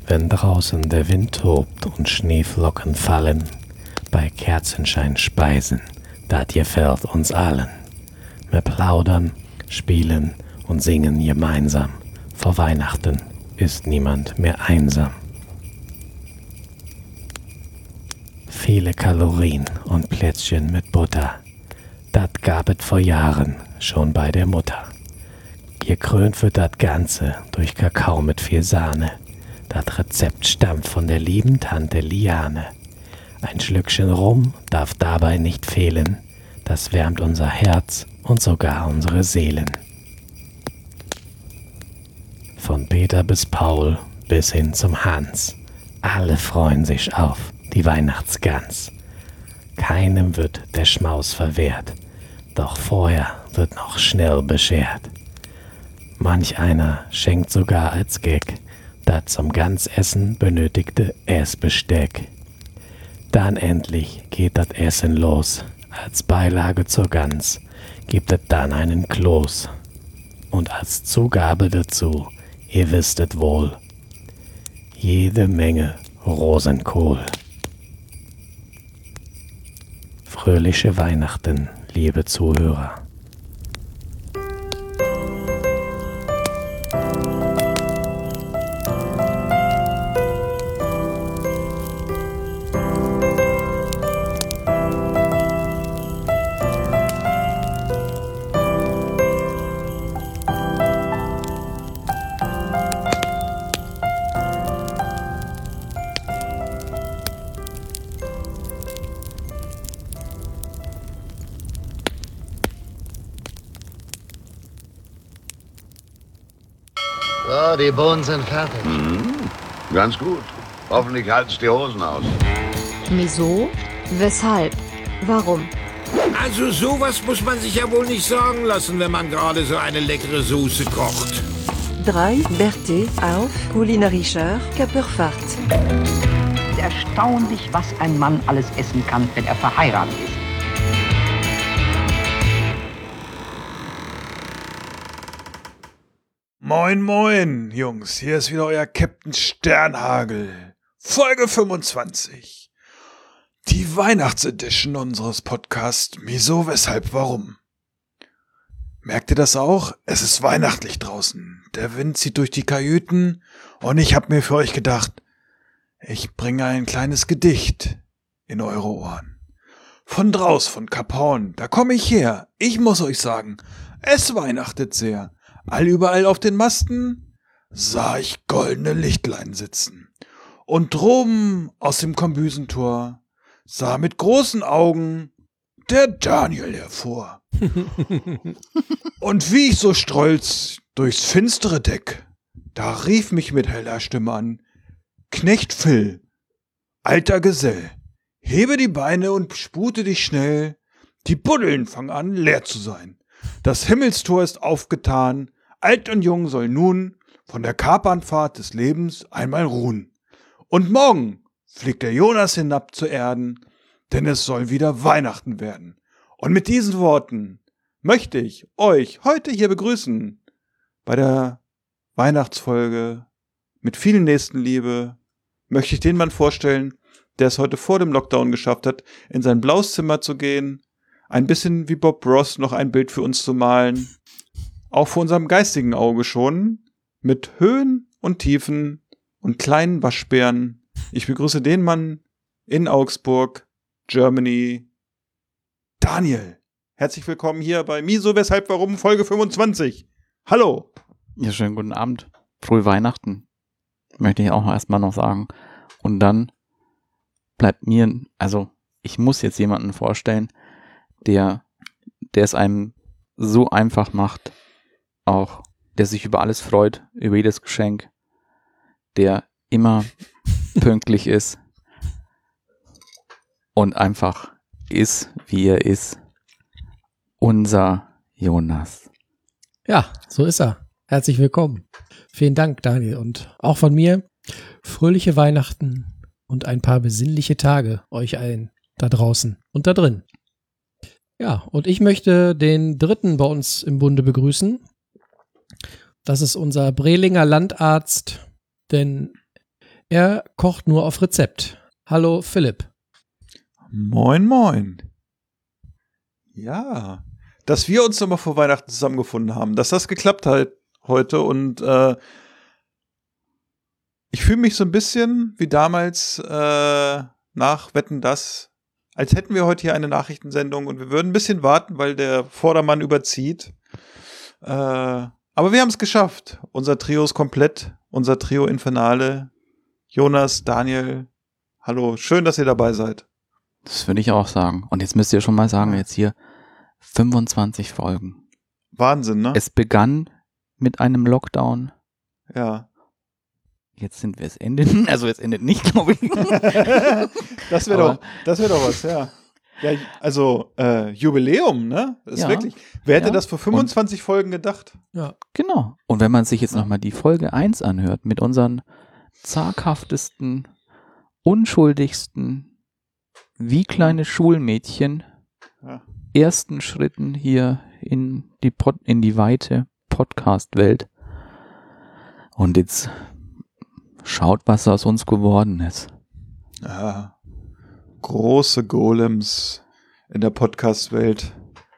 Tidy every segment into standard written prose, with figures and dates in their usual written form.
Wenn draußen der Wind tobt und Schneeflocken fallen, bei Kerzenschein speisen, dat gefällt uns allen. Wir plaudern, spielen und singen gemeinsam. Vor Weihnachten ist niemand mehr einsam. Viele Kalorien und Plätzchen mit Butter, dat gab es vor Jahren schon bei der Mutter. Gekrönt wird das Ganze durch Kakao mit viel Sahne. Das Rezept stammt von der lieben Tante Liane. Ein Schlückchen Rum darf dabei nicht fehlen. Das wärmt unser Herz und sogar unsere Seelen. Von Peter bis Paul bis hin zum Hans. Alle freuen sich auf die Weihnachtsgans. Keinem wird der Schmaus verwehrt, doch vorher wird noch schnell beschert. Manch einer schenkt sogar als Gag das zum Gansessen benötigte Essbesteck. Dann endlich geht das Essen los. Als Beilage zur Gans gibt es dann einen Kloß. Und als Zugabe dazu, ihr wisstet wohl, jede Menge Rosenkohl. Fröhliche Weihnachten, liebe Zuhörer. So, die Bohnen sind fertig. Ganz gut. Hoffentlich halten's die Hosen aus. Wieso? Weshalb? Warum? Also sowas muss man sich ja wohl nicht sagen lassen, wenn man gerade so eine leckere Soße kocht. 3 Berthe auf kulinarischer Körperfahrt. Erstaunlich, was ein Mann alles essen kann, wenn er verheiratet ist. Moin, moin, Jungs. Hier ist wieder euer Captain Sternhagel. Folge 25. Die Weihnachtsedition unseres Podcasts Wieso, Weshalb, Warum. Merkt ihr das auch? Es ist weihnachtlich draußen. Der Wind zieht durch die Kajüten und ich hab mir für euch gedacht, ich bringe ein kleines Gedicht in eure Ohren. Von draußen, von Kap Hoorn, da komme ich her. Ich muss euch sagen, es weihnachtet sehr. Allüberall auf den Masten sah ich goldene Lichtlein sitzen. Und droben aus dem Kombüsentor sah mit großen Augen der Daniel hervor. Und wie ich so stolz durchs finstere Deck, da rief mich mit heller Stimme an, Knecht Phil, alter Gesell, hebe die Beine und spute dich schnell, die Buddeln fangen an leer zu sein. Das Himmelstor ist aufgetan, alt und jung soll nun von der Kaperfahrt des Lebens einmal ruhen. Und morgen fliegt der Jonas hinab zu Erden, denn es soll wieder Weihnachten werden. Und mit diesen Worten möchte ich euch heute hier begrüßen bei der Weihnachtsfolge mit viel Nächstenliebe. Möchte ich den Mann vorstellen, der es heute vor dem Lockdown geschafft hat, in sein blaues Zimmer zu gehen, ein bisschen wie Bob Ross noch ein Bild für uns zu malen, auch vor unserem geistigen Auge schon, mit Höhen und Tiefen und kleinen Waschbären. Ich begrüße den Mann in Augsburg, Germany, Daniel. Herzlich willkommen hier bei Wieso, Weshalb, Warum, Folge 25. Hallo. Ja, schönen guten Abend. Frohe Weihnachten, möchte ich auch erstmal noch sagen. Und dann bleibt mir, also ich muss jetzt jemanden vorstellen, der es einem so einfach macht, auch der sich über alles freut, über jedes Geschenk, der immer pünktlich ist und einfach ist, wie er ist. Unser Jonas. Ja, so ist er. Herzlich willkommen. Vielen Dank, Daniel. Und auch von mir fröhliche Weihnachten und ein paar besinnliche Tage euch allen da draußen und da drin. Ja, und ich möchte den dritten bei uns im Bunde begrüßen. Das ist unser Brelinger Landarzt, denn Er kocht nur auf Rezept. Hallo Philipp. Moin, moin. Ja, dass wir uns nochmal vor Weihnachten zusammengefunden haben, dass das geklappt hat heute und ich fühle mich so ein bisschen wie damals nach Wetten, dass, als hätten wir heute hier eine Nachrichtensendung und wir würden ein bisschen warten, weil der Vordermann überzieht. Aber wir haben es geschafft. Unser Trio ist komplett, unser Trio Infernale. Jonas, Daniel, hallo, schön, dass ihr dabei seid. Das würde ich auch sagen. Und jetzt müsst ihr schon mal sagen, jetzt hier 25 Folgen. Wahnsinn, ne? Es begann mit einem Lockdown. Ja. Jetzt sind wir es Ende. Also jetzt endet nicht, glaube ich. Das wäre doch was, ja. Ja, also Jubiläum, ne? Das ist wirklich. Wer hätte das vor 25 Folgen gedacht? Ja. Genau. Und wenn man sich jetzt nochmal die Folge 1 anhört, mit unseren zaghaftesten, unschuldigsten, wie kleine Schulmädchen, ersten Schritten hier in die weite Podcast-Welt. Und jetzt schaut, was aus uns geworden ist. Ja. Große Golems in der Podcast-Welt,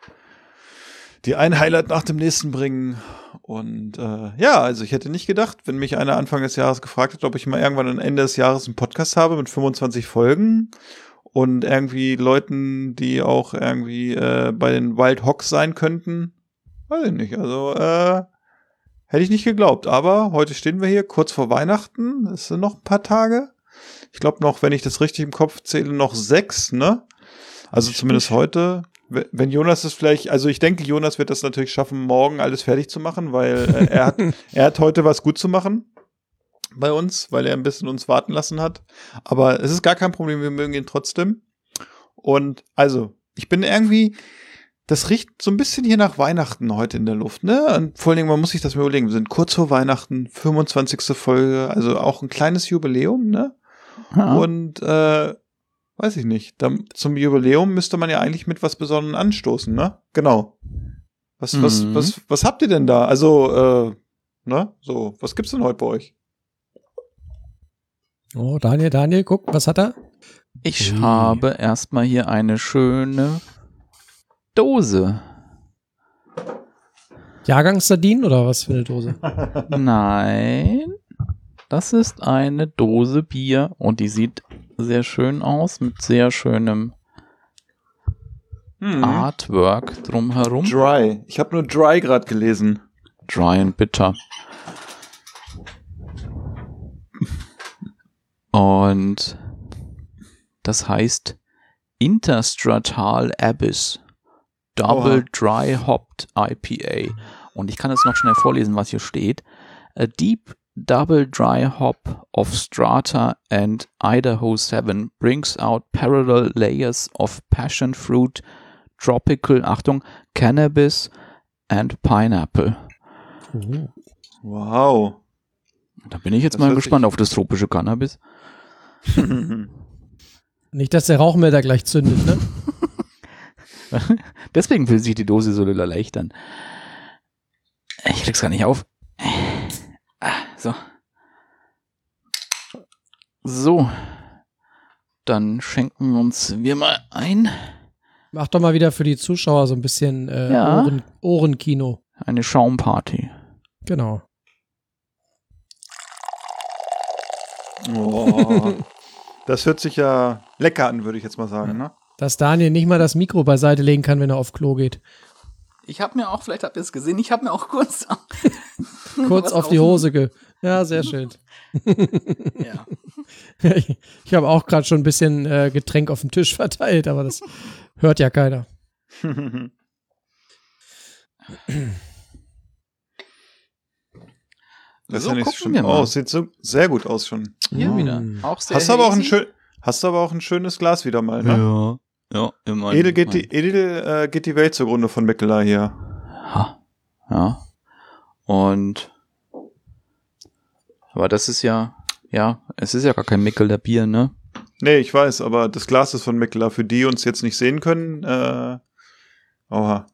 die ein Highlight nach dem nächsten bringen. Und also ich hätte nicht gedacht, wenn mich einer Anfang des Jahres gefragt hätte, ob ich mal irgendwann am Ende des Jahres einen Podcast habe mit 25 Folgen und irgendwie Leuten, die auch irgendwie bei den Wild Hogs sein könnten. Weiß ich nicht, also hätte ich nicht geglaubt. Aber heute stehen wir hier kurz vor Weihnachten, es sind noch ein paar Tage. Ich glaube noch, wenn ich das richtig im Kopf zähle, noch 6, ne? Also zumindest heute. Wenn Jonas es vielleicht, also ich denke, Jonas wird das natürlich schaffen, morgen alles fertig zu machen, weil er hat heute was gut zu machen bei uns, weil er ein bisschen uns warten lassen hat. Aber es ist gar kein Problem, wir mögen ihn trotzdem. Und also, ich bin irgendwie, das riecht so ein bisschen hier nach Weihnachten heute in der Luft, ne? Und vor allen Dingen, man muss sich das mal überlegen, wir sind kurz vor Weihnachten, 25. Folge, also auch ein kleines Jubiläum, ne? Ja. Und weiß ich nicht. Zum Jubiläum müsste man ja eigentlich mit was Besonderem anstoßen, ne? Genau. Was habt ihr denn da? Also, ne? So, was gibt's denn heute bei euch? Oh, Daniel, guck, was hat er? Ich habe erstmal hier eine schöne Dose. Jahrgangssardinen oder was für eine Dose? Nein. Das ist eine Dose Bier und die sieht sehr schön aus mit sehr schönem Artwork drumherum. Dry. Ich habe nur Dry gerade gelesen. Dry and bitter. Und das heißt Interstratal Abyss Double Dry Hopped IPA. Und ich kann jetzt noch schnell vorlesen, was hier steht. A deep Double Dry Hop of Strata and Idaho 7 brings out parallel layers of passion fruit, tropical, Achtung, cannabis and pineapple. Wow. Da bin ich jetzt mal gespannt auf das tropische Cannabis. Nicht, dass der Rauchmelder gleich zündet, ne? Deswegen will sich die Dose so erleichtern. Ich krieg's gar nicht auf. So. Dann schenken uns wir mal ein. Mach doch mal wieder für die Zuschauer so ein bisschen Ohrenkino. Eine Schaumparty. Genau. Oh, das hört sich ja lecker an, würde ich jetzt mal sagen, ne? Dass Daniel nicht mal das Mikro beiseite legen kann, wenn er auf Klo geht. Ich habe mir auch, vielleicht habt ihr es gesehen, ich habe mir auch kurz auf die Hose Ja, sehr schön. Ja. Ich habe auch gerade schon ein bisschen Getränk auf dem Tisch verteilt, aber das hört ja keiner. Das sieht nicht schlimm aus. Sieht so sehr gut aus schon. Hier wieder. Auch sehr hast du aber auch ein schönes Glas wieder mal, ne? Ja, immer. Edel geht die Welt zugrunde von Mikkeler hier. Ja. Und aber das ist ja, es ist ja gar kein Mikkeler Bier, ne? Nee, ich weiß, aber das Glas ist von Mikkeler. Für die uns jetzt nicht sehen können, oha.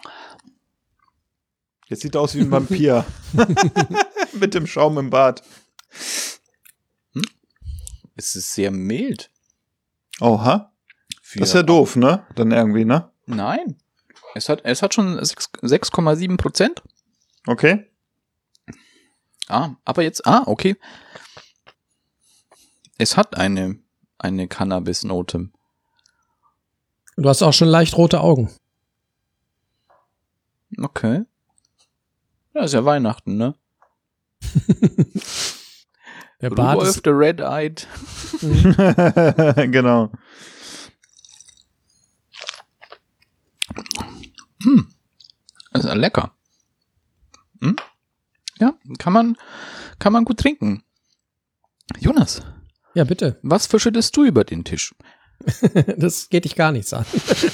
Jetzt sieht er aus wie ein Vampir. Mit dem Schaum im Bart. es ist sehr mild. Oha. Das ist ja doof, ne? Dann irgendwie, ne? Nein. Es hat schon 6,7%. Okay. Aber jetzt, okay. Es hat eine Cannabis-Note. Du hast auch schon leicht rote Augen. Okay. Ja, ist ja Weihnachten, ne? Der Bart Rudolph the Red-Eyed. Genau. Das ist ja lecker. Ja, kann man gut trinken. Jonas. Ja, bitte. Was verschüttest du über den Tisch? Das geht dich gar nichts an.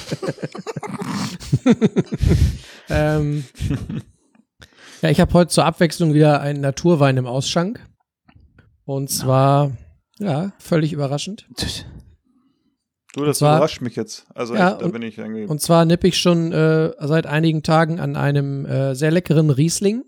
Ja, ich habe heute zur Abwechslung wieder einen Naturwein im Ausschank. Und zwar, ja, völlig überraschend. Du, das zwar, überrascht mich jetzt. Also ja, echt, da bin ich irgendwie. Und zwar nippe ich schon seit einigen Tagen an einem sehr leckeren Riesling.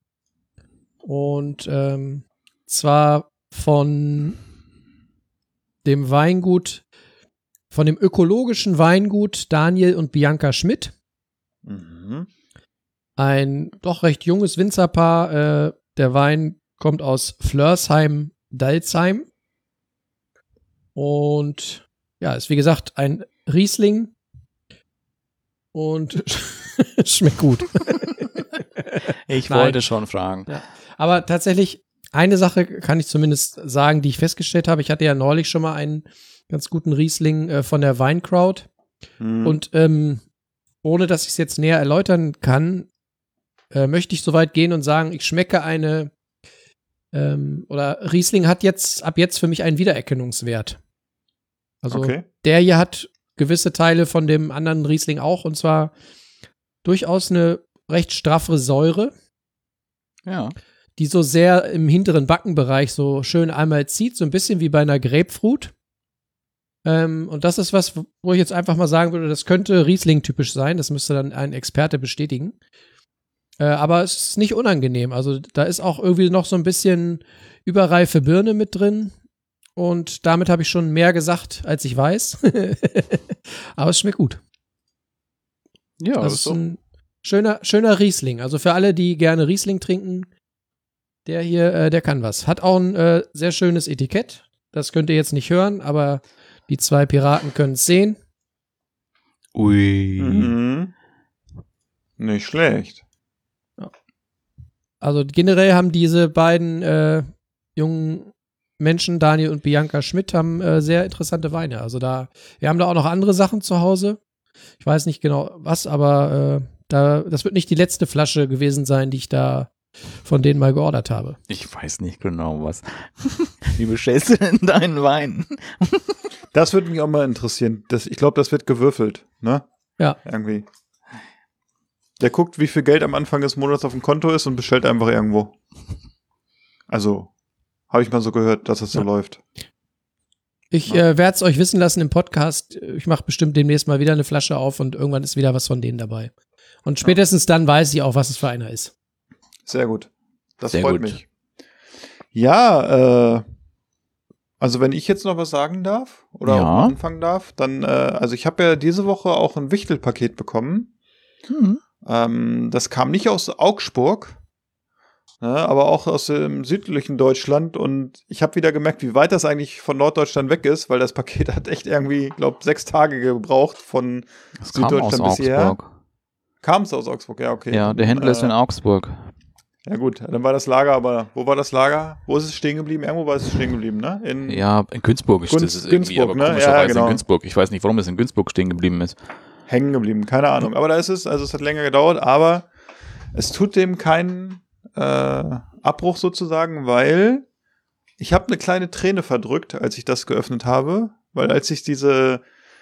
Und zwar von dem Weingut, von dem ökologischen Weingut Daniel und Bianca Schmidt. Mhm. Ein doch recht junges Winzerpaar. Der Wein kommt aus Flörsheim-Dalsheim. Und ja, ist wie gesagt ein Riesling. Und schmeckt gut. Ich wollte schon fragen. Ja. Aber tatsächlich, eine Sache kann ich zumindest sagen, die ich festgestellt habe. Ich hatte ja neulich schon mal einen ganz guten Riesling von der Weinkraut. Mhm. Und ohne dass ich es jetzt näher erläutern kann, möchte ich so weit gehen und sagen, ich schmecke oder Riesling hat ab jetzt für mich einen Wiedererkennungswert. Also Der hier hat gewisse Teile von dem anderen Riesling auch, und zwar durchaus eine recht straffere Säure. Ja. Die so sehr im hinteren Backenbereich so schön einmal zieht, so ein bisschen wie bei einer Grapefruit. Und das ist was, wo ich jetzt einfach mal sagen würde, das könnte Riesling-typisch sein. Das müsste dann ein Experte bestätigen. Aber es ist nicht unangenehm. Also da ist auch irgendwie noch so ein bisschen überreife Birne mit drin. Und damit habe ich schon mehr gesagt, als ich weiß. Aber es schmeckt gut. Ja, das ist ein schöner Riesling. Also für alle, die gerne Riesling trinken, der hier, der kann was. Hat auch ein sehr schönes Etikett. Das könnt ihr jetzt nicht hören, aber die zwei Piraten können es sehen. Ui. Mhm. Nicht schlecht. Ja. Also generell haben diese beiden jungen Menschen, Daniel und Bianca Schmidt, haben sehr interessante Weine. Also wir haben da auch noch andere Sachen zu Hause. Ich weiß nicht genau was, aber das wird nicht die letzte Flasche gewesen sein, die ich da von denen mal geordert habe. Ich weiß nicht genau was. Wie bestellst du denn deinen Wein? Das würde mich auch mal interessieren. Ich glaube, das wird gewürfelt, ne? Ja. Irgendwie. Der guckt, wie viel Geld am Anfang des Monats auf dem Konto ist und bestellt einfach irgendwo. Also, habe ich mal so gehört, dass es so läuft. Ich werde es euch wissen lassen im Podcast. Ich mache bestimmt demnächst mal wieder eine Flasche auf und irgendwann ist wieder was von denen dabei. Und spätestens dann weiß ich auch, was es für einer ist. Sehr gut. Das Sehr freut gut. mich. Ja, also wenn ich jetzt noch was sagen darf oder auch anfangen darf, dann, also ich habe ja diese Woche auch ein Wichtelpaket bekommen. Mhm. Das kam nicht aus Augsburg, aber auch aus dem südlichen Deutschland, und ich habe wieder gemerkt, wie weit das eigentlich von Norddeutschland weg ist, weil das Paket hat echt irgendwie, glaube 6 Tage gebraucht von Süddeutschland bis hierher. Kam es aus Augsburg, ja, okay. Ja, der Händler ist in Augsburg. Ja gut, dann war das Lager, aber wo war das Lager? Wo ist es stehen geblieben? Irgendwo war es stehen geblieben, ne? In Günzburg ist das irgendwie, aber ne? komischerweise genau. in Günzburg. Ich weiß nicht, warum es in Günzburg stehen geblieben ist. Hängen geblieben, keine Ahnung. Aber da ist es, also es hat länger gedauert, aber es tut dem keinen Abbruch sozusagen, weil ich habe eine kleine Träne verdrückt, als ich das geöffnet habe, weil als ich diese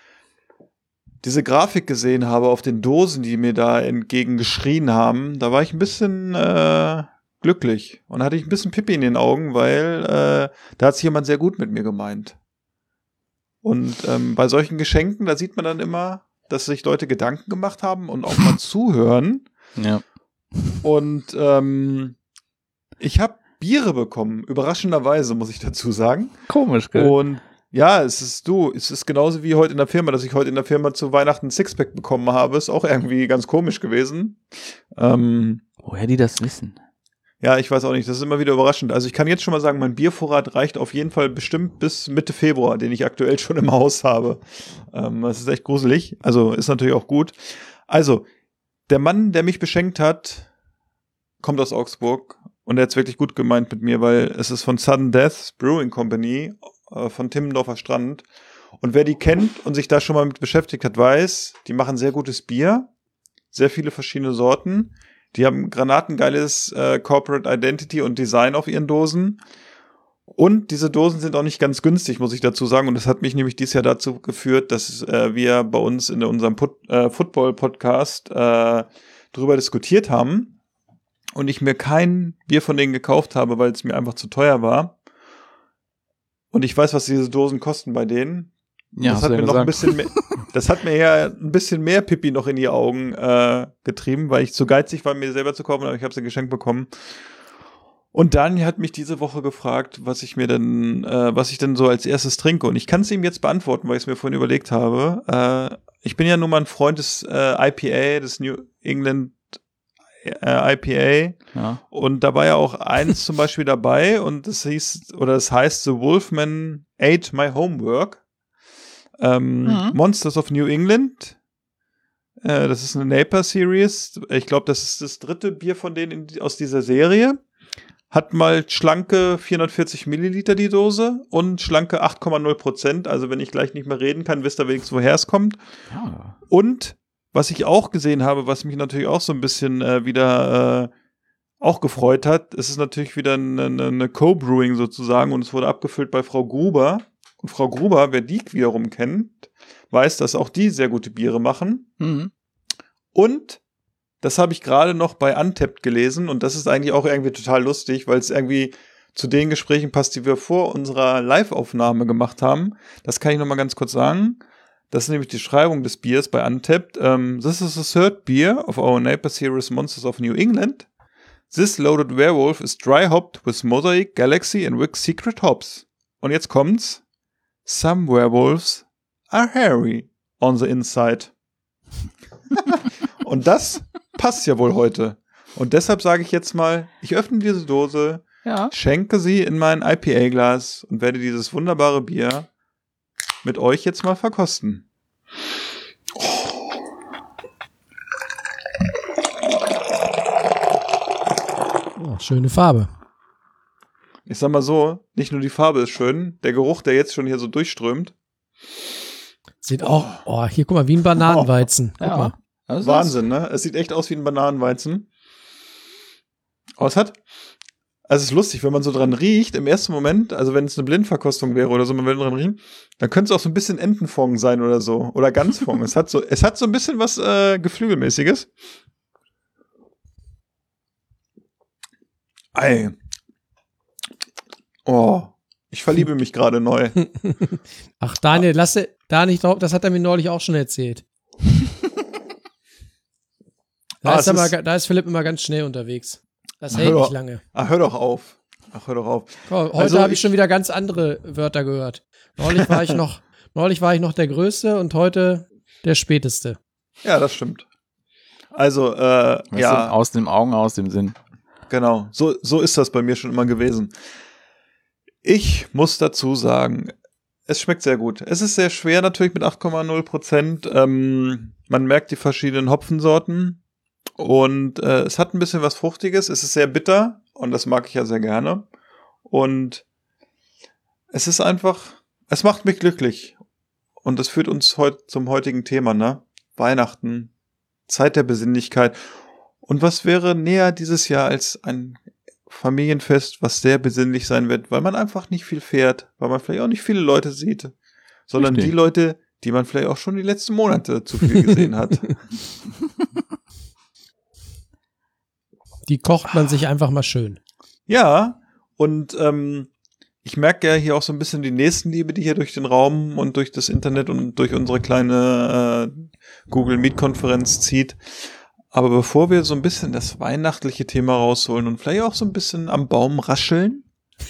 Grafik gesehen habe auf den Dosen, die mir da entgegen geschrien haben, da war ich ein bisschen glücklich und hatte ich ein bisschen Pipi in den Augen, weil da hat sich jemand sehr gut mit mir gemeint. Und bei solchen Geschenken, da sieht man dann immer, dass sich Leute Gedanken gemacht haben und auch mal zuhören. Ja. Und ich habe Biere bekommen. Überraschenderweise, muss ich dazu sagen. Komisch, gell? Und ja, es ist genauso wie heute in der Firma, dass ich heute in der Firma zu Weihnachten ein Sixpack bekommen habe. Ist auch irgendwie ganz komisch gewesen. Woher die das wissen? Ja, ich weiß auch nicht. Das ist immer wieder überraschend. Also ich kann jetzt schon mal sagen, mein Biervorrat reicht auf jeden Fall bestimmt bis Mitte Februar, den ich aktuell schon im Haus habe. Das ist echt gruselig. Also ist natürlich auch gut. Also, der Mann, der mich beschenkt hat, kommt aus Augsburg und er hat's wirklich gut gemeint mit mir, weil es ist von Sudden Death Brewing Company von Timmendorfer Strand. Und wer die kennt und sich da schon mal mit beschäftigt hat, weiß, die machen sehr gutes Bier, sehr viele verschiedene Sorten. Die haben granatengeiles Corporate Identity und Design auf ihren Dosen. Und diese Dosen sind auch nicht ganz günstig, muss ich dazu sagen. Und das hat mich nämlich dieses Jahr dazu geführt, dass wir bei uns in unserem Football-Podcast drüber diskutiert haben. Und ich mir kein Bier von denen gekauft habe, weil es mir einfach zu teuer war. Und ich weiß, was diese Dosen kosten bei denen. Ja, das hat mir noch ein bisschen mehr, das hat mir ja ein bisschen mehr Pipi noch in die Augen getrieben, weil ich zu geizig war, mir selber zu kaufen, aber ich habe sie geschenkt bekommen. Und Daniel hat mich diese Woche gefragt, was ich denn so als erstes trinke. Und ich kann es ihm jetzt beantworten, weil ich es mir vorhin überlegt habe. Ich bin ja nun mal ein Freund des IPA, des New England IPA. Ja. Und da war ja auch eins zum Beispiel dabei und das heißt The Wolfman Ate My Homework. Monsters of New England. Das ist eine Napa-Series. Ich glaube, das ist das 3. Bier von denen aus dieser Serie. Hat mal schlanke 440 Milliliter die Dose und schlanke 8,0%. Also wenn ich gleich nicht mehr reden kann, wisst ihr wenigstens, woher es kommt. Ja. Und was ich auch gesehen habe, was mich natürlich auch so ein bisschen wieder auch gefreut hat, es ist natürlich wieder eine Co-Brewing sozusagen und es wurde abgefüllt bei Frau Gruber. Und Frau Gruber, wer die wiederum kennt, weiß, dass auch die sehr gute Biere machen. Mhm. Und das habe ich gerade noch bei Untappd gelesen und das ist eigentlich auch irgendwie total lustig, weil es irgendwie zu den Gesprächen passt, die wir vor unserer Live-Aufnahme gemacht haben. Das kann ich noch mal ganz kurz sagen. Das ist nämlich die Schreibung des Biers bei Untappd. This is the third beer of our Napa series Monsters of New England. This loaded werewolf is dry hopped with Mosaic, Galaxy and Wick's secret hops. Und jetzt kommt's. Some werewolves are hairy on the inside. Und das passt ja wohl heute. Und deshalb sage ich jetzt mal, ich öffne diese Dose, schenke sie in mein IPA-Glas und werde dieses wunderbare Bier mit euch jetzt mal verkosten. Oh, schöne Farbe. Ich sag mal so, nicht nur die Farbe ist schön, der Geruch, der jetzt schon hier so durchströmt. Sieht auch, hier guck mal, wie ein Bananenweizen. Guck mal. Also Wahnsinn, ne? Es sieht echt aus wie ein Bananenweizen. Aber es ist lustig, wenn man so dran riecht, im ersten Moment, also wenn es eine Blindverkostung wäre oder so, man will dran riechen, dann könnte es auch so ein bisschen Entenfond sein oder so. Oder Gansfond. Es hat so ein bisschen was Geflügelmäßiges. Ey. Oh, ich verliebe mich gerade neu. Ach, Daniel, lass da nicht drauf, das hat er mir neulich auch schon erzählt. Da ist Philipp immer ganz schnell unterwegs. Das hält nicht lange. Ach, hör doch auf. Heute habe ich schon wieder ganz andere Wörter gehört. Neulich war ich noch der Größte und heute der Späteste. Ja, das stimmt. Also, aus den Augen, aus dem Sinn. Genau, so ist das bei mir schon immer gewesen. Ich muss dazu sagen, es schmeckt sehr gut. Es ist sehr schwer natürlich mit 8,0%. Man merkt die verschiedenen Hopfensorten und es hat ein bisschen was Fruchtiges. Es ist sehr bitter und das mag ich ja sehr gerne. Und es ist einfach, es macht mich glücklich. Und das führt uns heute zum heutigen Thema, ne? Weihnachten, Zeit der Besinnlichkeit. Und was wäre näher dieses Jahr als ein Familienfest, was sehr besinnlich sein wird, weil man einfach nicht viel fährt, weil man vielleicht auch nicht viele Leute sieht, sondern die Leute, die man vielleicht auch schon die letzten Monate zu viel gesehen hat. Die kocht man sich einfach mal schön. Ja, und ich merke ja hier auch so ein bisschen die Nächstenliebe, die hier durch den Raum und durch das Internet und durch unsere kleine Google Meet Konferenz zieht. Aber bevor wir so ein bisschen das weihnachtliche Thema rausholen und vielleicht auch so ein bisschen am Baum rascheln,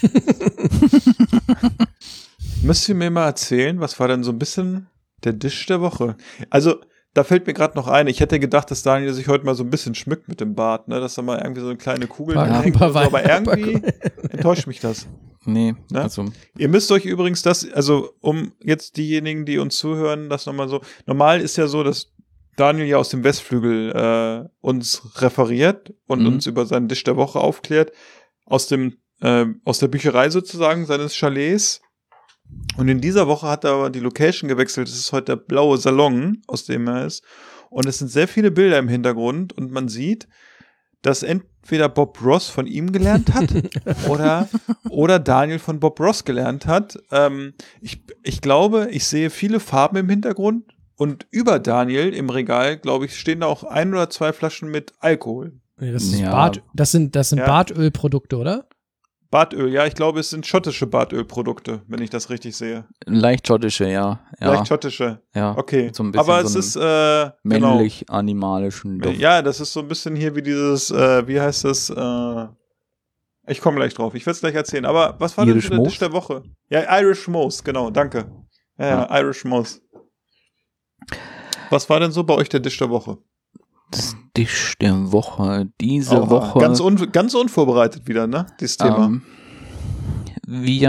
müsst ihr mir mal erzählen, was war denn so ein bisschen der Dish der Woche? Also, da fällt mir gerade noch ein, ich hätte gedacht, dass Daniel sich heute mal so ein bisschen schmückt mit dem Bart, ne? Dass da mal irgendwie so eine kleine Kugel hängt. So, aber irgendwie enttäuscht mich das. Nee, ne? also. Ihr müsst euch übrigens das, also um jetzt diejenigen, die uns zuhören, das nochmal so, normal ist ja so, dass Daniel ja aus dem Westflügel uns referiert und uns über seinen Dish der Woche aufklärt, aus der Bücherei sozusagen, seines Chalets. Und in dieser Woche hat er aber die Location gewechselt. Es ist heute der blaue Salon, aus dem er ist. Und es sind sehr viele Bilder im Hintergrund und man sieht, dass entweder Bob Ross von ihm gelernt hat oder Daniel von Bob Ross gelernt hat. Ich glaube, ich sehe viele Farben im Hintergrund und über Daniel im Regal, glaube ich, stehen da auch 1 oder 2 Flaschen mit Alkohol. Nee, das ist das sind Bartölprodukte, oder? Bartöl, ja, ich glaube, es sind schottische Bartölprodukte, wenn ich das richtig sehe. Leicht schottische, ja. Leicht schottische, ja. Okay. So ein bisschen aber so es ist männlich-animalischen Duft. Ja, das ist so ein bisschen hier wie dieses, wie heißt das, ich komme gleich drauf, ich werde es gleich erzählen. Aber was war denn der Dish der Woche? Ja, Irish Moss, genau, danke. Ja, Irish Moss. Was war denn so bei euch der Dish der Woche? Das Dish der Woche, diese Woche. Ganz unvorbereitet wieder, ne? Dieses Thema. Wir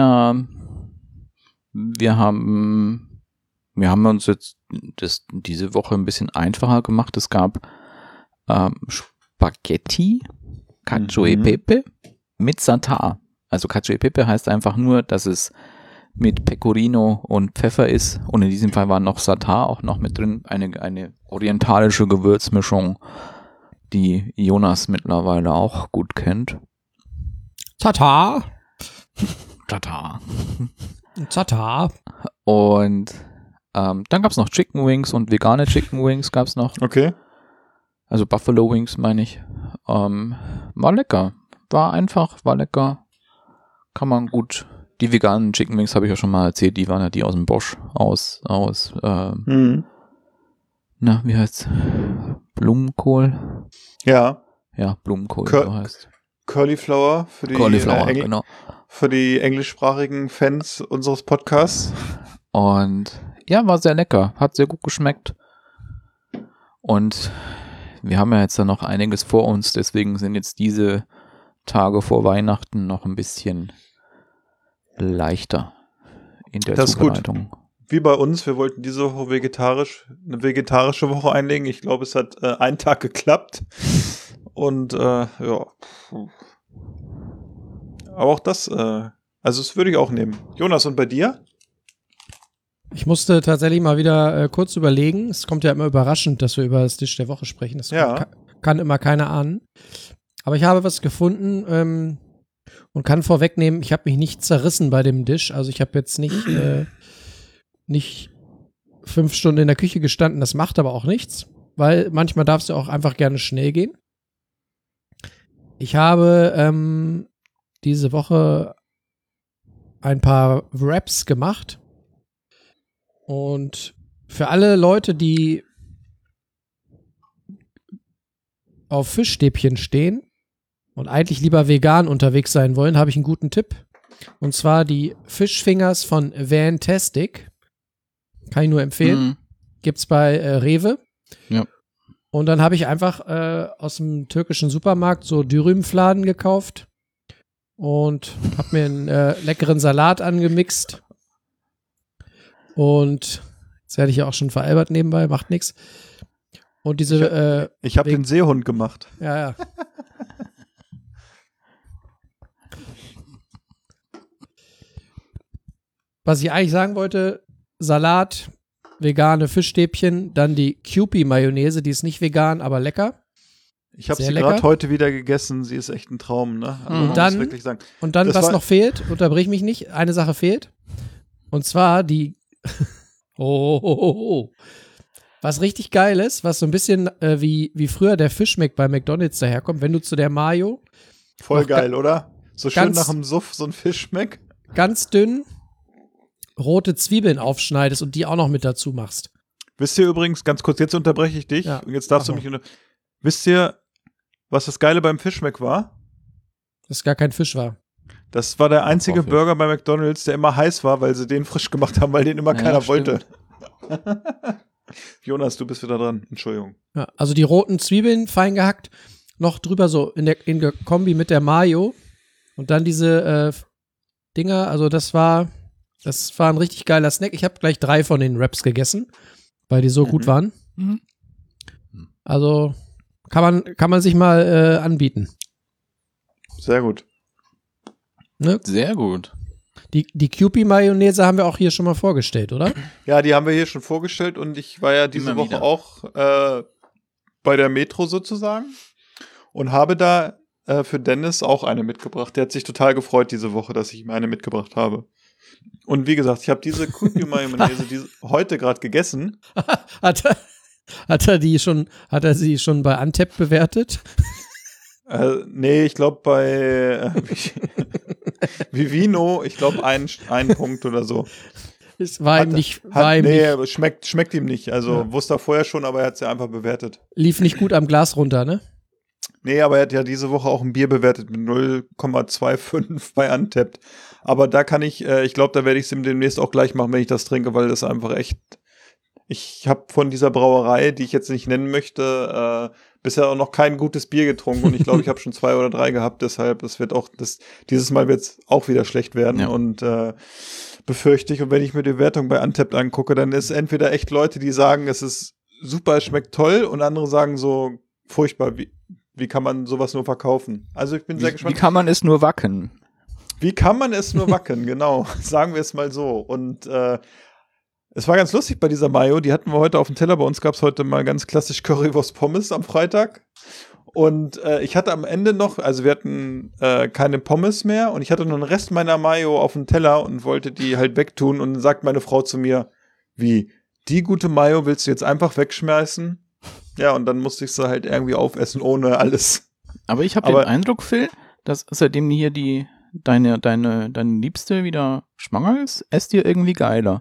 haben uns jetzt diese Woche ein bisschen einfacher gemacht. Es gab Spaghetti, Cacio e Pepe mit Satar. Also Cacio e Pepe heißt einfach nur, dass es mit Pecorino und Pfeffer ist. Und in diesem Fall war noch Satar auch noch mit drin. Eine orientalische Gewürzmischung, die Jonas mittlerweile auch gut kennt. Tatar. Tatar. Tatar. Und dann gab es noch Chicken Wings und vegane Chicken Wings gab es noch. Okay. Also Buffalo Wings meine ich. War lecker. War einfach, war lecker. Kann man gut. Die veganen Chicken Wings habe ich ja schon mal erzählt, die waren ja die aus dem Bosch, na, wie heißt's? Blumenkohl? Ja. Ja, Blumenkohl, so heißt. Cauliflower für die genau. Für die englischsprachigen Fans unseres Podcasts. Und ja, war sehr lecker, hat sehr gut geschmeckt. Und wir haben ja jetzt dann noch einiges vor uns, deswegen sind jetzt diese Tage vor Weihnachten noch ein bisschen leichter in der Zubereitung. Ist gut. Wie bei uns, wir wollten diese Woche eine vegetarische Woche einlegen. Ich glaube, es hat einen Tag geklappt. Und ja. Aber auch das, also das würde ich auch nehmen. Jonas, und bei dir? Ich musste tatsächlich mal wieder kurz überlegen. Es kommt ja immer überraschend, dass wir über das Dish der Woche sprechen. Das kann immer keiner ahnen. Aber ich habe was gefunden und kann vorwegnehmen, ich habe mich nicht zerrissen bei dem Dish. Also ich habe jetzt nicht 5 Stunden in der Küche gestanden. Das macht aber auch nichts, weil manchmal darf es ja auch einfach gerne schnell gehen. Ich habe diese Woche ein paar Wraps gemacht. Und für alle Leute, die auf Fischstäbchen stehen und eigentlich lieber vegan unterwegs sein wollen, habe ich einen guten Tipp. Und zwar die Fischfingers von Vantastic. Kann ich nur empfehlen. Gibt's bei Rewe. Ja. Und dann habe ich einfach aus dem türkischen Supermarkt so Dürümfladen gekauft und habe mir einen leckeren Salat angemixt. Und jetzt werde ich ja auch schon veralbert nebenbei, macht nichts. Und diese ich habe den Seehund gemacht. Ja. Was ich eigentlich sagen wollte, Salat, vegane Fischstäbchen, dann die Kewpie-Mayonnaise, die ist nicht vegan, aber lecker. Ich habe sie gerade heute wieder gegessen, sie ist echt ein Traum, ne? Also und dann, wirklich sagen. Was noch fehlt, unterbrich mich nicht, eine Sache fehlt. Und zwar die Was richtig geil ist, was so ein bisschen wie früher der Fischmeck bei McDonald's daherkommt, wenn du zu der Mayo voll geil, oder? So schön nach dem Suff, so ein Fischmeck. Ganz dünn rote Zwiebeln aufschneidest und die auch noch mit dazu machst. Wisst ihr übrigens, ganz kurz, jetzt unterbreche ich dich. Ja. Und jetzt darfst du mich Wisst ihr, was das Geile beim Fischmeck war? Dass gar kein Fisch war. Das war der einzige Burger bei McDonald's, der immer heiß war, weil sie den frisch gemacht haben, weil den immer keiner wollte. Jonas, du bist wieder dran. Entschuldigung. Ja, also die roten Zwiebeln fein gehackt, noch drüber so in der Kombi mit der Mayo und dann diese Dinger, also das war ein richtig geiler Snack. Ich habe gleich 3 von den Wraps gegessen, weil die so gut waren. Mhm. Also kann man sich mal anbieten. Sehr gut. Ne? Sehr gut. Die Kewpie-Mayonnaise haben wir auch hier schon mal vorgestellt, oder? Ja, die haben wir hier schon vorgestellt und ich war ja diese Woche auch bei der Metro sozusagen und habe da für Dennis auch eine mitgebracht. Der hat sich total gefreut diese Woche, dass ich ihm eine mitgebracht habe. Und wie gesagt, ich habe diese Kewpie-Mayonnaise heute gerade gegessen. Hat er sie schon bei Antep bewertet? Nee, ich glaube bei Vivino, ich glaube einen Punkt oder so. Es war ihm nicht. Schmeckt ihm nicht. Also wusste er vorher schon, aber er hat es ja einfach bewertet. Lief nicht gut am Glas runter, ne? Nee, aber er hat ja diese Woche auch ein Bier bewertet mit 0,25 bei Untapped. Aber da kann ich glaube, da werde ich es ihm demnächst auch gleich machen, wenn ich das trinke, weil das einfach echt. Ich habe von dieser Brauerei, die ich jetzt nicht nennen möchte, bisher auch noch kein gutes Bier getrunken und ich glaube, ich habe schon 2 oder 3 gehabt, deshalb, dieses Mal wird es auch wieder schlecht werden und befürchte ich. Und wenn ich mir die Wertung bei Untapped angucke, dann ist entweder echt Leute, die sagen, es ist super, es schmeckt toll und andere sagen so, furchtbar, wie kann man sowas nur verkaufen? Also ich bin sehr gespannt. Wie kann man es nur wacken? Wie kann man es nur wacken, genau, sagen wir es mal so. Und es war ganz lustig bei dieser Mayo, die hatten wir heute auf dem Teller. Bei uns gab es heute mal ganz klassisch Currywurst Pommes am Freitag. Und ich hatte am Ende noch, also wir hatten keine Pommes mehr und ich hatte noch einen Rest meiner Mayo auf dem Teller und wollte die halt wegtun. Und dann sagt meine Frau zu mir, wie, die gute Mayo willst du jetzt einfach wegschmeißen? Ja, und dann musste ich sie halt irgendwie aufessen, ohne alles. Aber ich habe den Eindruck, Phil, dass seitdem hier deine Liebste wieder schwanger ist, esst ihr irgendwie geiler.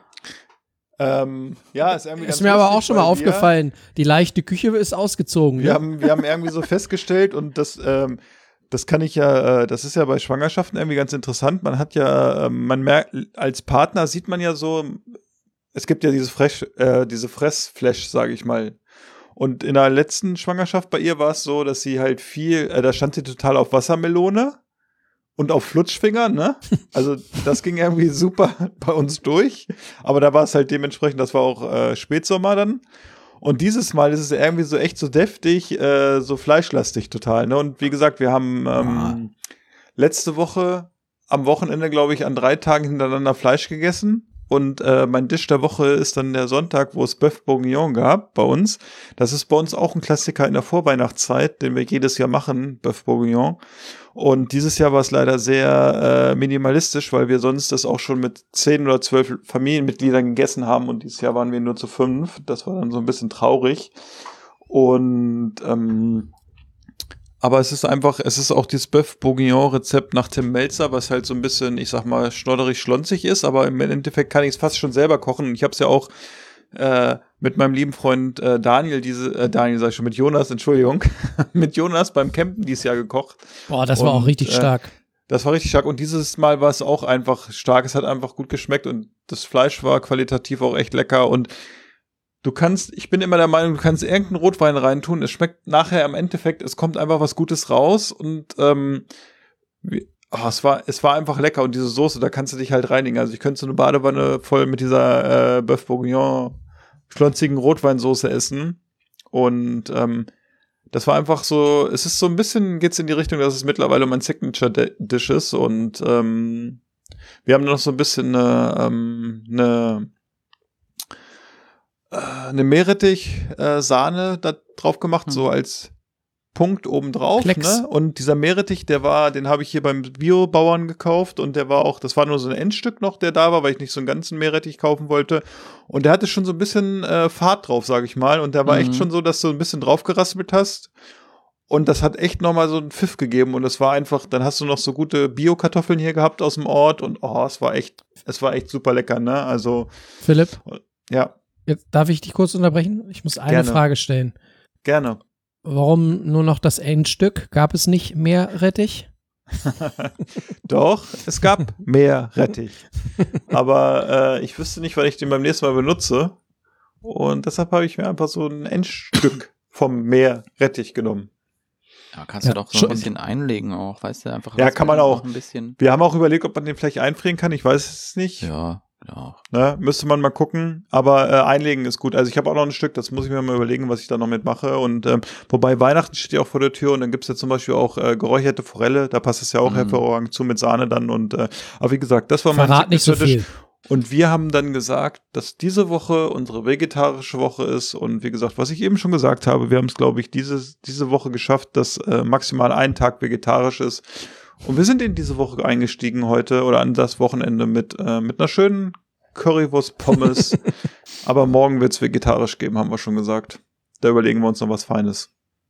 Ja, ist irgendwie ganz ist mir aber auch schon mal aufgefallen, die leichte Küche ist ausgezogen. Wir haben irgendwie so festgestellt und das kann ich ja, das ist ja bei Schwangerschaften irgendwie ganz interessant. Man hat ja, man merkt, als Partner sieht man ja so, es gibt ja diese Fressflash, sage ich mal. Und in der letzten Schwangerschaft bei ihr war es so, dass sie halt da stand sie total auf Wassermelone. Und auf Flutschfinger, ne? Also das ging irgendwie super bei uns durch. Aber da war es halt dementsprechend, das war auch Spätsommer dann. Und dieses Mal ist es irgendwie so echt so deftig, so fleischlastig total, ne? Und wie gesagt, wir haben letzte Woche am Wochenende, glaube ich, an 3 Tagen hintereinander Fleisch gegessen. Und mein Dish der Woche ist dann der Sonntag, wo es Bœuf Bourguignon gab bei uns. Das ist bei uns auch ein Klassiker in der Vorweihnachtszeit, den wir jedes Jahr machen, Bœuf Bourguignon. Und dieses Jahr war es leider sehr minimalistisch, weil wir sonst das auch schon mit 10 oder 12 Familienmitgliedern gegessen haben und dieses Jahr waren wir nur zu 5. Das war dann so ein bisschen traurig. Und aber es ist auch dieses Bœuf Bourguignon Rezept nach Tim Melzer, was halt so ein bisschen, ich sag mal, schnodderig schlonzig ist, aber im Endeffekt kann ich es fast schon selber kochen. Ich habe es ja auch mit meinem lieben Freund mit Jonas, Entschuldigung, mit Jonas beim Campen dieses Jahr gekocht. Boah, das war auch richtig stark. Das war richtig stark und dieses Mal war es auch einfach stark. Es hat einfach gut geschmeckt und das Fleisch war qualitativ auch echt lecker und ich bin immer der Meinung, du kannst irgendeinen Rotwein reintun, es schmeckt nachher im Endeffekt, es kommt einfach was Gutes raus und es war einfach lecker und diese Soße, da kannst du dich halt reinigen. Also ich könnte so eine Badewanne voll mit dieser Bœuf Bourguignon schlonzigen Rotweinsoße essen und das war einfach so, es ist so ein bisschen, geht's in die Richtung, dass es mittlerweile mein Signature-Dish ist und wir haben noch so ein bisschen eine Meerrettich-Sahne da drauf gemacht, so als Punkt obendrauf, ne? Und dieser Meerrettich, den habe ich hier beim Biobauern gekauft und das war nur so ein Endstück noch, der da war, weil ich nicht so einen ganzen Meerrettich kaufen wollte. Und der hatte schon so ein bisschen Fahrt drauf, sage ich mal. Und der war echt schon so, dass du ein bisschen drauf geraspelt hast. Und das hat echt nochmal so einen Pfiff gegeben. Und es war einfach, dann hast du noch so gute Bio-Kartoffeln hier gehabt aus dem Ort. Und es war echt super lecker, ne? Also. Philipp? Ja. Jetzt darf ich dich kurz unterbrechen? Ich muss eine Frage stellen. Gerne. warum nur noch das Endstück? Gab es nicht mehr Rettich? Doch, es gab mehr Rettich. Aber ich wüsste nicht, wann ich den beim nächsten Mal benutze. Und deshalb habe ich mir einfach so ein Endstück vom Meerrettich genommen. Ja, kannst du doch so ein bisschen einlegen auch, weißt du, einfach. Ja, kann man auch. Ein bisschen. Wir haben auch überlegt, ob man den vielleicht einfrieren kann. Ich weiß es nicht. Ja. Ne, müsste man mal gucken. Aber einlegen ist gut. Also ich habe auch noch ein Stück, das muss ich mir mal überlegen, was ich da noch mitmache. Und wobei Weihnachten steht ja auch vor der Tür und dann gibt's ja zum Beispiel auch geräucherte Forelle. Da passt es ja auch hervorragend zu mit Sahne dann. Und aber wie gesagt, das war mein Verrat nicht so viel. Und wir haben dann gesagt, dass diese Woche unsere vegetarische Woche ist. Und wie gesagt, was ich eben schon gesagt habe, wir haben es, glaube ich, diese Woche geschafft, dass maximal ein Tag vegetarisch ist. Und wir sind in diese Woche eingestiegen heute oder an das Wochenende mit einer schönen Currywurst-Pommes. Aber morgen wird es vegetarisch geben, haben wir schon gesagt. Da überlegen wir uns noch was Feines.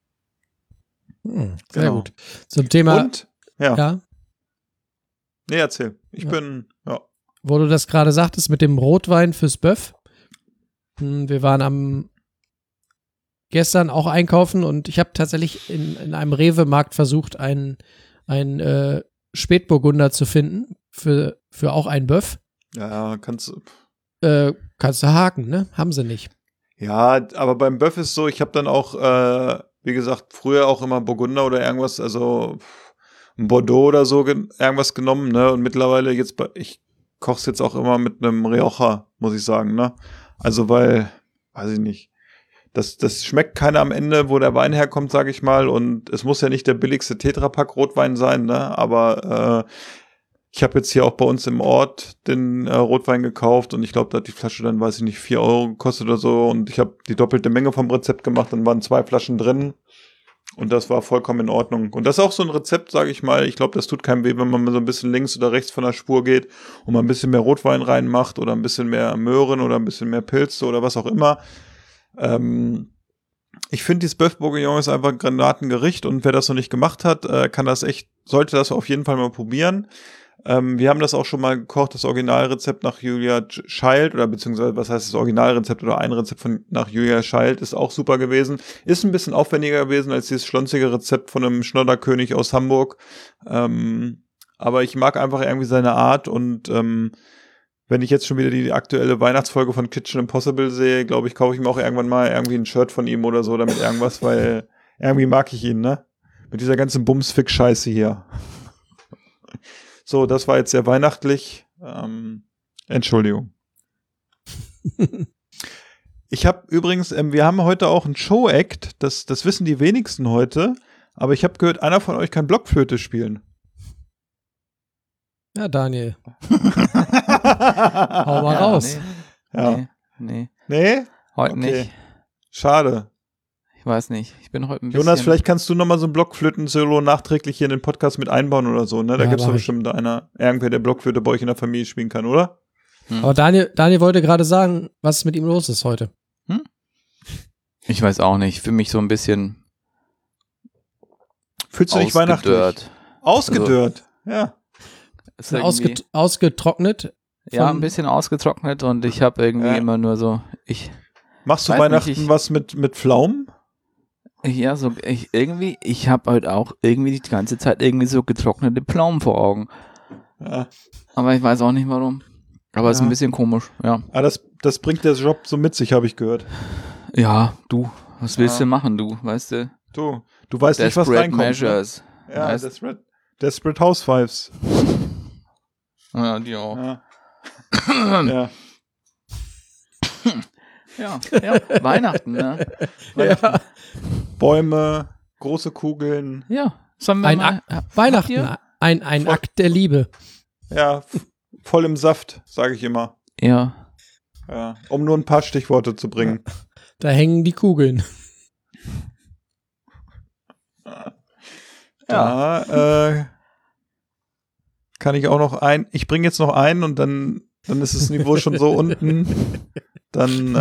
Sehr gut. Zum Thema. Und? Ja. Nee, erzähl. Wo du das gerade sagtest mit dem Rotwein fürs Böff. Wir waren gestern auch einkaufen und ich habe tatsächlich in einem Rewe-Markt versucht, einen Spätburgunder zu finden für auch einen Böff. Ja, kannst du haken, ne? Haben sie nicht. Ja, aber beim Böff ist so, ich habe dann auch, wie gesagt, früher auch immer Burgunder oder irgendwas, also ein Bordeaux oder so irgendwas genommen, ne? Und mittlerweile ich koche es jetzt auch immer mit einem Rioja, muss ich sagen, ne? Also weil, weiß ich nicht, das schmeckt keiner am Ende, wo der Wein herkommt, sage ich mal. Und es muss ja nicht der billigste Tetrapack Rotwein sein, ne? Aber ich habe jetzt hier auch bei uns im Ort den Rotwein gekauft und ich glaube, da hat die Flasche dann, weiß ich nicht, 4 € gekostet oder so. Und ich habe die doppelte Menge vom Rezept gemacht, dann waren 2 Flaschen drin. Und das war vollkommen in Ordnung. Und das ist auch so ein Rezept, sage ich mal. Ich glaube, das tut keinem weh, wenn man mal so ein bisschen links oder rechts von der Spur geht und mal ein bisschen mehr Rotwein reinmacht oder ein bisschen mehr Möhren oder ein bisschen mehr Pilze oder was auch immer. Ich finde, dieses Bœuf Bourguignon ist einfach ein Granatengericht und wer das noch nicht gemacht hat, sollte das auf jeden Fall mal probieren. Wir haben das auch schon mal gekocht, das Originalrezept nach Julia Child oder beziehungsweise, was heißt das Originalrezept oder ein Rezept nach Julia Child ist auch super gewesen. Ist ein bisschen aufwendiger gewesen als dieses schlonzige Rezept von einem Schnodderkönig aus Hamburg. Aber ich mag einfach irgendwie seine Art und wenn ich jetzt schon wieder die aktuelle Weihnachtsfolge von Kitchen Impossible sehe, glaube ich, kaufe ich mir auch irgendwann mal irgendwie ein Shirt von ihm oder so damit irgendwas, weil irgendwie mag ich ihn, ne? Mit dieser ganzen Bums-Fick-Scheiße hier. So, das war jetzt sehr weihnachtlich. Entschuldigung. Ich habe übrigens, wir haben heute auch einen Show-Act, das wissen die wenigsten heute, aber ich habe gehört, einer von euch kann Blockflöte spielen. Ja, Daniel. Hau mal raus. Nee. Nee? Heute nicht. Schade. Ich weiß nicht. Ich bin heute ein bisschen... Jonas, vielleicht kannst du nochmal so ein Blockflöten-Solo nachträglich hier in den Podcast mit einbauen oder so, ne? Da gibt's doch bestimmt irgendwer, der Blockflöte bei euch in der Familie spielen kann, oder? Aber Daniel wollte gerade sagen, was mit ihm los ist heute. Ich weiß auch nicht. Für mich so ein bisschen... Fühlst du dich weihnachtlich? Ausgedörrt, ja. Ausgetrocknet? Ja, ein bisschen ausgetrocknet und ich habe irgendwie immer nur so... Machst du Weihnachten was mit Pflaumen? Ja, ich habe halt auch irgendwie die ganze Zeit irgendwie so getrocknete Pflaumen vor Augen. Ja. Aber ich weiß auch nicht warum. Aber ist ein bisschen komisch, ja. Ah, das bringt der Job so mit sich, habe ich gehört. Ja, du, was willst du machen, du, weißt du? Du weißt nicht, was reinkommt. Measures. Ne? Ja, Desperate Housewives. Ja, die auch. Ja. Ja, Weihnachten, ne? Ja. Bäume, große Kugeln. Ja, sollen wir Weihnachten, ein Akt der Liebe. Ja, voll im Saft, sage ich immer. Ja. Um nur ein paar Stichworte zu bringen. Da hängen die Kugeln. Ja, kann ich auch noch ich bringe jetzt noch einen und dann ist das Niveau schon so unten. Dann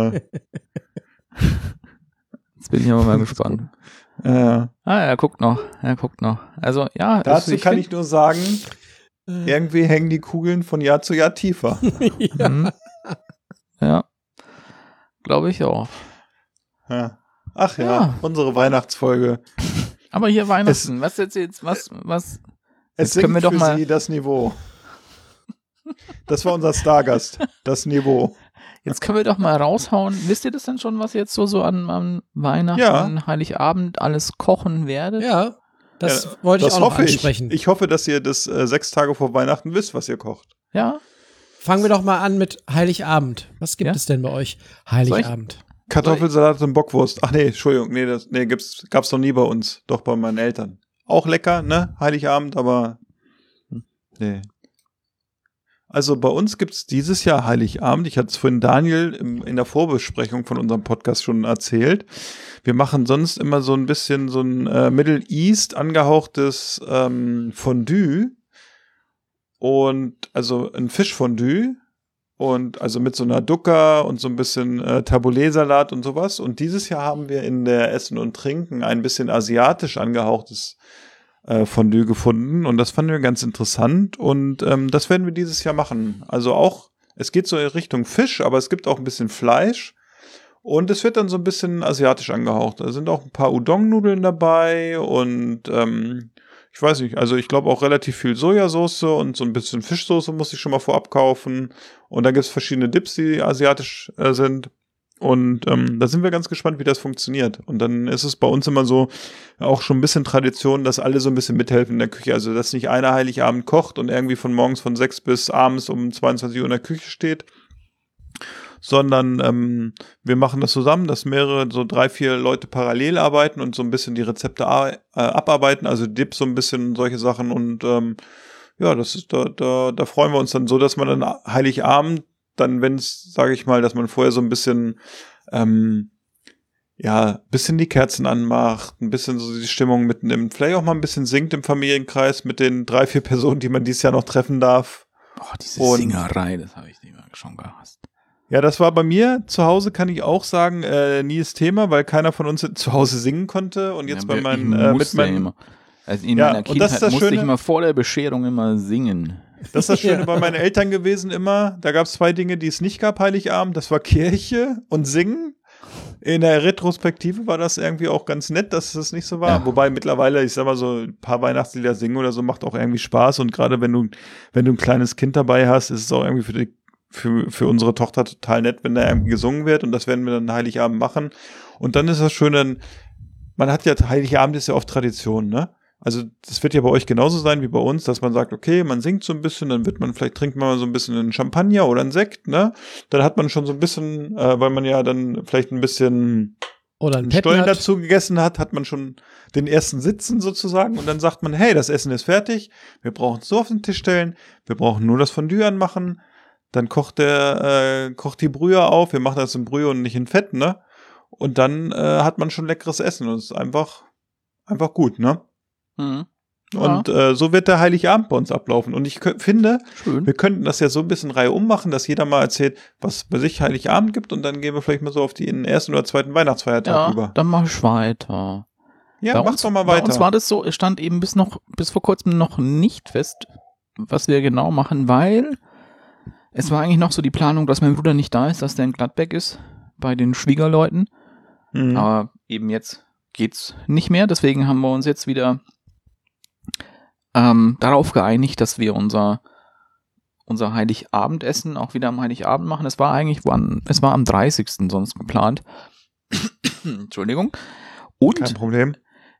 jetzt bin ich aber mal gespannt. Er guckt noch. Also, ja. Dazu kann ich nur sagen, irgendwie hängen die Kugeln von Jahr zu Jahr tiefer. Ja. Glaube ich auch. Ja. Ach ja, unsere Weihnachtsfolge. Aber hier Weihnachten, was jetzt? Was? Es können wir sinkt doch für mal. Sie das Niveau. Das war unser Stargast, das Niveau. Jetzt können wir doch mal raushauen. Wisst ihr das denn schon, was ihr jetzt so an Weihnachten, Heiligabend alles kochen werdet? Ja, das wollte ich auch noch ansprechen. Ich hoffe, dass ihr das 6 Tage vor Weihnachten wisst, was ihr kocht. Ja. Fangen wir doch mal an mit Heiligabend. Was gibt es denn bei euch Heiligabend? Kartoffelsalat und Bockwurst. Ach nee, Entschuldigung, gab's noch nie bei uns. Doch bei meinen Eltern. Auch lecker, ne? Heiligabend, aber nee. Also bei uns gibt's dieses Jahr Heiligabend. Ich hatte es vorhin Daniel in der Vorbesprechung von unserem Podcast schon erzählt. Wir machen sonst immer so ein bisschen so ein Middle East angehauchtes Fondue. Und also ein Fischfondue. Und also mit so einer Dukkha und so ein bisschen Tabbouleh-Salat und sowas. Und dieses Jahr haben wir in der Essen und Trinken ein bisschen asiatisch angehauchtes Fondue gefunden. Und das fanden wir ganz interessant. Und das werden wir dieses Jahr machen. Also auch, es geht so in Richtung Fisch, aber es gibt auch ein bisschen Fleisch. Und es wird dann so ein bisschen asiatisch angehaucht. Da sind auch ein paar Udon-Nudeln dabei und ich weiß nicht, also ich glaube auch relativ viel Sojasauce und so ein bisschen Fischsoße muss ich schon mal vorab kaufen. Und dann gibt es verschiedene Dips, die asiatisch sind. Und da sind wir ganz gespannt, wie das funktioniert. Und dann ist es bei uns immer so auch schon ein bisschen Tradition, dass alle so ein bisschen mithelfen in der Küche. Also dass nicht einer Heiligabend kocht und irgendwie von morgens von 6 bis abends um 22 Uhr in der Küche steht, sondern wir machen das zusammen, dass mehrere, so 3, 4 Leute parallel arbeiten und so ein bisschen die Rezepte abarbeiten, also Dips so ein bisschen solche Sachen und ja, das ist da freuen wir uns dann so, dass man dann Heiligabend, dann wenn es, sage ich mal, dass man vorher so ein bisschen bisschen die Kerzen anmacht, ein bisschen so die Stimmung mitnimmt, vielleicht auch mal ein bisschen singt im Familienkreis mit den 3, 4 Personen, die man dieses Jahr noch treffen darf. Oh, diese Singerei, das habe ich nicht mehr schon gehasst. Ja, das war bei mir zu Hause, kann ich auch sagen, nie das Thema, weil keiner von uns zu Hause singen konnte. Und jetzt bei meinen also in meiner Kindheit musste ich immer vor der Bescherung immer singen. Das ist das Schöne bei meinen Eltern gewesen immer. Da gab es 2 Dinge, die es nicht gab, Heiligabend. Das war Kirche und Singen. In der Retrospektive war das irgendwie auch ganz nett, dass das nicht so war. Ja. Wobei mittlerweile, ich sag mal so, ein paar Weihnachtslieder singen oder so macht auch irgendwie Spaß. Und gerade wenn du ein kleines Kind dabei hast, ist es auch irgendwie für unsere Tochter total nett, wenn da irgendwie gesungen wird. Und das werden wir dann Heiligabend machen. Und dann ist das Schöne, man hat ja, Heiligabend ist ja oft Tradition, ne? Also das wird ja bei euch genauso sein wie bei uns, dass man sagt, okay, man singt so ein bisschen, dann trinkt man mal so ein bisschen einen Champagner oder einen Sekt, ne? Dann hat man schon so ein bisschen, weil man ja dann vielleicht ein bisschen oder einen Stollen dazu gegessen hat man schon den ersten Sitzen sozusagen und dann sagt man, hey, das Essen ist fertig, wir brauchen es so auf den Tisch stellen, wir brauchen nur das Fondue anmachen, dann kocht die Brühe auf, wir machen das in Brühe und nicht in Fett, ne? Und dann hat man schon leckeres Essen und es ist einfach gut, ne? Mhm. Ja. Und so wird der Heiligabend bei uns ablaufen. Und ich finde, wir könnten das ja so ein bisschen Reihe ummachen, dass jeder mal erzählt, was bei sich Heiligabend gibt und dann gehen wir vielleicht mal so auf den ersten oder zweiten Weihnachtsfeiertag über. Dann mach ich weiter. Ja, mach doch mal weiter. Bei uns war das so, es stand eben bis vor kurzem noch nicht fest, was wir genau machen, weil es war eigentlich noch so die Planung, dass mein Bruder nicht da ist, dass der in Gladbeck ist, bei den Schwiegerleuten. Mhm. Aber eben jetzt geht's nicht mehr, deswegen haben wir uns jetzt wieder darauf geeinigt, dass wir unser Heiligabendessen auch wieder am Heiligabend machen. Es war am 30. sonst geplant. Entschuldigung. Und kein Problem.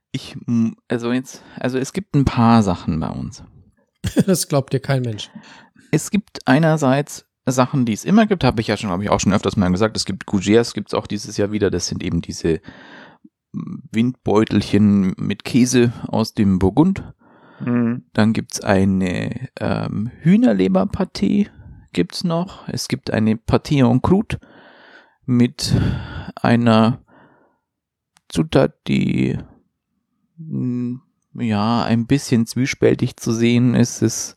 Es gibt ein paar Sachen bei uns. Das glaubt dir kein Mensch. Es gibt einerseits Sachen, die es immer gibt, habe ich auch schon öfters mal gesagt. Es gibt Gougères, gibt es auch dieses Jahr wieder. Das sind eben diese Windbeutelchen mit Käse aus dem Burgund. Mhm. Dann gibt's eine Hühnerleberpâté gibt's noch. Es gibt eine Pâté en croûte mit einer Zutat, die ein bisschen zwiespältig zu sehen ist. Es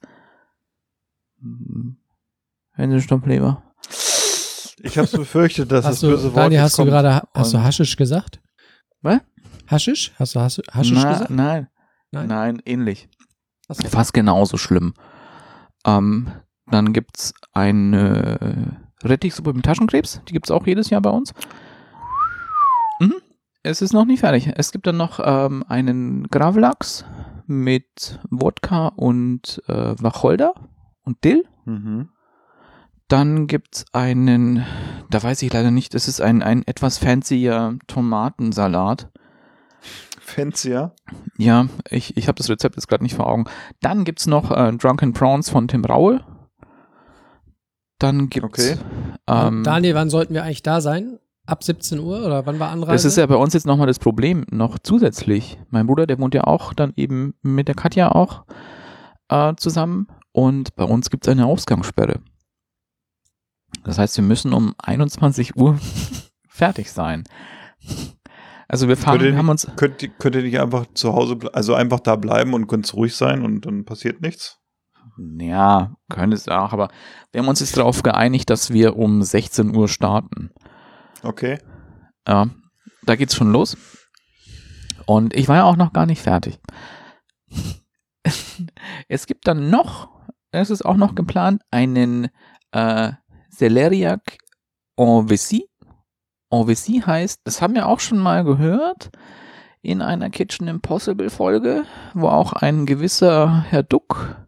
Hänsenstoffleber. Ich hab's befürchtet, dass das böse Wort Daniel, hast du Haschisch gesagt? Was? Haschisch? Hast du Haschisch gesagt? Nein, ähnlich. Fast genauso schlimm. Dann gibt's eine Rettichsuppe mit Taschenkrebs. Die gibt's auch jedes Jahr bei uns. Mhm. Es ist noch nicht fertig. Es gibt dann noch einen Gravlachs mit Wodka und Wacholder und Dill. Mhm. Dann gibt's einen, da weiß ich leider nicht, es ist ein etwas fancier Tomatensalat. Fancier? Ja, ich habe das Rezept jetzt gerade nicht vor Augen. Dann gibt's noch Drunken Prawns von Tim Raue. Dann gibt's Daniel, wann sollten wir eigentlich da sein? Ab 17 Uhr oder wann war Anreise? Das ist ja bei uns jetzt nochmal das Problem, noch zusätzlich. Mein Bruder, der wohnt ja auch dann eben mit der Katja auch zusammen und bei uns gibt's eine Ausgangssperre. Das heißt, wir müssen um 21 Uhr fertig sein. Also wir fahren, Könnt ihr nicht einfach zu Hause, also einfach da bleiben und ganz ruhig sein und dann passiert nichts? Ja, könnte es auch, aber wir haben uns jetzt darauf geeinigt, dass wir um 16 Uhr starten. Okay. Ja, da geht's schon los. Und ich war ja auch noch gar nicht fertig. Es gibt dann noch, es ist auch noch geplant, einen Celeriac en Vessie. En Vessie heißt, das haben wir auch schon mal gehört in einer Kitchen Impossible Folge, wo auch ein gewisser Herr Duck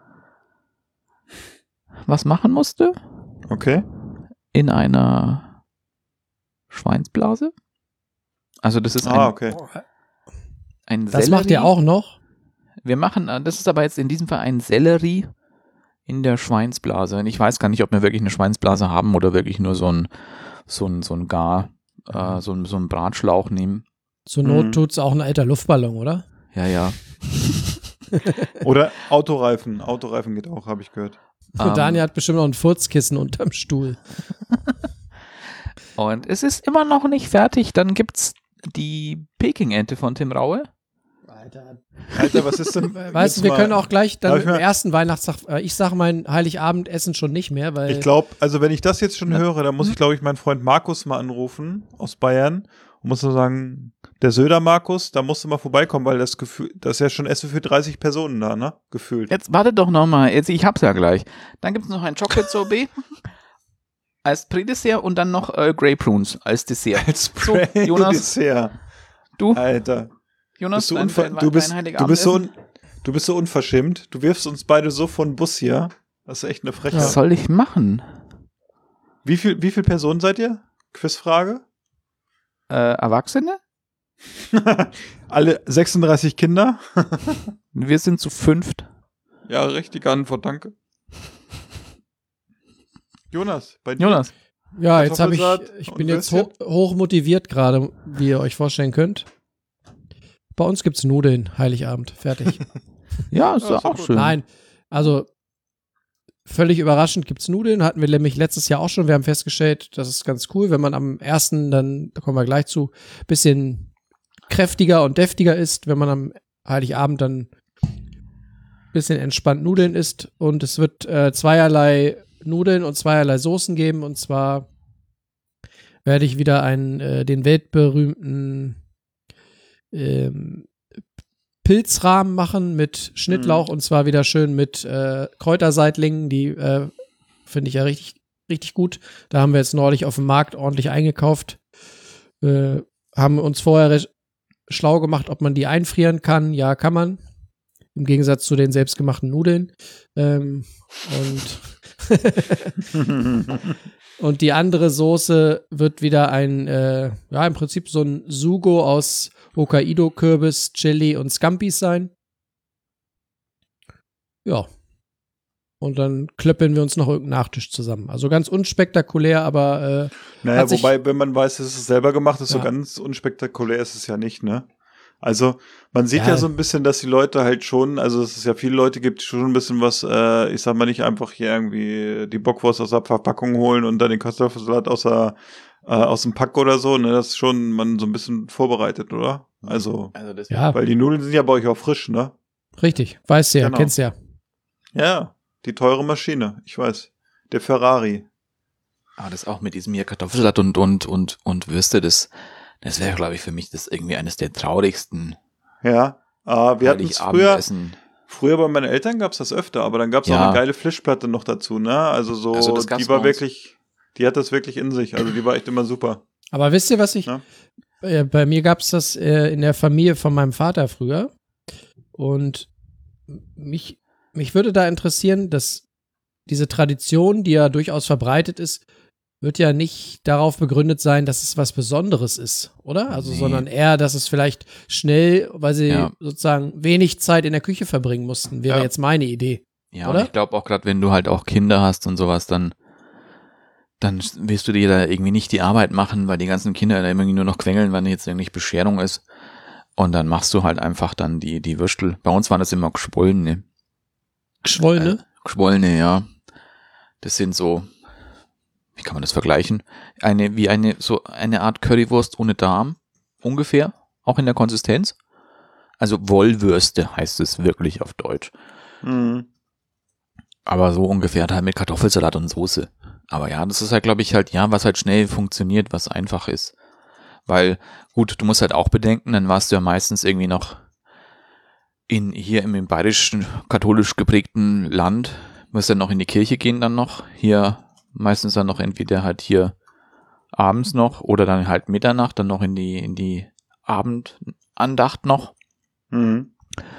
was machen musste. Okay. In einer Schweinsblase. Also das ist ein das macht ihr auch noch? Wir machen, das ist aber jetzt in diesem Fall ein Sellerie in der Schweinsblase. Und ich weiß gar nicht, ob wir wirklich eine Schweinsblase haben oder wirklich nur so ein Bratschlauch nehmen. Zur Not tut's auch ein alter Luftballon, oder? Ja, ja. Oder Autoreifen. Autoreifen geht auch, habe ich gehört. Und Daniel hat bestimmt noch ein Furzkissen unterm Stuhl. Und es ist immer noch nicht fertig. Dann gibt's die Peking-Ente von Tim Raue. Alter, was ist denn? Weißt du, wir können auch gleich dann im ersten Weihnachtstag, ich sage mein Heiligabendessen schon nicht mehr, weil. Ich glaube, also wenn ich das jetzt schon höre, dann muss ich, glaube ich, meinen Freund Markus mal anrufen aus Bayern und muss so sagen, der Söder Markus, da musst du mal vorbeikommen, weil das ist ja schon Essen für 30 Personen da, ne? Gefühlt. Jetzt warte doch nochmal, ich hab's ja gleich. Dann gibt's noch ein Chocolate Sorbet als Prädessert und dann noch Grey Prunes als Dessert. Als Prädessert. Du? Alter. Jonas, du bist so unverschämt. Du wirfst uns beide so von den Bus hier. Das ist echt eine Frechheit. Was soll ich machen? Wie viel Personen seid ihr? Quizfrage. Erwachsene? Alle 36 Kinder? Wir sind zu 5. Ja, richtige Antwort, danke. Jonas, bei dir? Jonas. Ja, jetzt ich bin jetzt hoch motiviert gerade, wie ihr euch vorstellen könnt. Bei uns gibt's Nudeln, Heiligabend, fertig. Ja, ist doch auch schön. Nein, also völlig überraschend gibt's Nudeln, hatten wir nämlich letztes Jahr auch schon. Wir haben festgestellt, das ist ganz cool, wenn man am ersten, dann, da kommen wir gleich zu, bisschen kräftiger und deftiger ist, wenn man am Heiligabend dann bisschen entspannt Nudeln isst. Und es wird zweierlei Nudeln und zweierlei Soßen geben. Und zwar werde ich wieder den weltberühmten Pilzrahmen machen mit Schnittlauch und zwar wieder schön mit Kräuterseitlingen, die finde ich ja richtig, richtig gut. Da haben wir jetzt neulich auf dem Markt ordentlich eingekauft. Haben uns vorher schlau gemacht, ob man die einfrieren kann. Ja, kann man. Im Gegensatz zu den selbstgemachten Nudeln. Und die andere Soße wird wieder im Prinzip so ein Sugo aus Hokkaido-Kürbis, Chili und Scampis sein. Ja. Und dann klöppeln wir uns noch irgendeinen Nachtisch zusammen. Also ganz unspektakulär, aber naja, wobei, wenn man weiß, dass es selber gemacht ist, so ganz unspektakulär ist es ja nicht, ne? Also, man sieht ja so ein bisschen, dass die Leute halt schon, also dass es ja viele Leute gibt, die schon ein bisschen was, ich sag mal nicht einfach hier irgendwie die Bockwurst aus der Verpackung holen und dann den Kartoffelsalat aus dem Pack oder so, ne? Das ist schon man so ein bisschen vorbereitet, oder? Also weil die Nudeln sind ja bei euch auch frisch, ne? Richtig, weißt du ja, kennst ja. Ja, die teure Maschine, ich weiß. Der Ferrari. Aber das auch mit diesem hier Kartoffelsalat und Würste, das wäre, glaube ich, für mich das irgendwie eines der traurigsten. Ja, wir hatten es früher bei meinen Eltern gab's das öfter, aber dann gab's auch eine geile Fischplatte noch dazu, ne? Also die war wirklich, die hat das wirklich in sich, also die war echt immer super. Aber wisst ihr, was ich bei mir gab es das in der Familie von meinem Vater früher. Und mich würde da interessieren, dass diese Tradition, die ja durchaus verbreitet ist, wird ja nicht darauf begründet sein, dass es was Besonderes ist, oder? Also, sondern eher, dass es vielleicht schnell, weil sie sozusagen wenig Zeit in der Küche verbringen mussten, wäre jetzt meine Idee. Ja, oder? Und ich glaube auch gerade, wenn du halt auch Kinder hast und sowas, dann wirst du dir da irgendwie nicht die Arbeit machen, weil die ganzen Kinder da irgendwie nur noch quengeln, wenn jetzt irgendwie Bescherung ist. Und dann machst du halt einfach dann die Würstel. Bei uns waren das immer geschwollene. Geschwollene? Geschwollene, ja. Das sind so, wie kann man das vergleichen? Eine Art Currywurst ohne Darm, ungefähr, auch in der Konsistenz. Also Wollwürste heißt es wirklich auf Deutsch. Mhm. Aber so ungefähr halt mit Kartoffelsalat und Soße. Aber ja, das ist halt, glaube ich, was halt schnell funktioniert, was einfach ist. Weil, gut, du musst halt auch bedenken, dann warst du ja meistens irgendwie noch hier im bayerischen, katholisch geprägten Land, musst dann noch in die Kirche gehen dann noch. Hier meistens dann noch entweder halt hier abends noch oder dann halt Mitternacht, dann noch in die Abendandacht noch. Mhm.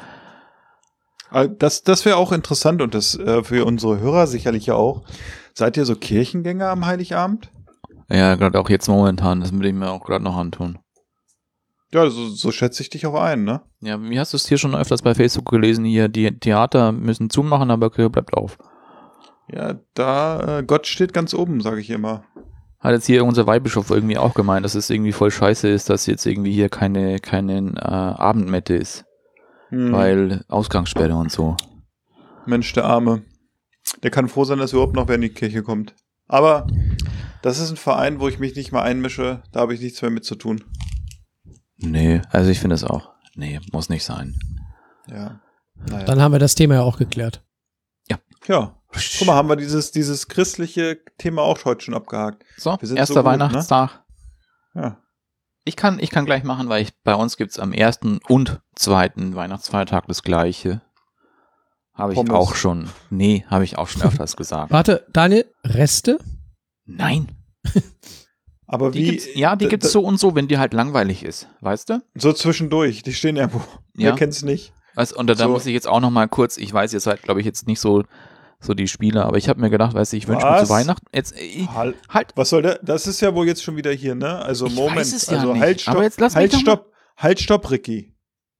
Das wäre auch interessant und das für unsere Hörer sicherlich ja auch. Seid ihr so Kirchengänger am Heiligabend? Ja, gerade auch jetzt momentan, das würde ich mir auch gerade noch antun. Ja, so schätze ich dich auch ein, ne? Ja, wie hast du es hier schon öfters bei Facebook gelesen, hier, die Theater müssen zumachen, aber Kirche bleibt auf. Ja, Gott steht ganz oben, sage ich immer. Hat jetzt hier unser Weihbischof irgendwie auch gemeint, dass es irgendwie voll scheiße ist, dass jetzt irgendwie hier keine Abendmette ist. Weil Ausgangssperre und so. Mensch, der Arme. Der kann froh sein, dass überhaupt noch wer in die Kirche kommt. Aber das ist ein Verein, wo ich mich nicht mal einmische. Da habe ich nichts mehr mit zu tun. Nee, also ich finde es auch. Nee, muss nicht sein. Ja. Naja. Dann haben wir das Thema ja auch geklärt. Ja. Guck mal, haben wir dieses christliche Thema auch heute schon abgehakt. So, wir sind erster so gut, Weihnachtstag. Ne? Ja. Ich kann gleich machen, weil bei uns gibt's am 1. und 2. Weihnachtsfeiertag das Gleiche. Habe ich auch schon öfters gesagt. Warte, Daniel, Reste? Nein. Aber die gibt's so und so, wenn die halt langweilig ist, weißt du? So zwischendurch, die stehen irgendwo. Ja. Wer kennt's nicht? Und da muss ich jetzt auch noch mal kurz, ich weiß, ihr seid, glaube ich, jetzt nicht so die Spieler, aber ich habe mir gedacht, ich wünsche mir zu Weihnachten jetzt halt. Was soll der? Das ist ja wohl jetzt schon wieder hier, ne? Also ich Moment, weiß es ja also nicht. halt, stopp, aber jetzt lass mich halt, stopp, Ricky.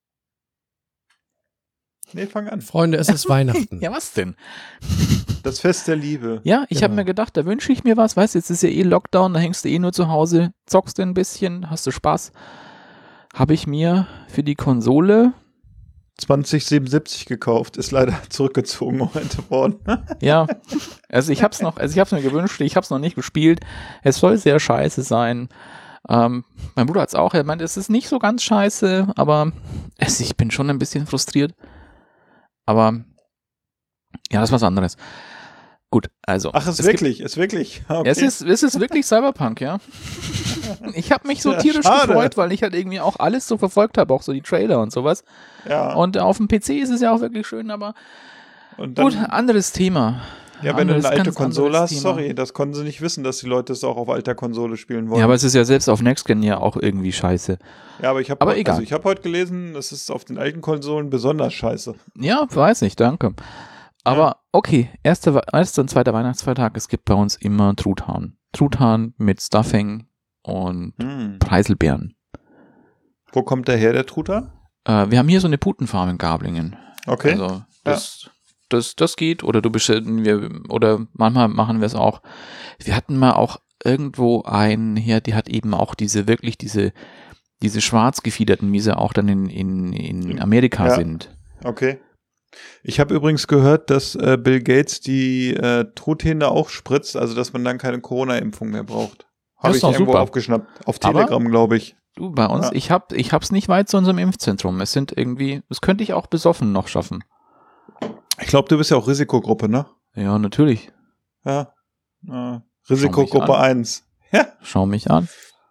Nee, fang an. Freunde, es ist Weihnachten. Ja, was denn? Das Fest der Liebe. Ja, ich habe mir gedacht, da wünsche ich mir was, weißt du, jetzt ist ja Lockdown, da hängst du nur zu Hause, zockst du ein bisschen, hast du Spaß. Habe ich mir für die Konsole 2077 gekauft, ist leider zurückgezogen worden. Ja, also ich hab's mir gewünscht, ich hab's noch nicht gespielt. Es soll sehr scheiße sein. Mein Bruder hat's auch, er meint, es ist nicht so ganz scheiße, aber ich bin schon ein bisschen frustriert. Aber ja, das ist was anderes. Gut, also. Ach, ist wirklich. Okay. Es ist wirklich Cyberpunk, ja. Ich habe mich so tierisch gefreut, weil ich halt irgendwie auch alles so verfolgt habe, auch so die Trailer und sowas. Ja. Und auf dem PC ist es ja auch wirklich schön, aber gut, anderes Thema. Ja, wenn du eine alte Konsole hast, sorry, das konnten sie nicht wissen, dass die Leute es auch auf alter Konsole spielen wollen. Ja, aber es ist ja selbst auf Next Gen ja auch irgendwie scheiße. Ja, aber egal. Also ich habe heute gelesen, das ist auf den alten Konsolen besonders scheiße. Ja, weiß nicht, danke. Aber okay, erster und zweiter Weihnachtsfeiertag, es gibt bei uns immer Truthahn. Truthahn mit Stuffing und Preiselbeeren. Wo kommt der her, der Truthahn? Wir haben hier so eine Putenfarm in Gablingen. Okay. Also das geht, oder oder manchmal machen wir es auch. Wir hatten mal auch irgendwo einen hier, die hat eben auch diese schwarz gefiederten, wie sie auch dann in Amerika sind. Okay. Ich habe übrigens gehört, dass Bill Gates die Truthähne auch spritzt, also dass man dann keine Corona-Impfung mehr braucht. Habe ich irgendwo aufgeschnappt. Auf Telegram, glaube ich. Du, bei uns, ich hab's nicht weit zu unserem Impfzentrum. Das könnte ich auch besoffen noch schaffen. Ich glaube, du bist ja auch Risikogruppe, ne? Ja, natürlich. Ja. Risikogruppe 1. Ja. Schau mich an.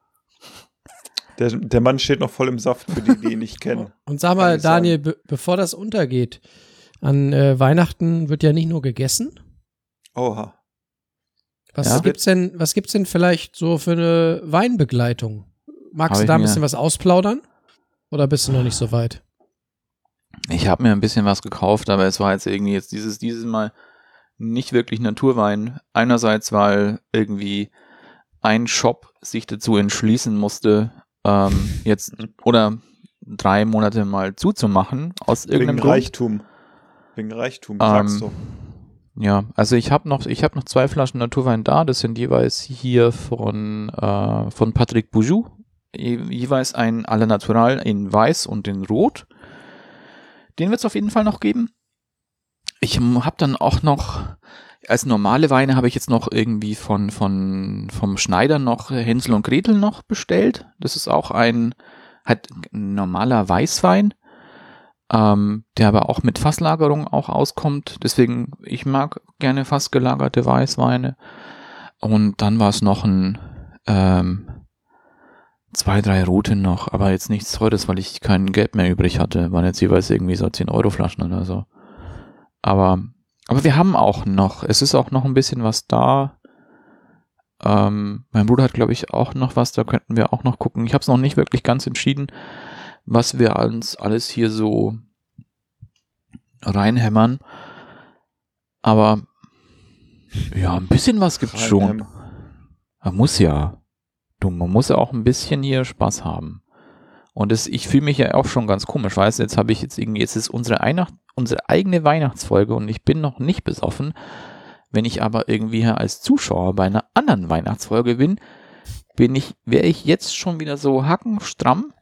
Der Mann steht noch voll im Saft für die ihn nicht kennen. Und sag mal, Daniel, bevor das untergeht, an Weihnachten wird ja nicht nur gegessen. Oha. Was gibt's denn vielleicht so für eine Weinbegleitung? magst du da ein bisschen was ausplaudern? Oder bist du noch nicht so weit? Ich habe mir ein bisschen was gekauft, aber es war jetzt irgendwie dieses Mal nicht wirklich Naturwein. Einerseits, weil irgendwie ein Shop sich dazu entschließen musste, jetzt oder 3 Monate mal zuzumachen, aus irgendeinem Grund. Wegen Reichtum, sagst du. Ja, also ich habe noch 2 Flaschen Naturwein da, das sind jeweils hier von Patrick Boujou, jeweils ein Alle Natural in Weiß und in Rot. Den wird es auf jeden Fall noch geben. Ich habe dann auch noch, als normale Weine habe ich jetzt noch irgendwie vom Schneider noch Hänsel und Gretel noch bestellt. Das ist auch ein normaler Weißwein, der aber auch mit Fasslagerung auch auskommt. Deswegen, ich mag gerne fassgelagerte Weißweine. Und dann war es noch ein 2, 3 rote noch, aber jetzt nichts Teures, weil ich kein Geld mehr übrig hatte. Waren jetzt jeweils irgendwie so 10 Euro Flaschen oder so. Aber wir haben auch noch, es ist auch noch ein bisschen was da. Mein Bruder hat, glaube ich, auch noch was, da könnten wir auch noch gucken. Ich habe es noch nicht wirklich ganz entschieden, was wir uns alles hier so reinhämmern. Aber ja, ein bisschen was gibt's schon. Man muss ja auch ein bisschen hier Spaß haben. Und ich fühle mich ja auch schon ganz komisch, weißt du, jetzt ist unsere eigene Weihnachtsfolge und ich bin noch nicht besoffen. Wenn ich aber irgendwie als Zuschauer bei einer anderen Weihnachtsfolge wäre ich jetzt schon wieder so hackenstramm.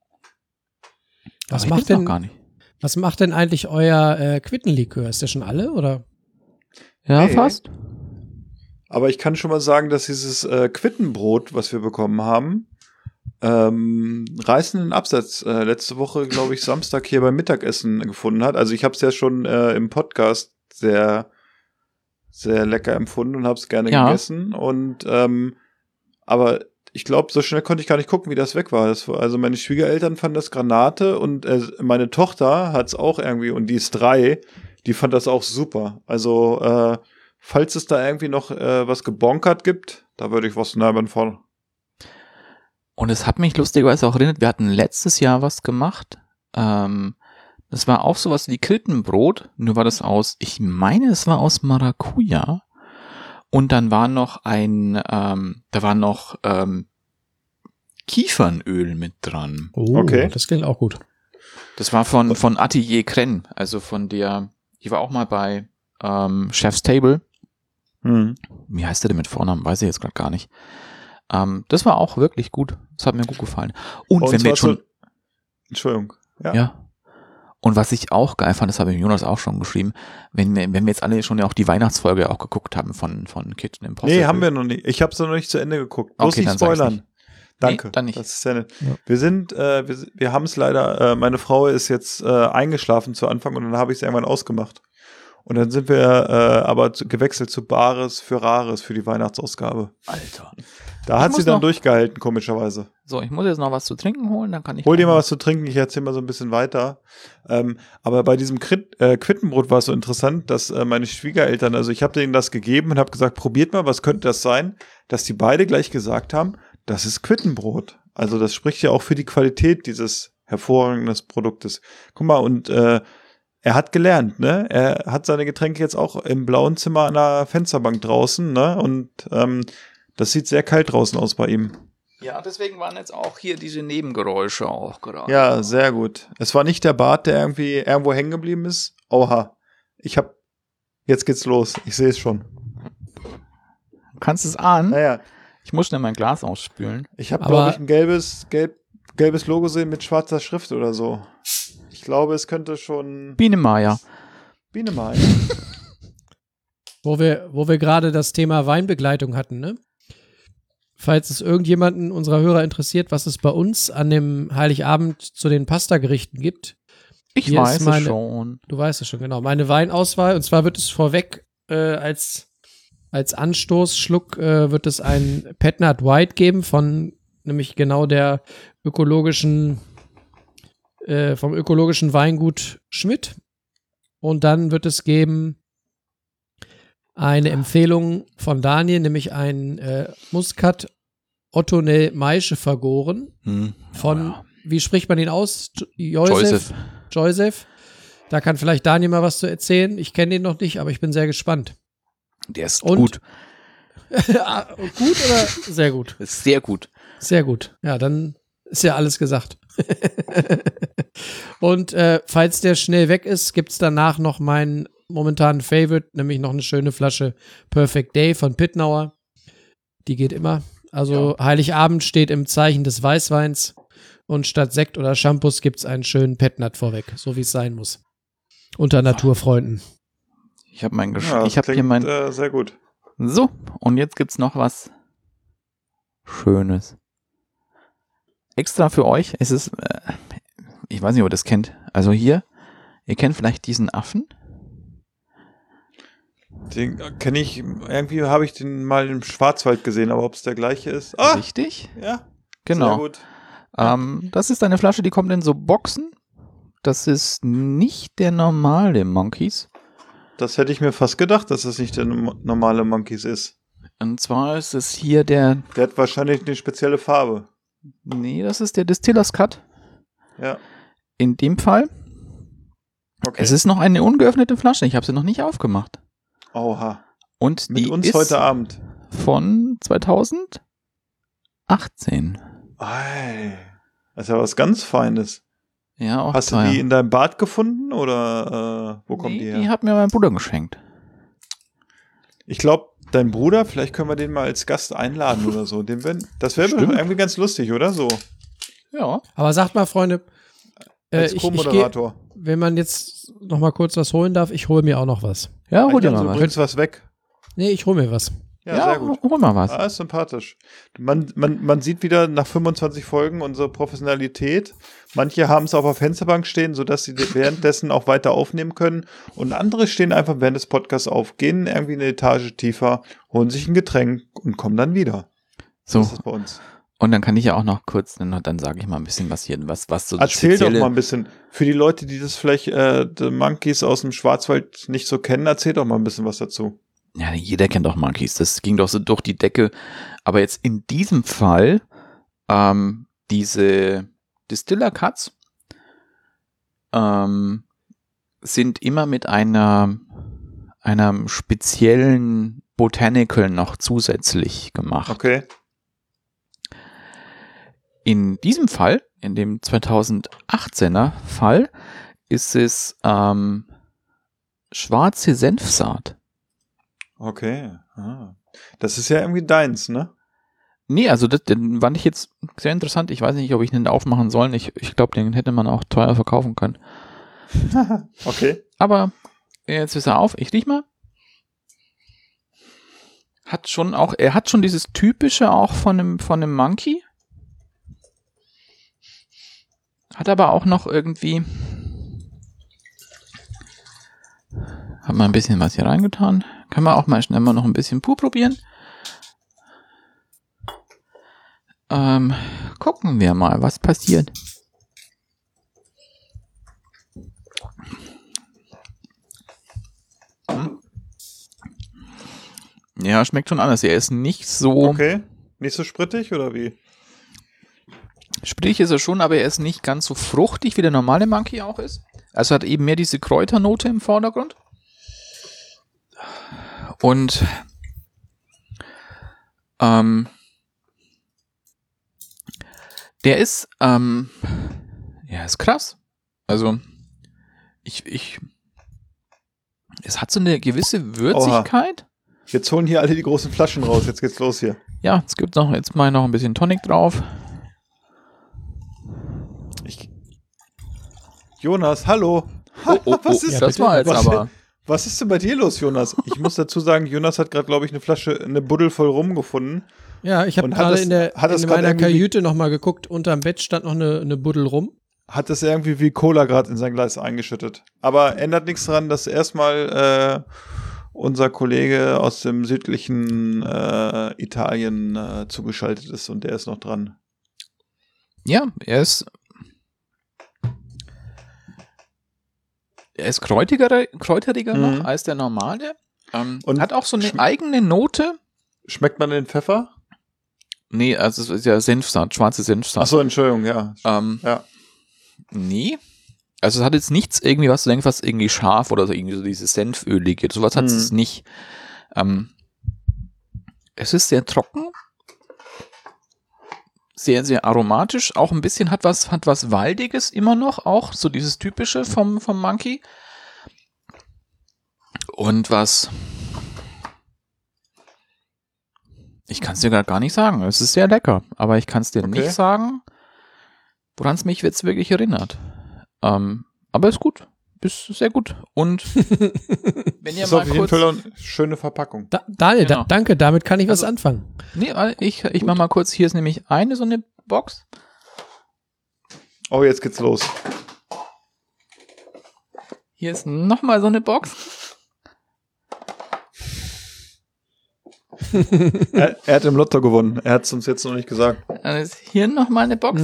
Was macht denn eigentlich euer Quittenlikör? Ist der schon alle, oder? Ja, fast. Aber ich kann schon mal sagen, dass dieses Quittenbrot, was wir bekommen haben, reißenden Absatz letzte Woche, glaube ich, Samstag hier beim Mittagessen gefunden hat. Also ich habe es ja schon im Podcast sehr, sehr lecker empfunden und habe es gerne gegessen. Und aber ich glaube, so schnell konnte ich gar nicht gucken, wie das weg war. Also meine Schwiegereltern fanden das Granate und meine Tochter hat es auch irgendwie, und die ist 3, die fand das auch super. Also falls es da irgendwie noch was gebonkert gibt, da würde ich was nehmen von. Und es hat mich lustigerweise auch erinnert, wir hatten letztes Jahr was gemacht. Das war auch sowas wie Quittenbrot, nur war das ich meine, es war aus Maracuja. Und dann war noch Kiefernöl mit dran. Oh, okay. Das klingt auch gut. Das war von Atelier Krenn, also die war auch mal bei Chef's Table. Wie heißt der denn mit Vornamen? Weiß ich jetzt gerade gar nicht. Das war auch wirklich gut. Das hat mir gut gefallen. Und wenn wir jetzt schon... Entschuldigung. Ja. Und was ich auch geil fand, das habe ich Jonas auch schon geschrieben, wenn wir jetzt alle schon ja auch die Weihnachtsfolge auch geguckt haben von Kitchen Impossible. Nee, haben wir noch nicht. Ich habe es noch nicht zu Ende geguckt. Bloß nicht spoilern. Danke. Nee, dann nicht. Das ist ja nett. Ja. Wir haben es leider, meine Frau ist jetzt eingeschlafen zu Anfang und dann habe ich es irgendwann ausgemacht. Und dann sind wir aber gewechselt zu Bares für Rares für die Weihnachtsausgabe. Alter. Da hat sie dann durchgehalten, komischerweise. So, ich muss jetzt noch was zu trinken holen, dann kann ich... Hol dir mal was zu trinken, ich erzähle mal so ein bisschen weiter. Aber bei diesem Quittenbrot war es so interessant, dass meine Schwiegereltern, also ich habe denen das gegeben und habe gesagt, probiert mal, was könnte das sein, dass die beide gleich gesagt haben, das ist Quittenbrot. Also das spricht ja auch für die Qualität dieses hervorragenden Produktes. Guck mal, und er hat gelernt, ne? Er hat seine Getränke jetzt auch im blauen Zimmer an der Fensterbank draußen, ne? Und das sieht sehr kalt draußen aus bei ihm. Ja, deswegen waren jetzt auch hier diese Nebengeräusche auch gerade. Ja, sehr gut. Es war nicht der Bart, der irgendwie irgendwo hängen geblieben ist. Oha. Jetzt geht's los. Ich sehe es schon. Du kannst es ahnen? Naja. Ich muss schnell mein Glas ausspülen. Ich habe, glaube ich, ein gelbes Logo gesehen mit schwarzer Schrift oder so. Ich glaube, es könnte schon... Biene Maya. Wo wir gerade das Thema Weinbegleitung hatten, ne? Falls es irgendjemanden unserer Hörer interessiert, was es bei uns an dem Heiligabend zu den Pasta-Gerichten gibt. Ich weiß es schon. Du weißt es schon, genau. Meine Weinauswahl, und zwar wird es vorweg als Anstoßschluck wird es ein Pet Nat White geben von nämlich genau der ökologischen vom ökologischen Weingut Schmidt. Und dann wird es geben eine Empfehlung von Daniel, nämlich ein Muscat Ottonel Maische vergoren. Von, wie spricht man ihn aus? Joseph. Da kann vielleicht Daniel mal was zu erzählen. Ich kenne den noch nicht, aber ich bin sehr gespannt. Der ist gut. Gut oder sehr gut? Ist sehr gut. Sehr gut. Ja, dann ist ja alles gesagt. Und falls der schnell weg ist, gibt's danach noch meinen momentanen Favorite, nämlich noch eine schöne Flasche Perfect Day von Pittnauer. Die geht immer. Also Heiligabend steht im Zeichen des Weißweins und statt Sekt oder Shampoos gibt's einen schönen Petnat vorweg, so wie es sein muss. Unter Naturfreunden. Ich habe mein sehr gut. So, und jetzt gibt's noch was Schönes. Extra für euch, es ist, ich weiß nicht, ob ihr das kennt. Also hier, ihr kennt vielleicht diesen Affen. Den kenne ich, irgendwie habe ich den mal im Schwarzwald gesehen, aber ob es der gleiche ist. Ah! Richtig? Ja. Genau. Sehr gut. Das ist eine Flasche, die kommt in so Boxen. Das ist nicht der normale Monkeys. Das hätte ich mir fast gedacht, dass das nicht der normale Monkeys ist. Und zwar ist es hier der hat wahrscheinlich eine spezielle Farbe. Nee, das ist der Distillers Cut. Ja. In dem Fall. Okay. Es ist noch eine ungeöffnete Flasche. Ich habe sie noch nicht aufgemacht. Oha. Und mit die uns ist heute Abend. Von 2018. Ei. Das ist ja was ganz Feines. Ja, auch Hast du die in deinem Bad gefunden oder wo kommen die her? Die hat mir mein Bruder geschenkt. Ich glaube, dein Bruder, vielleicht können wir den mal als Gast einladen oder so. Das wäre irgendwie ganz lustig, oder so? Ja. Aber sagt mal, Freunde, als Co-Moderator. Wenn man jetzt noch mal kurz was holen darf, ich hole mir auch noch was. Ja, hol dir mal was. Du bringst was weg. Nee, ich hole mir was. Ja, sehr gut. Hol mal was. Ah, ist sympathisch. Man sieht wieder nach 25 Folgen unsere Professionalität. Manche haben es auf der Fensterbank stehen, sodass sie währenddessen auch weiter aufnehmen können. Und andere stehen einfach während des Podcasts auf, gehen irgendwie eine Etage tiefer, holen sich ein Getränk und kommen dann wieder. So. Das ist bei uns. Und dann kann ich ja auch noch kurz, dann sage ich mal ein bisschen was hier, was so das Erzähl doch mal ein bisschen, für die Leute, die das vielleicht The Monkeys aus dem Schwarzwald nicht so kennen, erzähl doch mal ein bisschen was dazu. Ja, jeder kennt doch Monkeys, das ging doch so durch die Decke. Aber jetzt in diesem Fall, diese Distiller Cuts sind immer mit einer speziellen Botanical noch zusätzlich gemacht. Okay. In diesem Fall, in dem 2018er Fall, ist es schwarze Senfsaat. Okay. Das ist ja irgendwie deins, ne? Nee, also den fand ich jetzt sehr interessant. Ich weiß nicht, ob ich den aufmachen soll. Ich glaube, den hätte man auch teuer verkaufen können. Okay. Aber jetzt ist er auf. Ich riech mal. Er hat schon dieses typische auch von einem Monkey. Hat aber auch noch irgendwie. Hat mal ein bisschen was hier reingetan. Können wir auch mal schnell noch ein bisschen pur probieren. Gucken wir mal, was passiert. Ja, schmeckt schon anders. Er ist nicht so... Okay, nicht so sprittig oder wie? Sprittig ist er schon, aber er ist nicht ganz so fruchtig, wie der normale Monkey auch ist. Also hat eben mehr diese Kräuternote im Vordergrund. Und der ist ist krass. Also es hat so eine gewisse Würzigkeit. Oha. Jetzt holen hier alle die großen Flaschen raus. Jetzt geht's los hier. Ja, es gibt jetzt mal noch ein bisschen Tonic drauf. Jonas, hallo. Was ist das? War jetzt aber. Was ist denn bei dir los, Jonas? Ich muss dazu sagen, Jonas hat gerade, glaube ich, eine Buddel voll rum gefunden. Ja, ich habe gerade in meiner Kajüte nochmal geguckt. Unterm Bett stand noch eine Buddel rum. Hat das irgendwie wie Cola gerade in sein Glas eingeschüttet. Aber ändert nichts daran, dass erstmal unser Kollege aus dem südlichen Italien zugeschaltet ist und der ist noch dran. Ja, er ist kräuteriger noch als der normale. Und hat auch so eine eigene Note. Schmeckt man den Pfeffer? Nee, also es ist ja Senfsaat, schwarze Senfsaat. Achso, Entschuldigung, ja. Ja. Nee. Also es hat jetzt nichts irgendwie, was du denkst, was irgendwie scharf oder so irgendwie so dieses Senfölige. Sowas hat es nicht. Es ist sehr trocken. Sehr, sehr aromatisch. Auch ein bisschen hat was Waldiges immer noch. Auch so dieses Typische vom Monkey. Und was... Ich kann es dir gar nicht sagen. Es ist sehr lecker. Aber ich kann es dir nicht sagen, woran es mich jetzt wirklich erinnert. Aber ist gut. Ist sehr gut. Und wenn ihr ist mal auf jeden kurz... Fall eine schöne Verpackung. Daniel, Genau. danke. Damit kann ich was anfangen. Nee, ich mach mal kurz. Hier ist nämlich eine so eine Box. Oh, jetzt geht's los. Hier ist nochmal so eine Box. Er hat im Lotto gewonnen. Er hat es uns jetzt noch nicht gesagt. Dann ist hier nochmal eine Box.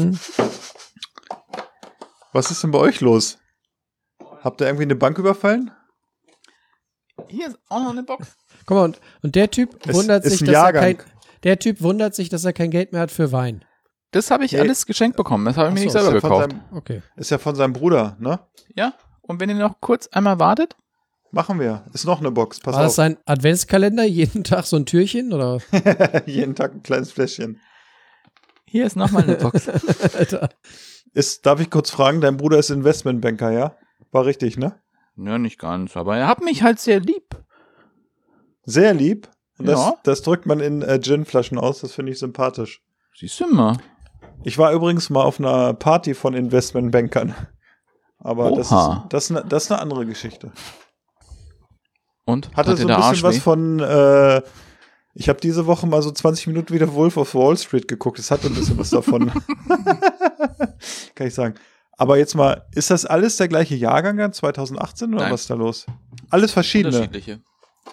Was ist denn bei euch los? Habt ihr irgendwie eine Bank überfallen? Hier ist auch noch eine Box. Guck mal, und der Typ wundert sich, dass er kein Geld mehr hat für Wein. Das habe ich alles geschenkt bekommen. Das habe ich mir nicht selber gekauft. Ist ja von seinem Bruder, ne? Ja, und wenn ihr noch kurz einmal wartet. Machen wir. Ist noch eine Box. Pass War auf. das sein Adventskalender? Jeden Tag so ein Türchen? Oder? Jeden Tag ein kleines Fläschchen. Hier ist nochmal eine Box. Alter. Darf ich kurz fragen, dein Bruder ist Investmentbanker, ja? War richtig, ne? Ja, nicht ganz, aber er hat mich halt sehr lieb. Sehr lieb? Und Ja. das drückt man in Ginflaschen aus, das finde ich sympathisch. Siehst du mal. Ich war übrigens mal auf einer Party von Investmentbankern. Aber das ist eine andere Geschichte. Und? Hatte so ein bisschen was von, ich habe diese Woche mal so 20 Minuten wieder Wolf of Wall Street geguckt. Das hatte ein bisschen was davon. Kann ich sagen. Aber jetzt mal, ist das alles der gleiche Jahrgang dann, 2018 oder Nein. was ist da los? Alles verschiedene. Unterschiedliche.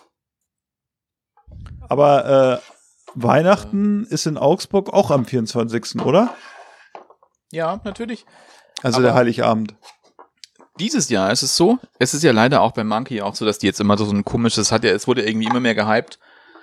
Aber Weihnachten ist in Augsburg auch am 24., oder? Ja, natürlich. Also Aber der Heiligabend. Dieses Jahr ist es so, es ist ja leider auch bei Monkey auch so, dass die jetzt immer so ein komisches, es wurde irgendwie immer mehr gehypt.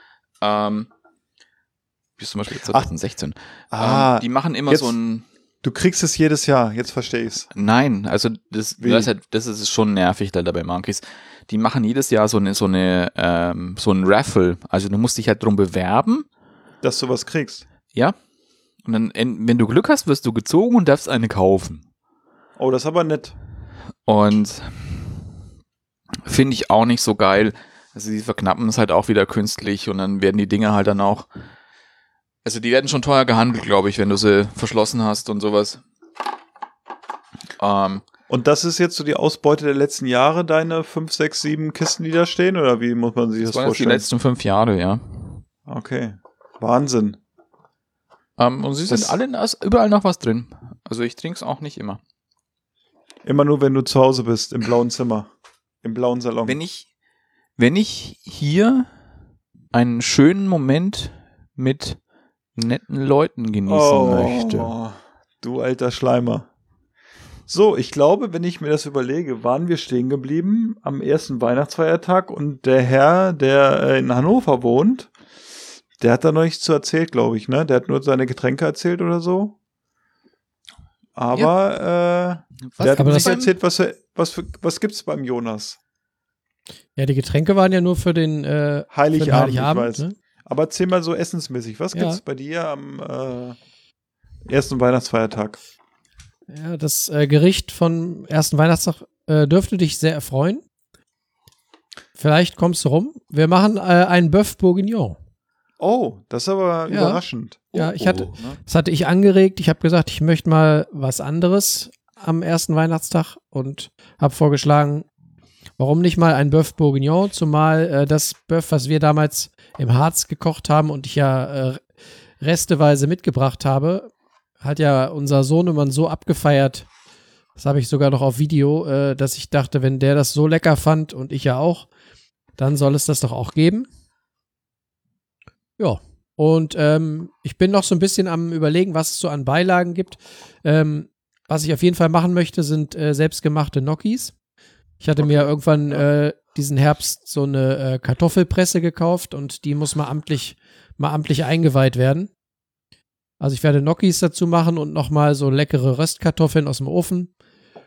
Wie zum Beispiel 2016. Die machen immer jetzt, so ein... Du kriegst es jedes Jahr, jetzt verstehe ich's. Nein, also das ist schon nervig leider bei Monkeys. Die machen jedes Jahr so ein Raffle. Also du musst dich halt drum bewerben. Dass du was kriegst. Ja. Und dann, wenn du Glück hast, wirst du gezogen und darfst eine kaufen. Oh, das ist aber nett. Und finde ich auch nicht so geil. Also die verknappen es halt auch wieder künstlich und dann werden die Dinge halt dann auch, also die werden schon teuer gehandelt, glaube ich, wenn du sie verschlossen hast und sowas. Und das ist jetzt so die Ausbeute der letzten Jahre, deine 5, 6, 7 Kisten, die da stehen? Oder wie muss man sich das waren vorstellen? Die letzten 5 Jahre, ja. Okay. Wahnsinn. Und sie sind alle, da ist überall noch was drin. Also ich trinke es auch nicht immer. Immer nur, wenn du zu Hause bist, im blauen Zimmer, im blauen Salon. Wenn ich hier einen schönen Moment mit netten Leuten genießen möchte. Du alter Schleimer. So, ich glaube, wenn ich mir das überlege, waren wir stehen geblieben am ersten Weihnachtsfeiertag und der Herr, der in Hannover wohnt, der hat da noch nichts zu erzählt, glaube ich, ne? Der hat nur seine Getränke erzählt oder so. Aber der hat uns nicht erzählt, was gibt's beim Jonas? Ja, die Getränke waren ja nur für den Heiligabend, ich Heiligabend, weiß. ne? Aber erzähl mal so essensmäßig, was gibt's bei dir am ersten Weihnachtsfeiertag? Ja, das Gericht vom ersten Weihnachtstag dürfte dich sehr erfreuen. Vielleicht kommst du rum. Wir machen einen Bœuf Bourguignon. Oh, das ist aber überraschend. Ja, das hatte ich angeregt. Ich habe gesagt, ich möchte mal was anderes am ersten Weihnachtstag und habe vorgeschlagen, warum nicht mal ein Bœuf Bourguignon, zumal das Bœuf, was wir damals im Harz gekocht haben und ich ja resteweise mitgebracht habe, hat ja unser Sohnemann so abgefeiert, das habe ich sogar noch auf Video, dass ich dachte, wenn der das so lecker fand und ich ja auch, dann soll es das doch auch geben. Ja, und ich bin noch so ein bisschen am Überlegen, was es so an Beilagen gibt. Was ich auf jeden Fall machen möchte, sind selbstgemachte Gnocchis. Ich hatte mir irgendwann diesen Herbst so eine Kartoffelpresse gekauft und die muss mal amtlich eingeweiht werden. Also ich werde Gnocchis dazu machen und nochmal so leckere Röstkartoffeln aus dem Ofen.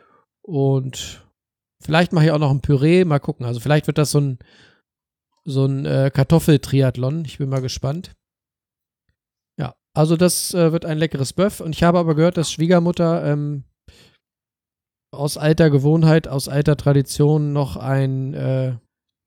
Und vielleicht mache ich auch noch ein Püree, mal gucken. Also vielleicht wird das so ein Kartoffeltriathlon. Ich bin mal gespannt. Ja, also das wird ein leckeres Bœuf. Und ich habe aber gehört, dass Schwiegermutter aus alter Gewohnheit, aus alter Tradition noch ein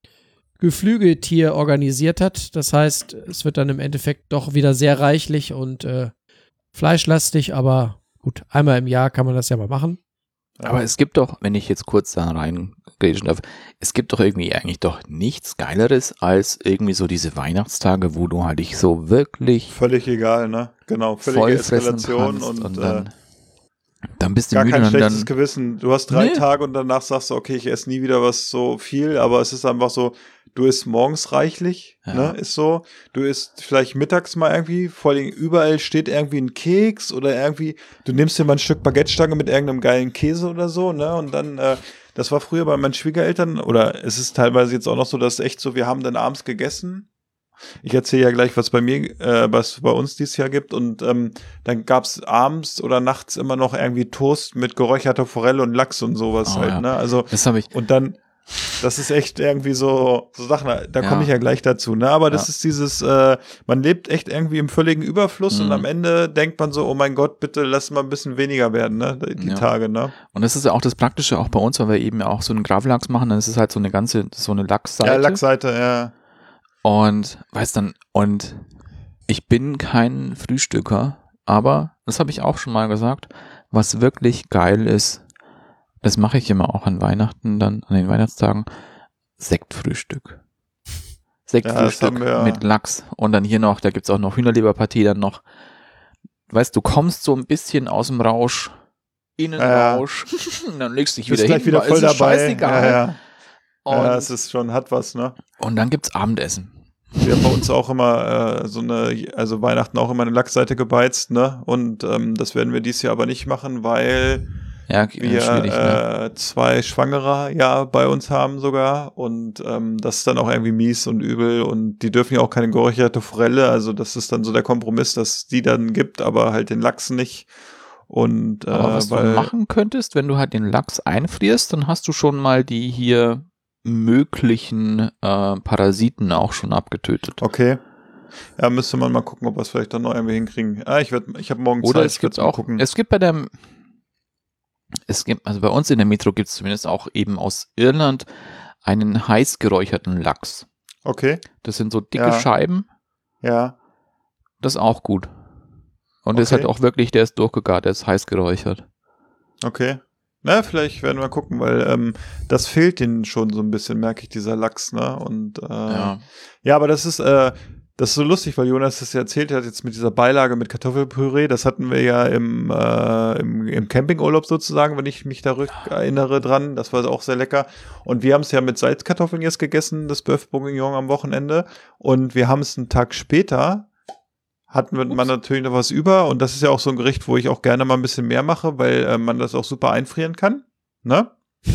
Geflügeltier organisiert hat. Das heißt, es wird dann im Endeffekt doch wieder sehr reichlich und fleischlastig, aber gut, einmal im Jahr kann man das ja mal machen. Aber es gibt doch, wenn ich jetzt kurz da reingrätschen darf, es gibt doch irgendwie eigentlich doch nichts Geileres als irgendwie so diese Weihnachtstage, wo du halt dich so wirklich völlig egal, ne? Genau, völlige Eskalation und dann bist du gar müde kein und schlechtes dann Gewissen. Du hast 3 Tage und danach sagst du, okay, ich esse nie wieder was so viel, aber es ist einfach so, du isst morgens reichlich, ne, ist so. Du isst vielleicht mittags mal irgendwie, vor allem überall steht irgendwie ein Keks oder irgendwie, du nimmst dir mal ein Stück Baguette-Stange mit irgendeinem geilen Käse oder so, ne, und dann, das war früher bei meinen Schwiegereltern, oder es ist teilweise jetzt auch noch so, dass echt so, wir haben dann abends gegessen. Ich erzähle ja gleich, was was bei uns dieses Jahr gibt, und dann gab's abends oder nachts immer noch irgendwie Toast mit geräucherter Forelle und Lachs und sowas ne, also, das habe ich. Und dann, das ist echt irgendwie so Sachen, da komme ich ja gleich dazu, ne, aber das ist dieses, man lebt echt irgendwie im völligen Überfluss und am Ende denkt man so, oh mein Gott, bitte lass mal ein bisschen weniger werden, ne, die Tage, ne. Und das ist ja auch das Praktische auch bei uns, weil wir eben ja auch so einen Gravlachs machen, dann ist es halt so eine Lachsseite. Ja, Lachsseite, ja. Und und ich bin kein Frühstücker, aber das habe ich auch schon mal gesagt, was wirklich geil ist, das mache ich immer auch an Weihnachten, dann an den Weihnachtstagen, Sektfrühstück. Sektfrühstück mit Lachs und dann hier noch, da gibt's auch noch Hühnerleberpartie, dann noch, weißt du, kommst so ein bisschen aus dem Rausch, Innenrausch, dann legst du dich wieder hin, wieder voll dabei. Scheißegal. Ja, es ist schon, hat was, ne? Und dann gibt's Abendessen. Wir haben bei uns auch immer also Weihnachten auch immer eine Lachsseite gebeizt, ne? Und das werden wir dieses Jahr aber nicht machen, weil wir 2 Schwangere bei uns haben sogar. Und das ist dann auch irgendwie mies und übel. Und die dürfen ja auch keine geräucherte Forelle. Also das ist dann so der Kompromiss, dass die dann gibt, aber halt den Lachs nicht. Und aber was du machen könntest, wenn du halt den Lachs einfrierst, dann hast du schon mal die hier möglichen Parasiten auch schon abgetötet. Okay. Ja, müsste man mal gucken, ob wir es vielleicht dann noch irgendwie hinkriegen. Ich habe morgen Oder Zeit. es gibt auch gucken. Also bei uns in der Metro gibt es zumindest auch eben aus Irland einen heiß geräucherten Lachs. Okay. Das sind so dicke Scheiben. Ja. Das ist auch gut. Und der ist halt auch wirklich, der ist durchgegart, der ist heiß geräuchert. Okay. Na, vielleicht werden wir gucken, weil das fehlt denen schon so ein bisschen, merke ich, dieser Lachs, ne? Und ja, aber das ist so lustig, weil Jonas das ja erzählt hat, jetzt mit dieser Beilage mit Kartoffelpüree, das hatten wir ja im Campingurlaub sozusagen, wenn ich mich da erinnere dran, das war auch sehr lecker. Und wir haben es ja mit Salzkartoffeln jetzt gegessen, das Bœuf Bourguignon am Wochenende. Und wir haben es einen Tag später, hatten wir natürlich noch was über, und das ist ja auch so ein Gericht, wo ich auch gerne mal ein bisschen mehr mache, weil man das auch super einfrieren kann, ne?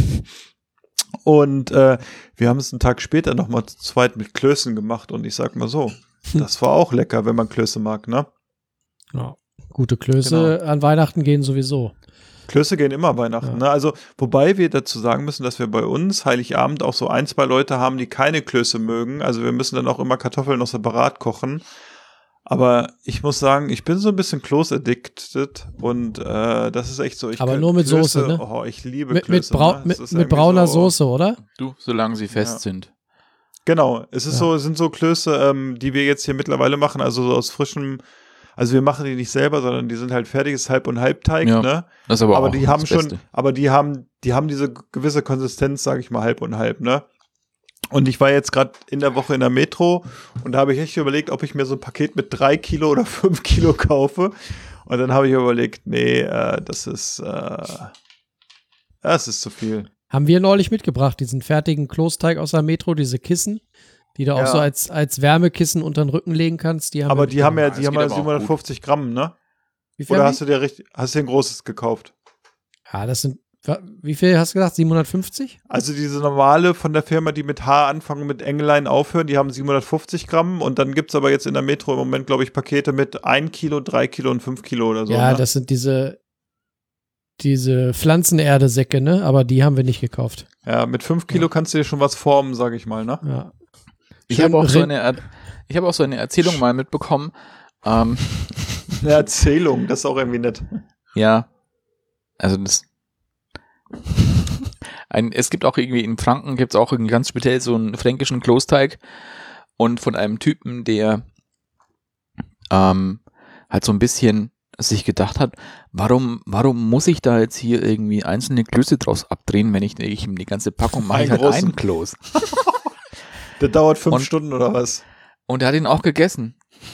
Und wir haben es einen Tag später nochmal zu zweit mit Klößen gemacht, und ich sag mal so, das war auch lecker, wenn man Klöße mag, ne? Ja, gute Klöße an Weihnachten gehen sowieso. Klöße gehen immer Weihnachten, ne? Also, wobei wir dazu sagen müssen, dass wir bei uns Heiligabend auch so 1, 2 Leute haben, die keine Klöße mögen, also wir müssen dann auch immer Kartoffeln noch separat kochen. Aber ich muss sagen, ich bin so ein bisschen Kloß-addicted, und das ist echt so. Aber nur mit Klöße, Soße, ne? Oh, ich liebe Klöße. Mit brauner Soße, oder? Du, solange sie fest sind. Genau, es ist sind so Klöße, die wir jetzt hier mittlerweile machen, also so aus frischem, also wir machen die nicht selber, sondern die sind halt fertiges Halb- und Halbteig, ne? Das ist aber auch die haben das schon, Beste. aber die haben diese gewisse Konsistenz, sage ich mal, halb und halb, ne? Und ich war jetzt gerade in der Woche in der Metro, und da habe ich echt überlegt, ob ich mir so ein Paket mit 3 Kilo oder 5 Kilo kaufe. Und dann habe ich überlegt, nee, das ist zu viel. Haben wir neulich mitgebracht, diesen fertigen Kloßteig aus der Metro, diese Kissen, die du auch so als Wärmekissen unter den Rücken legen kannst. Die haben ja 750 Gramm, ne? Oder hast du dir ein großes gekauft? Ja, das sind Wie viel hast du gesagt? 750? Also diese normale von der Firma, die mit H anfangen, mit Engelein aufhören, die haben 750 Gramm. Und dann gibt's aber jetzt in der Metro im Moment, glaube ich, Pakete mit 1 Kilo, 3 Kilo und 5 Kilo oder so. Ja, ne? das sind diese Pflanzenerde-Säcke, ne? Aber die haben wir nicht gekauft. Ja, mit 5 Kilo kannst du dir schon was formen, sag ich mal, ne? Ja. Ich habe auch so eine Erzählung mal mitbekommen. Eine Erzählung, das ist auch irgendwie nett. Ja, also es gibt auch irgendwie in Franken gibt's auch irgendwie ganz speziell so einen fränkischen Klosteig und von einem Typen, der halt so ein bisschen sich gedacht hat, warum muss ich da jetzt hier irgendwie einzelne Klöße draus abdrehen, wenn ich die ganze Packung mache, ich halt einen Kloß. Der dauert 5 Stunden oder was? Und er hat ihn auch gegessen.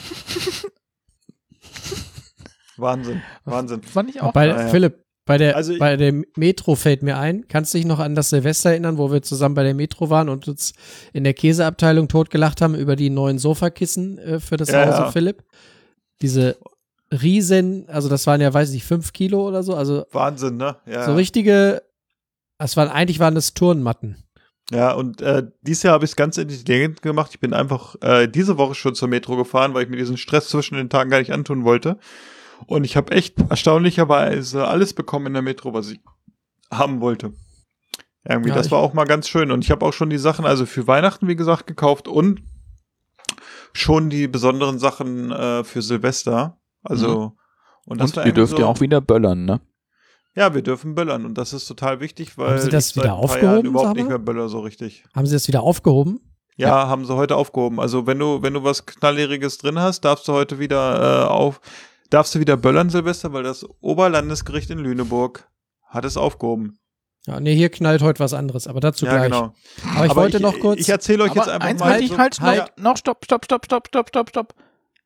Wahnsinn. Fand ich auch. Philipp, bei der Also Metro fällt mir ein, kannst du dich noch an das Silvester erinnern, wo wir zusammen bei der Metro waren und uns in der Käseabteilung totgelacht haben über die neuen Sofakissen für das Hause Philipp? Diese riesen, also das waren ja, weiß ich nicht, 5 Kilo oder so, also Wahnsinn, ne? Ja. so richtige, eigentlich waren das Turnmatten. Ja, und dieses Jahr habe ich es ganz intelligent gemacht. Ich bin einfach diese Woche schon zur Metro gefahren, weil ich mir diesen Stress zwischen den Tagen gar nicht antun wollte. Und ich habe echt erstaunlicherweise alles bekommen in der Metro, was ich haben wollte. Irgendwie, Ja, das war auch mal ganz schön. Und ich habe auch schon die Sachen, also für Weihnachten, wie gesagt, gekauft und schon die besonderen Sachen für Silvester. Also, und ihr dürft ja auch wieder böllern, ne? Ja, wir dürfen böllern und das ist total wichtig, weil Haben Sie das ich seit wieder ein paar aufgehoben, Jahren überhaupt sag nicht mal? mehr böller so richtig. Haben sie das wieder aufgehoben? Ja, haben sie heute aufgehoben. Also wenn du was Knalleriges drin hast, darfst du heute wieder wieder böllern, Silvester, weil das Oberlandesgericht in Lüneburg hat es aufgehoben. Ja, nee, hier knallt heute was anderes, aber dazu gleich. Genau. Aber ich wollte noch kurz. Ich erzähle euch jetzt einfach mal. Stopp.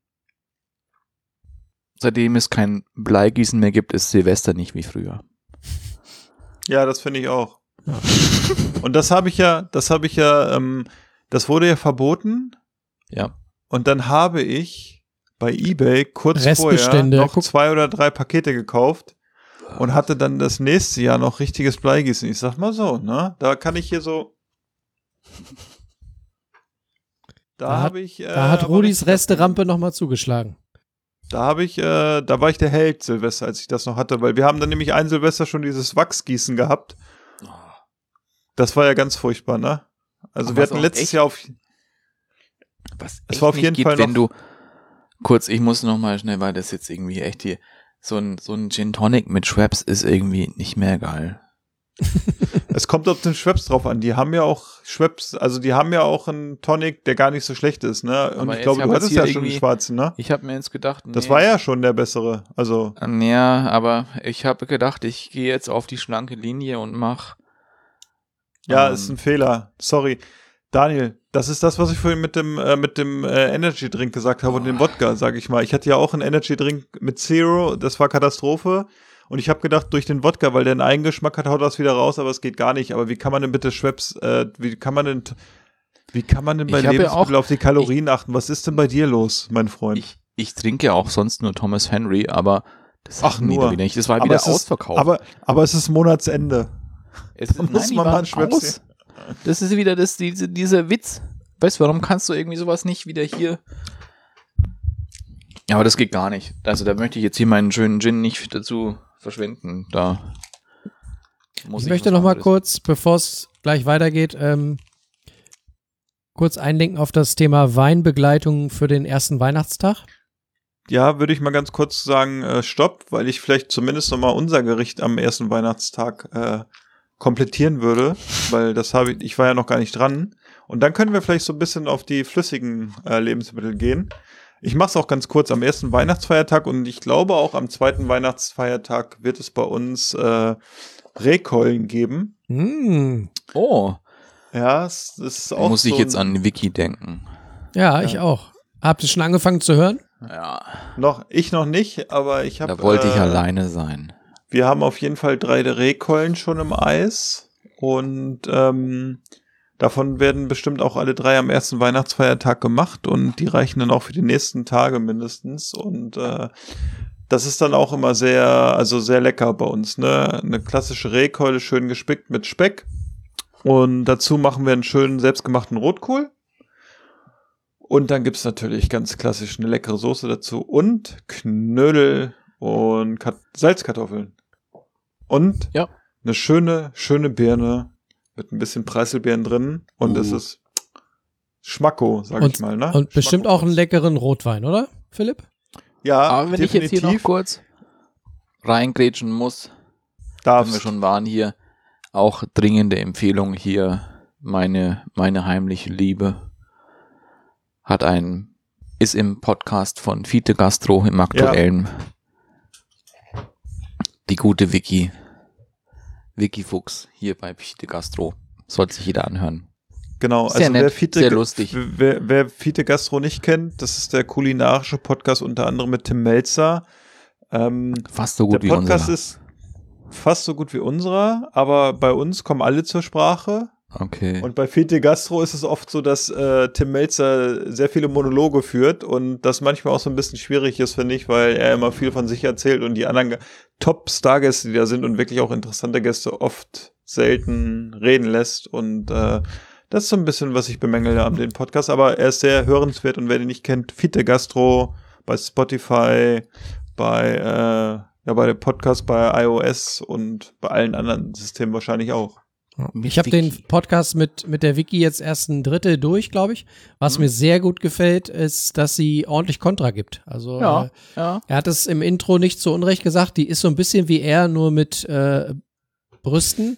Seitdem es kein Bleigießen mehr gibt, ist Silvester nicht wie früher. Ja, das finde ich auch. Ja. Und das wurde ja verboten. Ja. Und dann habe ich bei eBay kurz vorher noch 2 oder 3 Pakete gekauft und hatte dann das nächste Jahr noch richtiges Bleigießen. Ich sag mal so, ne? Da kann ich hier so. Da hat Rudis Resterampe nochmal zugeschlagen. Da war ich der Held, Silvester, als ich das noch hatte, weil wir haben dann nämlich ein Silvester schon dieses Wachsgießen gehabt. Das war ja ganz furchtbar, ne? Also wir hatten letztes Jahr es war auf jeden Fall noch. Wenn du kurz, ich muss noch mal schnell, weil das jetzt irgendwie echt hier so ein Gin Tonic mit Schweppes ist irgendwie nicht mehr geil. Es kommt auf den Schweppes drauf an. Die haben ja auch Schweppes, also die haben ja auch einen Tonic, der gar nicht so schlecht ist, ne? Und ich glaube, du hattest ja schon den schwarzen, ne? Ich habe mir jetzt gedacht, nee, das war ja schon der bessere, also. Ja, aber ich habe gedacht, ich gehe jetzt auf die schlanke Linie und mach. Ja, ist ein Fehler. Sorry. Daniel, das ist das, was ich vorhin mit dem Energy Drink gesagt habe und dem Wodka, sag ich mal. Ich hatte ja auch einen Energy Drink mit Zero, das war Katastrophe. Und ich habe gedacht, durch den Wodka, weil der einen Eigengeschmack hat, haut das wieder raus, aber es geht gar nicht. Aber wie kann man denn bitte Schweppes, wie kann man denn bei Lebensmitteln auf die Kalorien achten? Was ist denn bei dir los, mein Freund? Ich trinke ja auch sonst nur Thomas Henry, aber das hatten die wieder nicht. Das war wieder ausverkauft. Aber es ist Monatsende. Muss man mal Schweppes. Das ist wieder dieser Witz. Weißt du, warum kannst du irgendwie sowas nicht wieder hier? Ja, aber das geht gar nicht. Also da möchte ich jetzt hier meinen schönen Gin nicht dazu verschwenden. Da muss ich möchte noch mal kurz, bevor es gleich weitergeht, kurz einlenken auf das Thema Weinbegleitung für den ersten Weihnachtstag. Ja, würde ich mal ganz kurz sagen, stopp, weil ich vielleicht zumindest noch mal unser Gericht am ersten Weihnachtstag komplettieren würde, weil ich war ja noch gar nicht dran. Und dann können wir vielleicht so ein bisschen auf die flüssigen Lebensmittel gehen. Ich mache es auch ganz kurz am ersten Weihnachtsfeiertag und ich glaube auch am zweiten Weihnachtsfeiertag wird es bei uns Rehkeulen geben. Oh. Ja, es ist auch muss ich jetzt an Wiki denken. Ja, ich auch. Habt ihr schon angefangen zu hören? Ja. Ich noch nicht, aber ich habe. Da wollte ich alleine sein. Wir haben auf jeden Fall 3 Rehkeulen schon im Eis und davon werden bestimmt auch alle 3 am ersten Weihnachtsfeiertag gemacht und die reichen dann auch für die nächsten Tage mindestens und Das ist dann auch immer sehr lecker bei uns, ne? Eine klassische Rehkeule, schön gespickt mit Speck. Und dazu machen wir einen schönen selbstgemachten Rotkohl. Und dann gibt's natürlich ganz klassisch eine leckere Soße dazu. Und Knödel und Salzkartoffeln. Und eine schöne Birne mit ein bisschen Preiselbeeren drin. Und es ist Schmacko, sag ich mal, ne? Und bestimmt auch einen leckeren Rotwein, oder, Philipp? Ja, aber wenn definitiv. ich jetzt hier noch kurz reingrätschen muss, wenn wir schon waren hier, auch dringende Empfehlung hier, meine heimliche Liebe ist im Podcast von Fiete Gastro im aktuellen die gute Vicky Fuchs hier bei Fiete Gastro. Sollte sich jeder anhören. Genau, sehr also nett, sehr lustig. Wer Fiete Gastro nicht kennt, das ist der kulinarische Podcast unter anderem mit Tim Melzer. Fast so gut wie unserer. Der Podcast ist fast so gut wie unserer, aber bei uns kommen alle zur Sprache. Okay. Und bei Fiete Gastro ist es oft so, dass Tim Melzer sehr viele Monologe führt und das manchmal auch so ein bisschen schwierig ist, finde ich, weil er immer viel von sich erzählt und die anderen Top-Stargäste, die da sind und wirklich auch interessante Gäste, oft selten reden lässt und das ist so ein bisschen, was ich bemängele an dem Podcast, aber er ist sehr hörenswert und wer den nicht kennt, Fiete Gastro bei Spotify, bei dem Podcast bei iOS und bei allen anderen Systemen wahrscheinlich auch. Ich habe den Podcast mit der Vicky jetzt erst ein Drittel durch, glaube ich. Was mir sehr gut gefällt, ist, dass sie ordentlich Kontra gibt. Also er hat es im Intro nicht zu Unrecht gesagt, die ist so ein bisschen wie er, nur mit Brüsten.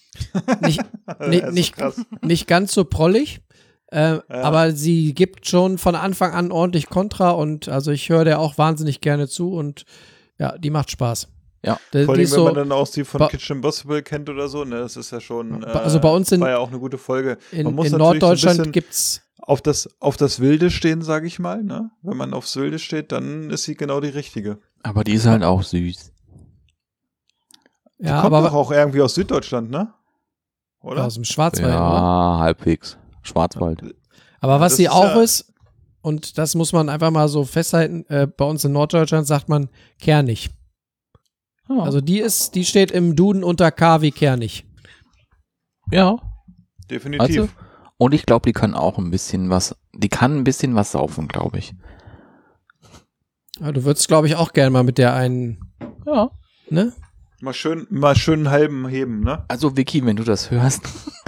Nicht ganz so prollig, aber sie gibt schon von Anfang an ordentlich Kontra und also ich höre der auch wahnsinnig gerne zu und ja, die macht Spaß. Ja, vor allem, wenn man dann auch sie von Kitchen Impossible kennt oder so, ne, das ist ja schon, also bei uns war ja auch eine gute Folge. Man muss in Norddeutschland so gibt's auf das Wilde stehen, sage ich mal, ne? Wenn man aufs Wilde steht, dann ist sie genau die richtige. Aber die ist halt auch süß. Die kommt doch auch irgendwie aus Süddeutschland, ne? Oder? Aus dem Schwarzwald, ja, oder? Halbwegs. Schwarzwald. Aber was sie auch ist, und das muss man einfach mal so festhalten, bei uns in Norddeutschland sagt man kernig. Oh. Also die steht im Duden unter K wie kernig. Ja. Definitiv. Also, und ich glaube, die kann ein bisschen was saufen, glaube ich. Ja, du würdest, glaube ich, auch gerne mal mit der einen, ne? Mal schön einen halben heben, ne? Also Vicky, wenn du das hörst.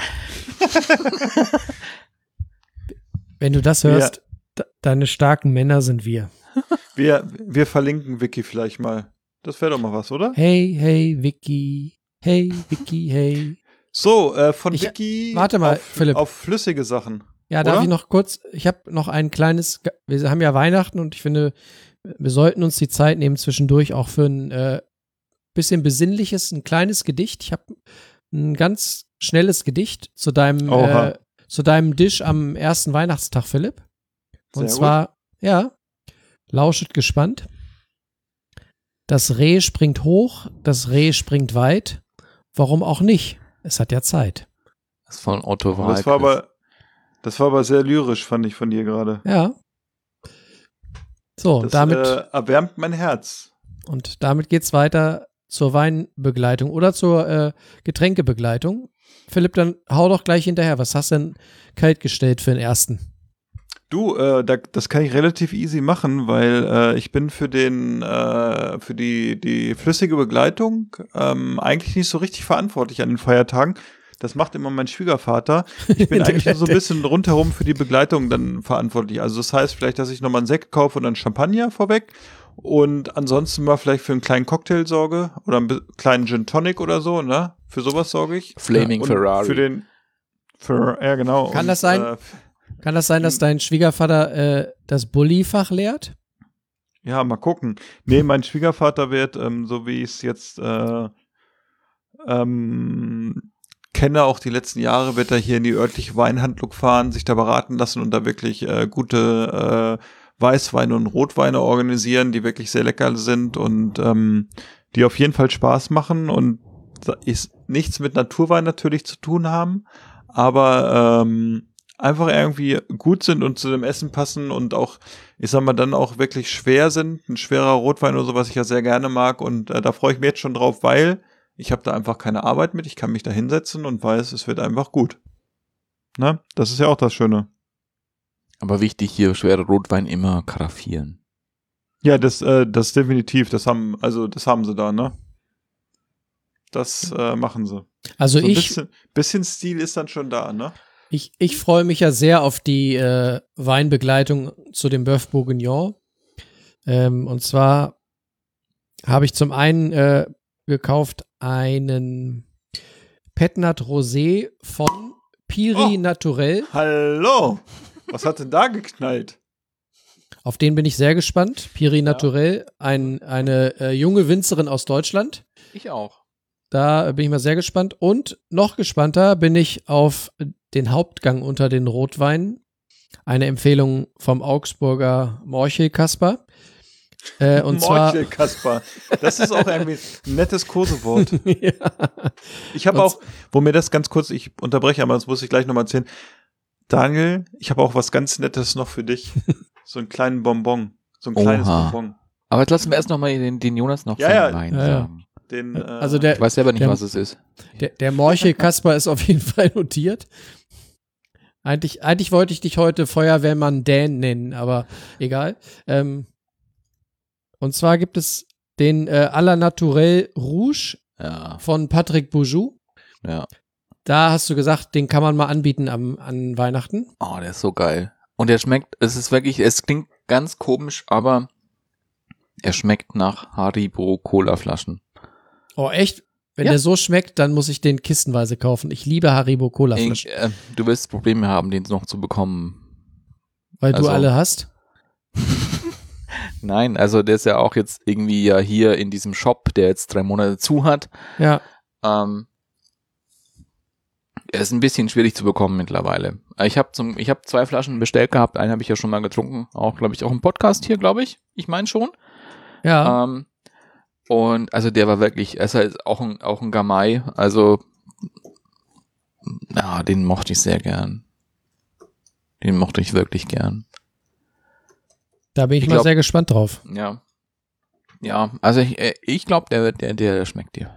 Wenn du das hörst, deine starken Männer sind wir. Wir verlinken Vicky vielleicht mal. Das wäre doch mal was, oder? Hey, Vicky. Hey, Vicky, hey. So, von Vicky warte mal, Philipp. Auf flüssige Sachen. Ja, oder? Darf ich noch kurz, ich habe noch ein kleines, wir haben ja Weihnachten und ich finde, wir sollten uns die Zeit nehmen zwischendurch auch für ein bisschen besinnliches, ein kleines Gedicht. Ich habe ein ganz schnelles Gedicht zu deinem Dish am ersten Weihnachtstag, Philipp. Und zwar, lauschet gespannt. Das Reh springt hoch, das Reh springt weit. Warum auch nicht? Es hat ja Zeit. Das ist von Otto Walkes. Das war aber sehr lyrisch, fand ich von dir gerade. Ja. So, das damit erwärmt mein Herz. Und damit geht's weiter zur Weinbegleitung oder zur Getränkebegleitung. Philipp, dann hau doch gleich hinterher. Was hast du denn kalt gestellt für den ersten? Du, das kann ich relativ easy machen, weil ich bin für die flüssige Begleitung eigentlich nicht so richtig verantwortlich an den Feiertagen. Das macht immer mein Schwiegervater. Ich bin eigentlich nur so ein bisschen rundherum für die Begleitung dann verantwortlich. Also das heißt vielleicht, dass ich nochmal einen Sekt kaufe und einen Champagner vorweg und ansonsten mal vielleicht für einen kleinen Cocktail sorge oder einen kleinen Gin Tonic oder so, ne? Für sowas sorge ich. Flaming und Ferrari. Ja, genau. Kann das sein, dass dein Schwiegervater das Bullifach leert? Ja, mal gucken. Nee, mein Schwiegervater wird, so wie ich es jetzt kenne, auch die letzten Jahre, wird er hier in die örtliche Weinhandlung fahren, sich da beraten lassen und da wirklich gute Weißweine und Rotweine organisieren, die wirklich sehr lecker sind und die auf jeden Fall Spaß machen und nichts mit Naturwein natürlich zu tun haben, aber einfach irgendwie gut sind und zu dem Essen passen und auch, ich sag mal, dann auch wirklich schwer sind. Ein schwerer Rotwein oder so, was ich ja sehr gerne mag. Und da freue ich mich jetzt schon drauf, weil ich habe da einfach keine Arbeit mit. Ich kann mich da hinsetzen und weiß, es wird einfach gut. Ne? Das ist ja auch das Schöne. Aber wichtig hier, schwere Rotwein immer karaffieren. Ja, das definitiv. Das haben sie da, ne? Das machen sie. Also so ein bisschen Stil ist dann schon da, ne? Ich freue mich ja sehr auf die Weinbegleitung zu dem Bœuf Bourguignon. Und zwar habe ich zum einen gekauft einen Petnat Rosé von Piri Naturel. Hallo! Was hat denn da geknallt? Auf den bin ich sehr gespannt. Piri Naturel, eine junge Winzerin aus Deutschland. Ich auch. Da bin ich mal sehr gespannt. Und noch gespannter bin ich auf den Hauptgang unter den Rotweinen. Eine Empfehlung vom Augsburger Morchel-Kasper. Morchel-Kasper. Das ist auch irgendwie ein nettes Kosewort. Ja. Ich habe auch, wo mir das ganz kurz, ich unterbreche, aber das muss ich gleich nochmal erzählen. Daniel, ich habe auch was ganz Nettes noch für dich. So einen kleinen Bonbon. So ein kleines Bonbon. Aber jetzt lassen wir erst nochmal den Jonas noch seinen Wein sagen. Also ich weiß selber nicht, was es ist. Der Morchel-Kasper ist auf jeden Fall notiert. Eigentlich wollte ich dich heute Feuerwehrmann Dan nennen, aber egal. Und zwar gibt es den à la Naturel Rouge von Patrick Bourjou. Ja. Da hast du gesagt, den kann man mal anbieten an Weihnachten. Oh, der ist so geil. Und der schmeckt, es klingt ganz komisch, aber er schmeckt nach Haribo Colaflaschen. Oh, echt? Wenn der so schmeckt, dann muss ich den kistenweise kaufen. Ich liebe Haribo Colaflaschen. Du wirst Probleme haben, den noch zu bekommen. Weil du alle hast? Nein, also der ist ja auch jetzt irgendwie ja hier in diesem Shop, der jetzt 3 Monate zu hat. Ja. Er ist ein bisschen schwierig zu bekommen mittlerweile. Ich habe 2 Flaschen bestellt gehabt, eine habe ich ja schon mal getrunken, auch glaube ich auch im Podcast hier, glaube ich. Ich meine schon. Ja. Und also der war wirklich, er ist halt auch ein Gamay, also ja, den mochte ich sehr gern. Den mochte ich wirklich gern. Da bin ich mal sehr gespannt drauf. Ja. Ja, also ich glaube, der schmeckt dir.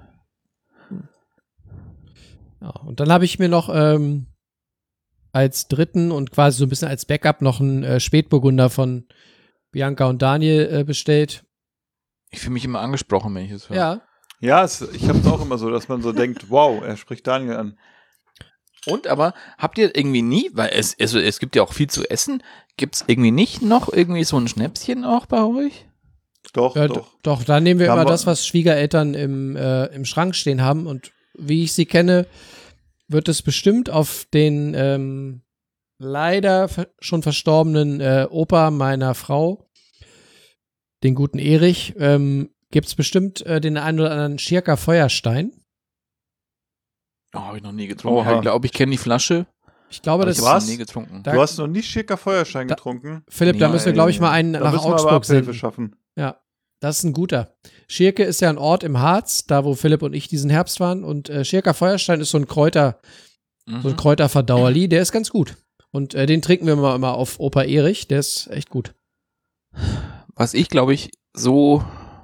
Ja, und dann habe ich mir noch als dritten und quasi so ein bisschen als Backup noch einen Spätburgunder von Bianca und Daniel bestellt. Ich fühle mich immer angesprochen, wenn ich es höre. Ja. Ja, ich habe es auch immer so, dass man so denkt, wow, er spricht Daniel an. Und aber habt ihr irgendwie nie, weil es gibt ja auch viel zu essen, gibt's irgendwie nicht noch irgendwie so ein Schnäpschen auch bei euch? Doch. Doch, da nehmen wir immer das, was Schwiegereltern im Schrank stehen haben. Und wie ich sie kenne, wird es bestimmt auf den leider schon verstorbenen Opa meiner Frau, den guten Erich, gibt's bestimmt den einen oder anderen Schirker Feuerstein. Oh, habe ich noch nie getrunken. Ich glaube, ich kenne die Flasche. Ich glaube, das ist noch nie getrunken. Du hast noch nie Schirker Feuerstein getrunken? Philipp, da müssen wir, glaube ich, mal einen nach Augsburg senden. Schaffen. Ja, das ist ein guter. Schirke ist ja ein Ort im Harz, da wo Philipp und ich diesen Herbst waren. Und Schirker Feuerstein ist so ein Kräuterverdauerli, der ist ganz gut. Und den trinken wir immer auf Opa Erich, der ist echt gut. Was ich, glaube ich, so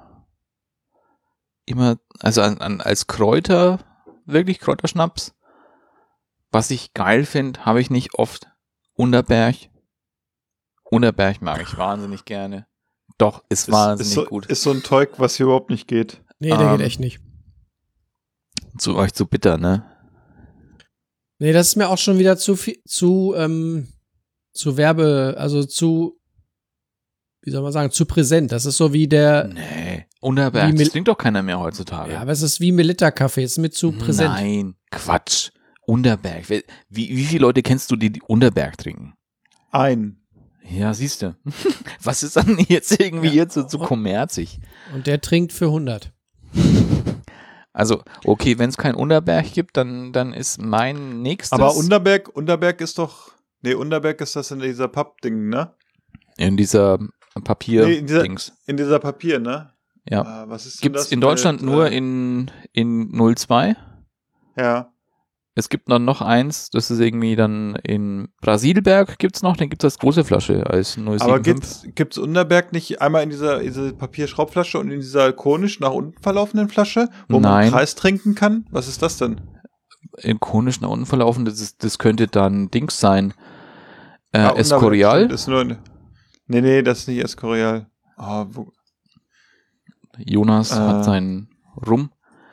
immer, also als Kräuter, wirklich Kräuterschnaps, was ich geil finde, habe ich nicht oft. Unterberg. Unterberg mag ich wahnsinnig gerne. Doch, ist wahnsinnig gut. Ist so ein Zeug, was hier überhaupt nicht geht. Nee, der geht echt nicht. Zu euch zu bitter, ne? Nee, das ist mir auch schon wieder zu viel, zu wie soll man sagen, zu präsent. Das ist so wie der. Nee, Unterberg, das trinkt doch keiner mehr heutzutage. Ja, aber es ist wie Melitta-Kaffee, ist mit zu präsent. Nein, Quatsch. Unterberg. Wie viele Leute kennst du, die Unterberg trinken? Ein. Ja, siehst du. Was ist dann jetzt irgendwie jetzt so kommerzig? Und der trinkt für 100. Also, okay, wenn es kein Unterberg gibt, dann ist mein nächstes. Aber Unterberg ist doch. Nee, Unterberg ist das in dieser Pappding, ne? In dieser Papier-Dings. In dieser Papier, ne? Ja. Was ist denn Gibt's das in Deutschland nur in 02? Ja. Es gibt dann noch eins, das ist irgendwie dann in Brasilberg gibt's noch, den gibt's als große Flasche, als 075. Aber gibt's Unterberg nicht einmal in diese Papierschraubflasche und in dieser konisch nach unten verlaufenden Flasche, wo man einen Kreis trinken kann? Was ist das denn? In konisch nach unten verlaufen, das könnte dann Dings sein. Escorial. Nee, das ist nicht Escorial. Jonas hat seinen Rum.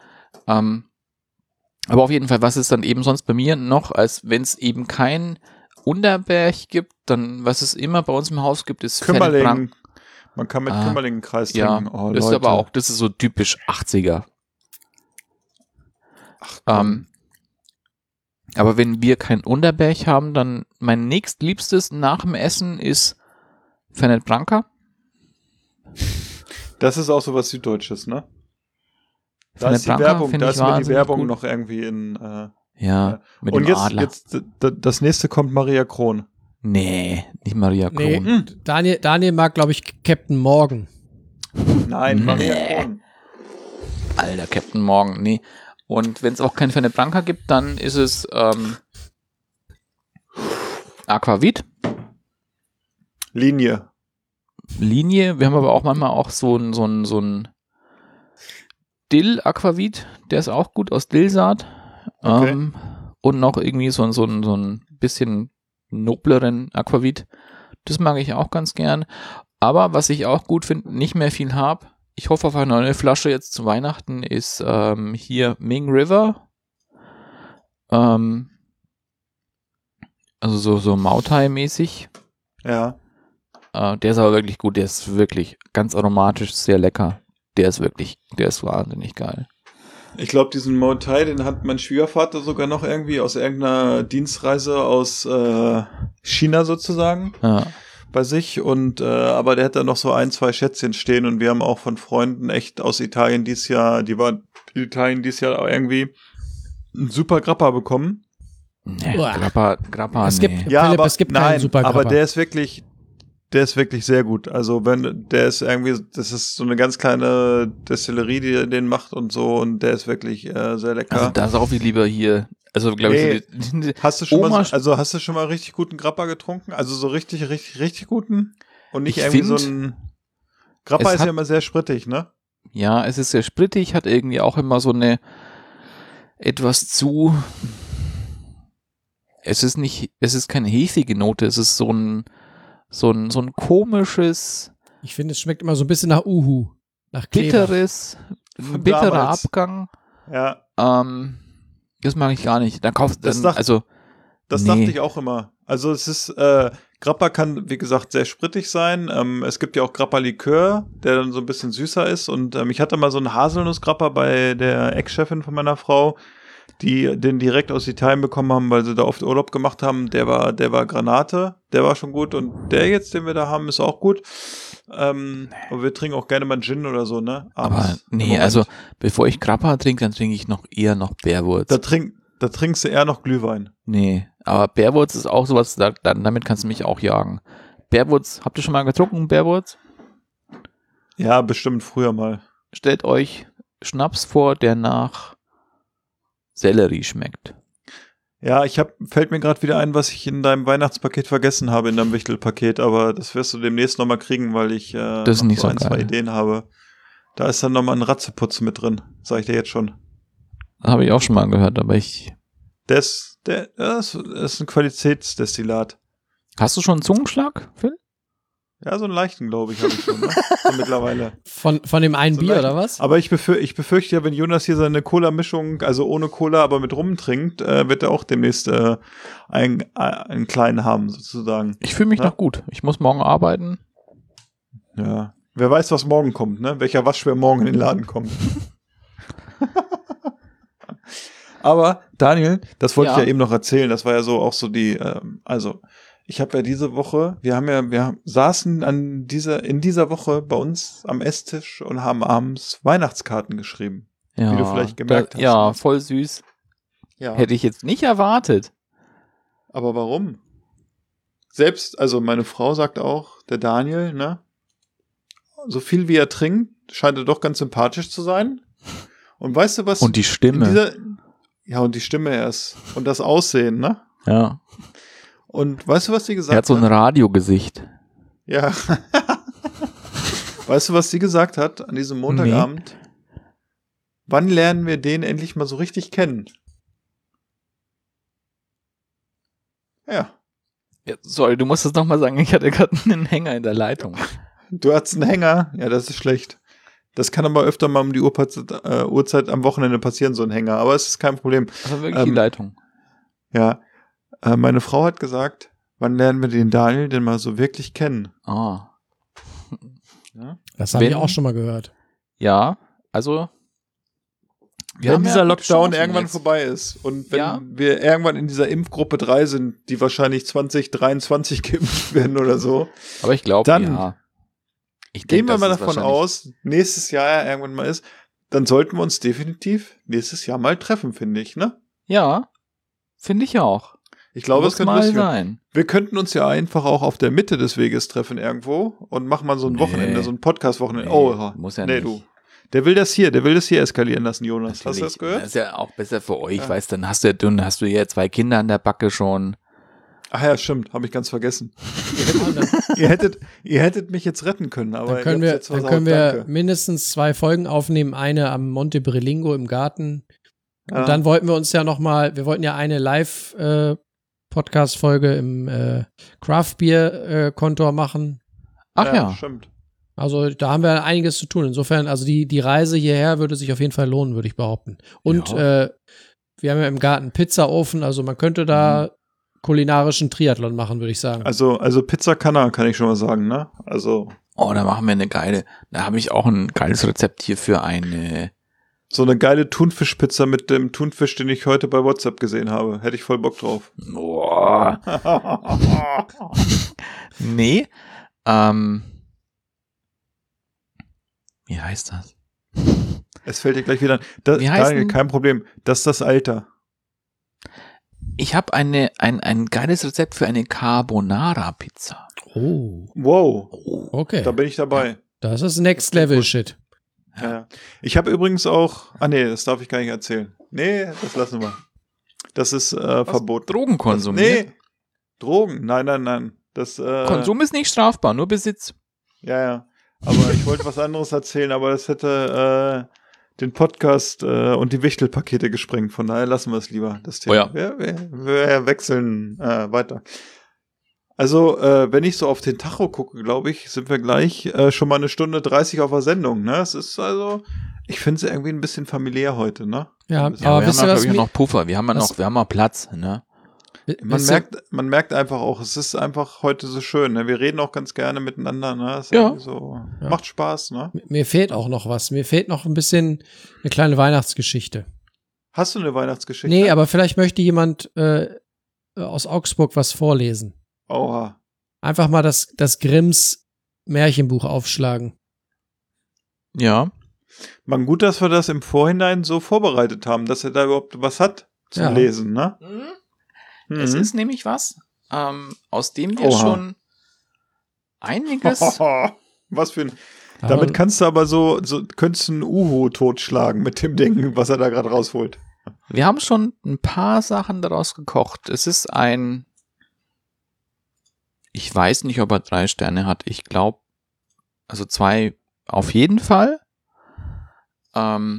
Aber auf jeden Fall, was ist dann eben sonst bei mir noch, als wenn es eben kein Unterberg gibt, dann, was es immer bei uns im Haus gibt, ist Kümmerling. Man kann mit Kümmerling einen Kreis trinken. Ja, das ist aber auch, das ist so typisch 80er. Aber wenn wir kein Unterberg haben, dann mein nächstliebstes nach dem Essen ist Fernet Branca. Das ist auch so was Süddeutsches, ne? Da ist die Werbung, da ist mir die Werbung noch irgendwie in mit und dem Adler. Jetzt das nächste kommt Maria Kron. Nee, nicht Maria Kron. Daniel mag, glaube ich, Captain Morgan. Nein, Maria Kron. Alter, Captain Morgan, nee. Und wenn es auch kein Fernet Branca gibt, dann ist es Aquavit. Linie. Wir haben aber auch manchmal auch so ein Dill-Aquavit, der ist auch gut aus Dillsaat. Okay. Und noch irgendwie so ein bisschen nobleren Aquavit. Das mag ich auch ganz gern. Aber was ich auch gut finde, nicht mehr viel habe, ich hoffe auf eine neue Flasche jetzt zu Weihnachten, ist hier Ming River. Also so Mautai-mäßig. Ja. Der ist aber wirklich gut, der ist wirklich ganz aromatisch, sehr lecker. Der ist wahnsinnig geil. Ich glaube, diesen Mautai, den hat mein Schwiegervater sogar noch irgendwie aus irgendeiner Dienstreise aus China sozusagen bei sich. Und aber der hat da noch so 1, 2 Schätzchen stehen und wir haben auch von Freunden echt aus Italien dieses Jahr irgendwie einen super Grappa bekommen. Nee, Grappa, es gibt, nee. Ja, Philipp, aber es gibt keinen super Grappa. Aber der ist wirklich sehr gut. Also der ist irgendwie, das ist so eine ganz kleine Destillerie, die den macht und so, und der ist wirklich sehr lecker. Also da sauf ich lieber hier. Also glaube ich. Hast du schon mal richtig guten Grappa getrunken? Also so richtig guten? Und nicht so ein Grappa ist ja immer sehr sprittig, ne? Ja, es ist sehr sprittig, hat irgendwie auch immer so eine etwas zu. Es ist keine hefige Note, es ist so ein komisches. Ich finde, es schmeckt immer so ein bisschen nach Uhu. Nach Kleber. Bitterer Abgang. Ja. Das mag ich gar nicht. Das dachte ich auch immer. Also es ist, Grappa kann, wie gesagt, sehr sprittig sein. Es gibt ja auch Grappa-Likör, der dann so ein bisschen süßer ist. Und ich hatte mal so einen Haselnuss-Grappa bei der Ex-Chefin von meiner Frau, die den direkt aus Italien bekommen haben, weil sie da oft Urlaub gemacht haben. Der war Granate, der war schon gut. Und der jetzt, den wir da haben, ist auch gut. Aber wir trinken auch gerne mal Gin oder so, ne? Aber nee, also bevor ich Grappa trinke, dann trinke ich eher noch Bärwurz. Da trinkst du eher noch Glühwein. Nee, aber Bärwurz ist auch sowas, damit kannst du mich auch jagen. Bärwurz, habt ihr schon mal getrunken, Bärwurz? Ja, bestimmt früher mal. Stellt euch Schnaps vor, der nach Sellerie schmeckt. Ja, fällt mir gerade wieder ein, was ich in deinem Weihnachtspaket vergessen habe, in deinem Wichtelpaket, aber das wirst du demnächst nochmal kriegen, weil ich das noch so ein, zwei Ideen habe. Da ist dann nochmal ein Ratzeputz mit drin, sag ich dir jetzt schon. Habe ich auch schon mal gehört, aber Das ist ein Qualitätsdestillat. Hast du schon einen Zungenschlag, Phil? Ja, so einen leichten, glaube ich, habe ich schon, ne? So mittlerweile. Von dem einen so Bier, oder was? Aber ich befürchte ja, wenn Jonas hier seine Cola-Mischung, also ohne Cola, aber mit Rum trinkt, wird er auch demnächst einen kleinen haben, sozusagen. Ich fühle mich noch gut. Ich muss morgen arbeiten. Ja. Wer weiß, was morgen kommt, ne? Welcher Waschbär morgen in den Laden kommt. Aber, Daniel, das wollte ich ja eben noch erzählen, das war ja so auch so die, ich habe ja diese Woche, wir saßen in dieser Woche bei uns am Esstisch und haben abends Weihnachtskarten geschrieben. Ja, wie du vielleicht gemerkt hast. Ja, voll süß. Ja. Hätte ich jetzt nicht erwartet. Aber warum? Selbst, also meine Frau sagt auch, der Daniel, ne? So viel wie er trinkt, scheint er doch ganz sympathisch zu sein. Und weißt du was? Und die Stimme. Ja, und die Stimme erst. Und das Aussehen, ne? Ja. Und weißt du, was sie gesagt Er hat so ein hat? Radiogesicht. Ja. Weißt du, was sie gesagt hat an diesem Montagabend? Wann lernen wir den endlich mal so richtig kennen? Ja. Ja, sorry, du musst es nochmal sagen, ich hatte gerade einen Hänger in der Leitung. Du hattest einen Hänger? Ja, das ist schlecht. Das kann aber öfter mal um die Uhrzeit am Wochenende passieren, so ein Hänger. Aber es ist kein Problem. Also wirklich die Leitung. Ja. Meine Frau hat gesagt, wann lernen wir den Daniel denn mal so wirklich kennen? Ah. Ja? Das habe ich auch schon mal gehört. Ja, also Wenn dieser Lockdown irgendwann jetzt vorbei ist und wenn wir irgendwann in dieser Impfgruppe 3 sind, die wahrscheinlich 2023 geimpft werden oder so. Aber ich glaube, dann ja. Gehen wir mal davon aus, nächstes Jahr ja irgendwann mal ist, dann sollten wir uns definitiv nächstes Jahr mal treffen, finde ich, ne? Ja, finde ich auch. Ich glaube, es könnte mal lustig sein. Wir könnten uns ja einfach auch auf der Mitte des Weges treffen irgendwo und machen mal so ein Wochenende, so ein Podcast-Wochenende. Muss ja nicht. Du. Der will das hier eskalieren lassen, Jonas. Natürlich. Hast du das gehört? Das ist ja auch besser für euch, weißt du, dann hast du ja 2 Kinder an der Backe schon. Ach ja, stimmt, habe ich ganz vergessen. ihr hättet mich jetzt retten können, aber dann können wir mindestens 2 Folgen aufnehmen, eine am Monte Brelingo im Garten. Und dann wollten wir uns ja wir wollten ja eine Live-Podcast-Folge im Craft Beer Kontor machen. Ach ja. Stimmt. Also da haben wir einiges zu tun. Insofern, also die Reise hierher würde sich auf jeden Fall lohnen, würde ich behaupten. Und wir haben ja im Garten Pizzaofen, also man könnte da kulinarischen Triathlon machen, würde ich sagen. Also Pizza kann ich schon mal sagen, ne? Also. Oh, da machen wir da habe ich auch ein geiles Rezept hier für eine. So eine geile Thunfischpizza mit dem Thunfisch, den ich heute bei WhatsApp gesehen habe. Hätte ich voll Bock drauf. Boah. Nee. Wie heißt das? Es fällt dir gleich wieder an. Wie heißt Daniel, kein Problem. Das ist das Alter. Ich habe ein geiles Rezept für eine Carbonara-Pizza. Oh. Wow. Okay. Da bin ich dabei. Das ist Next Level Shit. Ja. Ich habe übrigens auch, das darf ich gar nicht erzählen. Nee, das lassen wir. Das ist verboten. Drogen konsumieren? Nee. Drogen? Nein. Konsum ist nicht strafbar, nur Besitz. Ja. Aber ich wollte was anderes erzählen, aber das hätte den Podcast und die Wichtelpakete gesprengt. Von daher lassen wir es lieber, das Thema. Oh ja. Wir wechseln weiter. Also, wenn ich so auf den Tacho gucke, glaube ich, sind wir gleich schon mal 1:30 auf der Sendung. Ne? Es ist also, ich finde es irgendwie ein bisschen familiär heute, ne? Ja, aber wir haben ja noch Puffer. Wir haben noch Platz, ne? Man merkt einfach auch, es ist einfach heute so schön. Ne? Wir reden auch ganz gerne miteinander. Ne? Es macht Spaß. Ne? Mir fehlt auch noch was. Mir fehlt noch ein bisschen eine kleine Weihnachtsgeschichte. Hast du eine Weihnachtsgeschichte? Nee, aber vielleicht möchte jemand aus Augsburg was vorlesen. Oha. Einfach mal das Grimms Märchenbuch aufschlagen. Ja. Man, gut, dass wir das im Vorhinein so vorbereitet haben, dass er da überhaupt was hat zum Lesen, ne? Es ist nämlich was, aus dem wir schon einiges. Was für ein. Damit kannst du aber könntest du einen Uhu totschlagen mit dem Ding, was er da gerade rausholt. Wir haben schon ein paar Sachen daraus gekocht. Es ist ich weiß nicht, ob er 3 Sterne hat. Ich glaube, also 2 auf jeden Fall. Er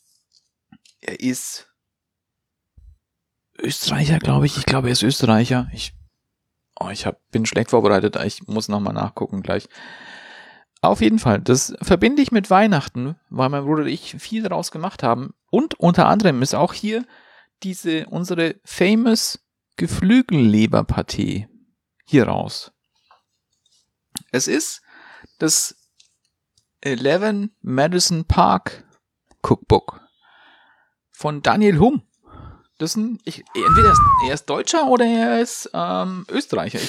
ist Österreicher, glaube ich. Ich glaube, er ist Österreicher. Bin schlecht vorbereitet. Ich muss nochmal nachgucken gleich. Auf jeden Fall. Das verbinde ich mit Weihnachten, weil mein Bruder und ich viel daraus gemacht haben. Und unter anderem ist auch hier unsere famous Geflügelleberpartie hier raus. Es ist das 11 Madison Park Cookbook von Daniel Humm. Das ist entweder er ist Deutscher oder er ist Österreicher.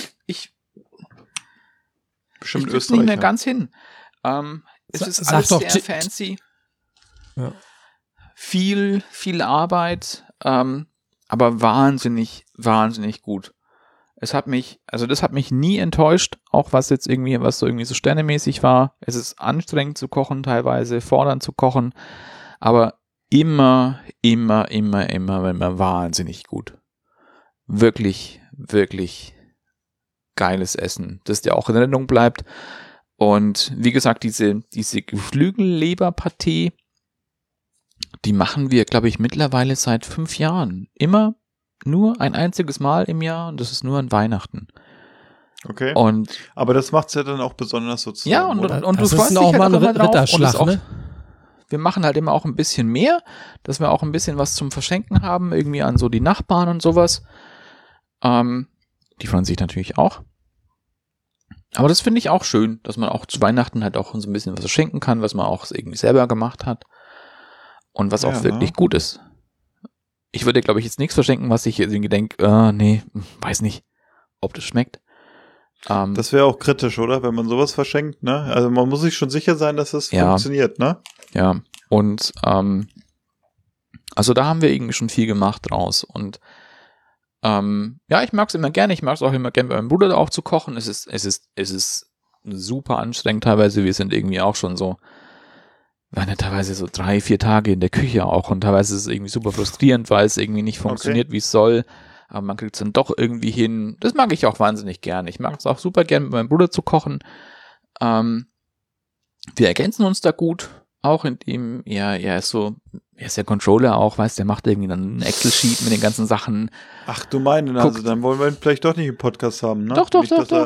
Bestimmt ich Österreicher. Nicht mehr ganz hin. Es ist alles sehr fancy. Ja. Viel Arbeit, aber wahnsinnig, wahnsinnig gut. Das hat mich nie enttäuscht, auch was so irgendwie so sternemäßig war. Es ist anstrengend zu kochen, teilweise fordernd zu kochen, aber immer wahnsinnig gut. Wirklich, wirklich geiles Essen, das dir auch in Erinnerung bleibt. Und wie gesagt, diese Geflügelleberpartie, die machen wir, glaube ich, mittlerweile seit 5 Jahren. Immer nur ein einziges Mal im Jahr und das ist nur an Weihnachten. Okay. Und aber das macht's ja dann auch besonders sozusagen. ja, und das du ist freust dich auch halt mal ein immer drauf. Ritterschlag, Und ne? Wir machen halt immer auch ein bisschen mehr, dass wir auch ein bisschen was zum Verschenken haben, irgendwie an so die Nachbarn und sowas. Die freuen sich natürlich auch. Aber das finde ich auch schön, dass man auch zu Weihnachten halt auch so ein bisschen was verschenken kann, was man auch irgendwie selber gemacht hat. Und was auch wirklich gut ist. Ich würde, glaube ich, jetzt nichts verschenken, was ich irgendwie denke, nee, weiß nicht, ob das schmeckt. Das wäre auch kritisch, oder? Wenn man sowas verschenkt, ne? Also man muss sich schon sicher sein, dass es funktioniert, ne? Ja, und also da haben wir irgendwie schon viel gemacht draus. Und ja, ich mag es immer gerne. Ich mag es auch immer gerne, bei meinem Bruder auch zu kochen. Es ist super anstrengend teilweise. Wir sind irgendwie auch schon so, waren ja teilweise so 3-4 Tage in der Küche auch und teilweise ist es irgendwie super frustrierend, weil es irgendwie nicht funktioniert, wie es soll. Aber man kriegt es dann doch irgendwie hin. Das mag ich auch wahnsinnig gerne. Ich mag es auch super gerne, mit meinem Bruder zu kochen. Wir ergänzen uns da gut. Auch indem, er ist der Controller auch, weißt, der macht irgendwie dann einen Excel-Sheet mit den ganzen Sachen. Ach du meinst, also dann wollen wir ihn vielleicht doch nicht im Podcast haben, ne? Doch.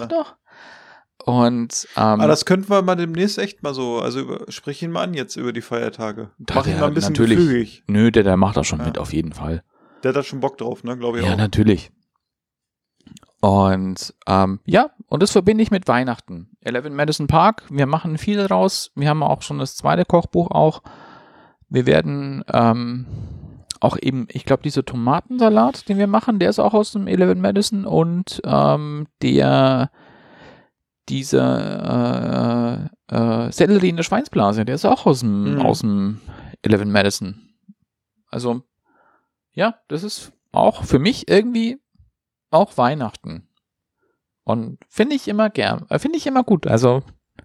Und das könnten wir mal demnächst echt mal so, also sprich ihn mal an jetzt über die Feiertage. Mach ihn mal ein bisschen gefügig. Nö, der macht das schon mit, auf jeden Fall. Der hat da schon Bock drauf, ne, glaube ich auch. Ja, natürlich. Und und das verbinde ich mit Weihnachten. 11 Madison Park, wir machen viel draus. Wir haben auch schon das zweite Kochbuch auch. Wir werden auch eben, ich glaube, dieser Tomatensalat, den wir machen, der ist auch aus dem 11 Madison und dieser Sellerie in der Schweinsblase, der ist auch aus dem 11 Madison. Also, ja, das ist auch für mich irgendwie auch Weihnachten. Und finde ich immer gut. Also,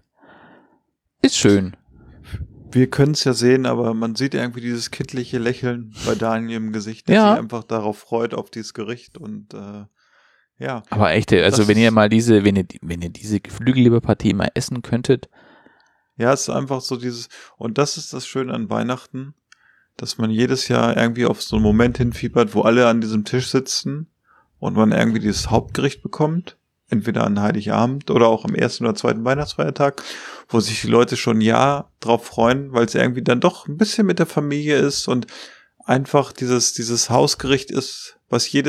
ist schön. Wir können es ja sehen, aber man sieht irgendwie dieses kindliche Lächeln bei Daniel im Gesicht, der sich einfach darauf freut, auf dieses Gericht und ja. Aber echt, also wenn ihr diese Geflügelleberpartie mal essen könntet. Ja, es ist einfach so und das ist das Schöne an Weihnachten, dass man jedes Jahr irgendwie auf so einen Moment hinfiebert, wo alle an diesem Tisch sitzen und man irgendwie dieses Hauptgericht bekommt, entweder an Heiligabend oder auch am 1. oder 2. Weihnachtsfeiertag, wo sich die Leute schon ein Jahr drauf freuen, weil es irgendwie dann doch ein bisschen mit der Familie ist und einfach dieses Hausgericht ist, was es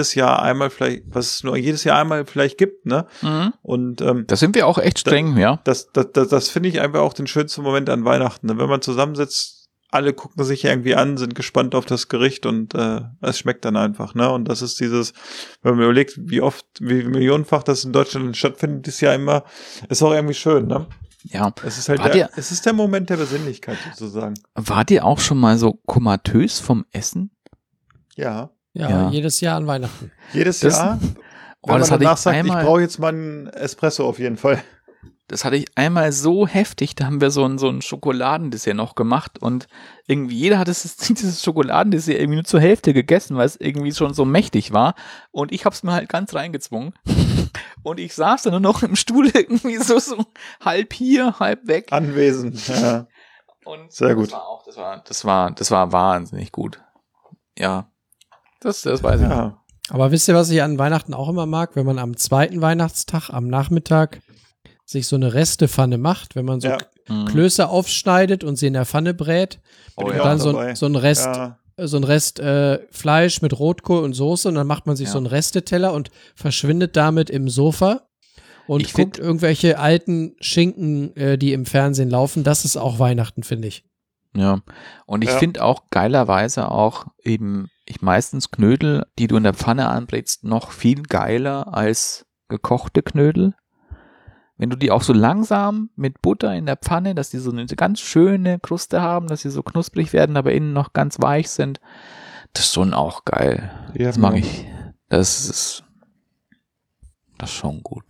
nur jedes Jahr einmal vielleicht gibt, ne? Mhm. Und da sind wir auch echt streng, ja. Das finde ich einfach auch den schönsten Moment an Weihnachten, ne? Wenn man zusammensitzt, alle gucken sich irgendwie an, sind gespannt auf das Gericht und es schmeckt dann einfach, ne? Und das ist wenn man überlegt, wie millionenfach das in Deutschland stattfindet, dieses Jahr immer, ist auch irgendwie schön, ne? Ja. Es ist halt es ist der Moment der Besinnlichkeit sozusagen. Wart ihr auch schon mal so komatös vom Essen? Ja. Ja, jedes Jahr an Weihnachten. Jedes Jahr? Wenn man danach sagt, ich brauche jetzt mal einen Espresso auf jeden Fall. Das hatte ich einmal so heftig, da haben wir so ein Schokoladendessert noch gemacht und irgendwie jeder hat dieses Schokoladendessert irgendwie nur zur Hälfte gegessen, weil es irgendwie schon so mächtig war und ich hab's mir halt ganz reingezwungen und ich saß dann nur noch im Stuhl irgendwie so halb hier, halb weg. Anwesend, ja. Und sehr gut. Das war wahnsinnig gut. Ja, das weiß ich. Ja. Aber wisst ihr, was ich an Weihnachten auch immer mag? Wenn man am 2. Weihnachtstag am Nachmittag sich so eine Restepfanne macht, wenn man so Klöße aufschneidet und sie in der Pfanne brät und dann so ein Rest Fleisch mit Rotkohl und Soße und dann macht man sich so einen Resteteller und verschwindet damit im Sofa und guckt irgendwelche alten Schinken, die im Fernsehen laufen. Das ist auch Weihnachten, finde ich. Ja, und ich finde auch geilerweise auch eben, meistens Knödel, die du in der Pfanne anbrätst, noch viel geiler als gekochte Knödel. Wenn du die auch so langsam mit Butter in der Pfanne, dass die so eine ganz schöne Kruste haben, dass sie so knusprig werden, aber innen noch ganz weich sind, das ist schon auch geil. Ja, das mag ich. Das ist schon gut.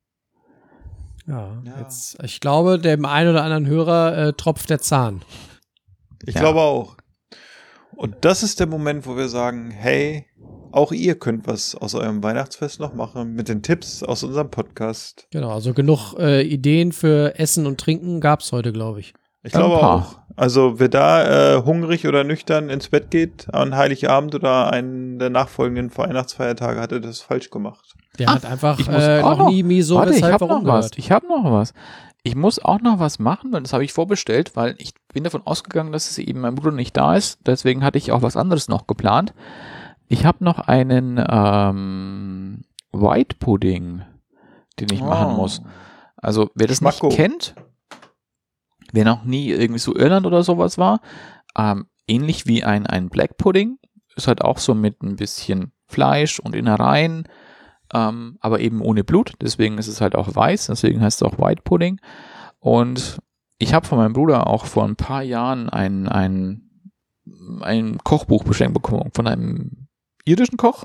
Ja. Jetzt, ich glaube, dem einen oder anderen Hörer tropft der Zahn. Ich glaube auch. Und das ist der Moment, wo wir sagen, hey, auch ihr könnt was aus eurem Weihnachtsfest noch machen mit den Tipps aus unserem Podcast. Genau, also genug Ideen für Essen und Trinken gab es heute, glaube ich. Ich glaube auch. Also wer da hungrig oder nüchtern ins Bett geht an Heiligabend oder einen der nachfolgenden Weihnachtsfeiertage, hat er das falsch gemacht. Der hat einfach ich muss noch nie Miso, warte, weshalb, ich habe warum noch was. gehört. Ich habe noch was. Ich muss auch noch was machen, weil das habe ich vorbestellt, weil ich bin davon ausgegangen, dass es eben mein Bruder nicht da ist. Deswegen hatte ich auch was anderes noch geplant. Ich habe noch einen White Pudding, den ich machen muss. Also wer das nicht kennt, wer noch nie irgendwie so Irland oder sowas war, ähnlich wie ein Black Pudding, ist halt auch so mit ein bisschen Fleisch und Innereien, aber eben ohne Blut, deswegen ist es halt auch weiß, deswegen heißt es auch White Pudding. Und ich habe von meinem Bruder auch vor ein paar Jahren ein Kochbuch geschenkt bekommen von einem irischen Koch.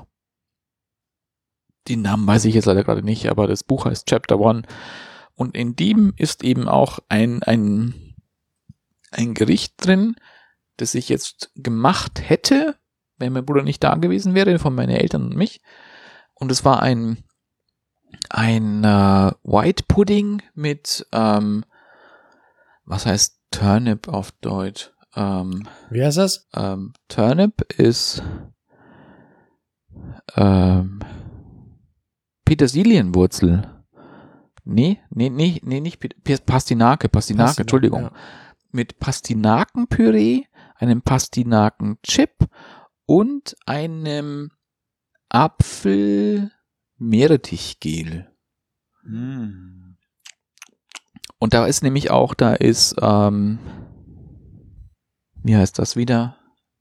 Den Namen weiß ich jetzt leider gerade nicht, aber das Buch heißt Chapter 1. Und in dem ist eben auch ein Gericht drin, das ich jetzt gemacht hätte, wenn mein Bruder nicht da gewesen wäre, von meinen Eltern und mich. Und es war ein White Pudding mit, was heißt Turnip auf Deutsch? Wie heißt das? Turnip ist Petersilienwurzel. Nee, nicht Pastinake, Entschuldigung. Ja. Mit Pastinakenpüree, einem Pastinakenchip und einem Apfel-Meerrettichgel. Mm. Und da ist nämlich auch, wie heißt das wieder?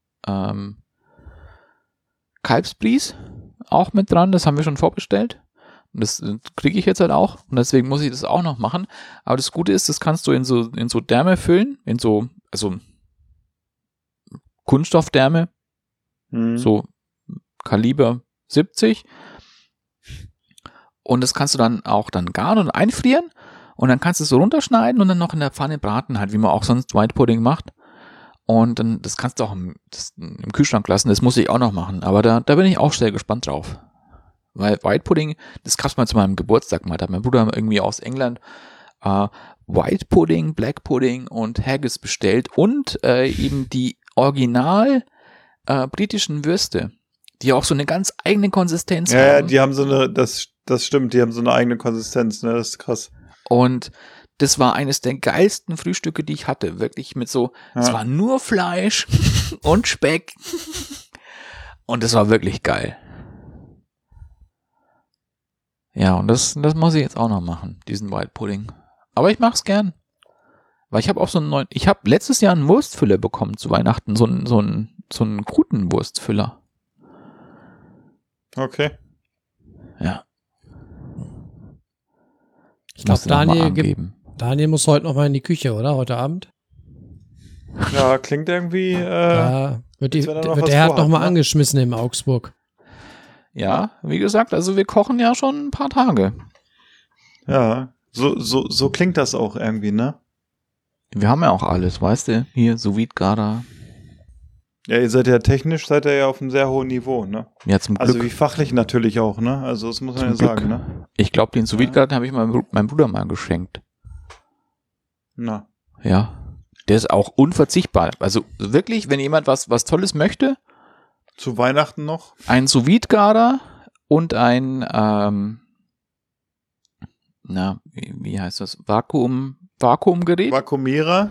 Kalbsbries auch mit dran, das haben wir schon vorbestellt. Und das kriege ich jetzt halt auch. Und deswegen muss ich das auch noch machen. Aber das Gute ist, das kannst du in so Därme füllen, also Kunststoffdärme, so Kaliber 70. Und das kannst du dann auch garen und einfrieren. Und dann kannst du es so runterschneiden und dann noch in der Pfanne braten, halt, wie man auch sonst White Pudding macht. Und dann, das kannst du auch im Kühlschrank lassen. Das muss ich auch noch machen. Aber da bin ich auch sehr gespannt drauf. Weil White Pudding, das gab es mal zu meinem Geburtstag mal. Da hat mein Bruder irgendwie aus England White Pudding, Black Pudding und Haggis bestellt. Und eben die original britischen Würste, die auch so eine ganz eigene Konsistenz haben. Ja, die haben so eine, das stimmt, die haben so eine eigene Konsistenz, ne? Das ist krass. Und das war eines der geilsten Frühstücke, die ich hatte. Wirklich mit so, es war nur Fleisch und Speck. Und das war wirklich geil. Ja, und das muss ich jetzt auch noch machen, diesen White Pudding. Aber ich mach's gern. Weil ich habe auch ich habe letztes Jahr einen Wurstfüller bekommen zu Weihnachten, so einen guten Wurstfüller. Okay. Ja. Ich glaube, Daniel muss heute noch mal in die Küche, oder? Heute Abend? Ja, klingt irgendwie. Der hat noch mal angeschmissen in Augsburg. Ja, wie gesagt, also wir kochen ja schon ein paar Tage. Ja, so klingt das auch irgendwie, ne? Wir haben ja auch alles, weißt du? Hier, Sous-Vide-Garer. Ja, ihr seid ja technisch auf einem sehr hohen Niveau, ne? Ja, zum Glück. Also wie fachlich natürlich auch, ne? Also das muss man ja sagen, ne? Ich glaube, den Sous-Vide-Garer habe ich meinem Bruder mal geschenkt. Na. Ja. Der ist auch unverzichtbar. Also wirklich, wenn jemand was Tolles möchte. Zu Weihnachten noch? Ein Sous-Vide-Garer und ein, wie heißt das? Vakuumgerät? Vakuumierer?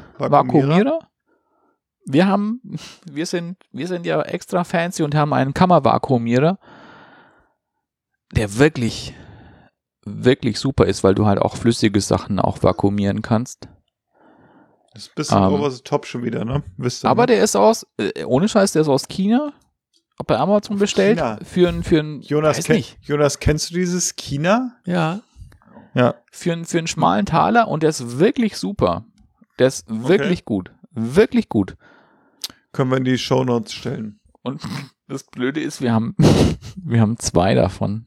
Wir sind ja extra fancy und haben einen Kammervakuumierer, der wirklich, wirklich super ist, weil du halt auch flüssige Sachen auch vakuumieren kannst. Das ist ein bisschen over the top schon wieder, ne? Wisst ihr, aber ne? der ist ohne Scheiß, der ist aus China. Bei Amazon bestellt. Für ein Jonas, kennst du dieses China? Ja. Für einen schmalen Taler und der ist wirklich super. Der ist wirklich gut. Wirklich gut. Können wir in die Shownotes stellen. Und das Blöde ist, wir haben 2 davon.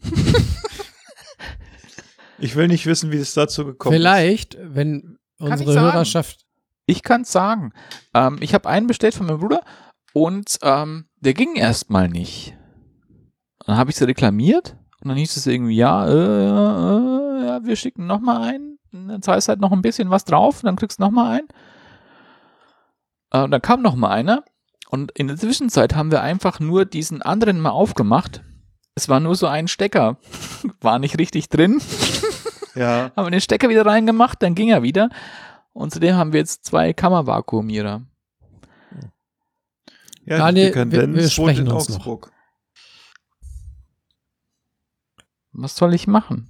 Ich will nicht wissen, wie es dazu gekommen ist. Wenn unsere Hörerschaft... Ich kann es sagen. Ich habe einen bestellt von meinem Bruder Und der ging erstmal nicht. Dann habe ich sie reklamiert und dann hieß es irgendwie, ja, wir schicken nochmal einen. Dann zahlst halt noch ein bisschen was drauf, dann kriegst du nochmal einen. Dann kam nochmal einer und in der Zwischenzeit haben wir einfach nur diesen anderen mal aufgemacht. Es war nur so ein Stecker, war nicht richtig drin. Ja. Haben wir den Stecker wieder reingemacht, dann ging er wieder. Und zudem haben wir jetzt 2 Kammervakuumierer. Ja, Daniel, die Dependenz wir sprechen wohnt in uns noch. Augsburg. Was soll ich machen?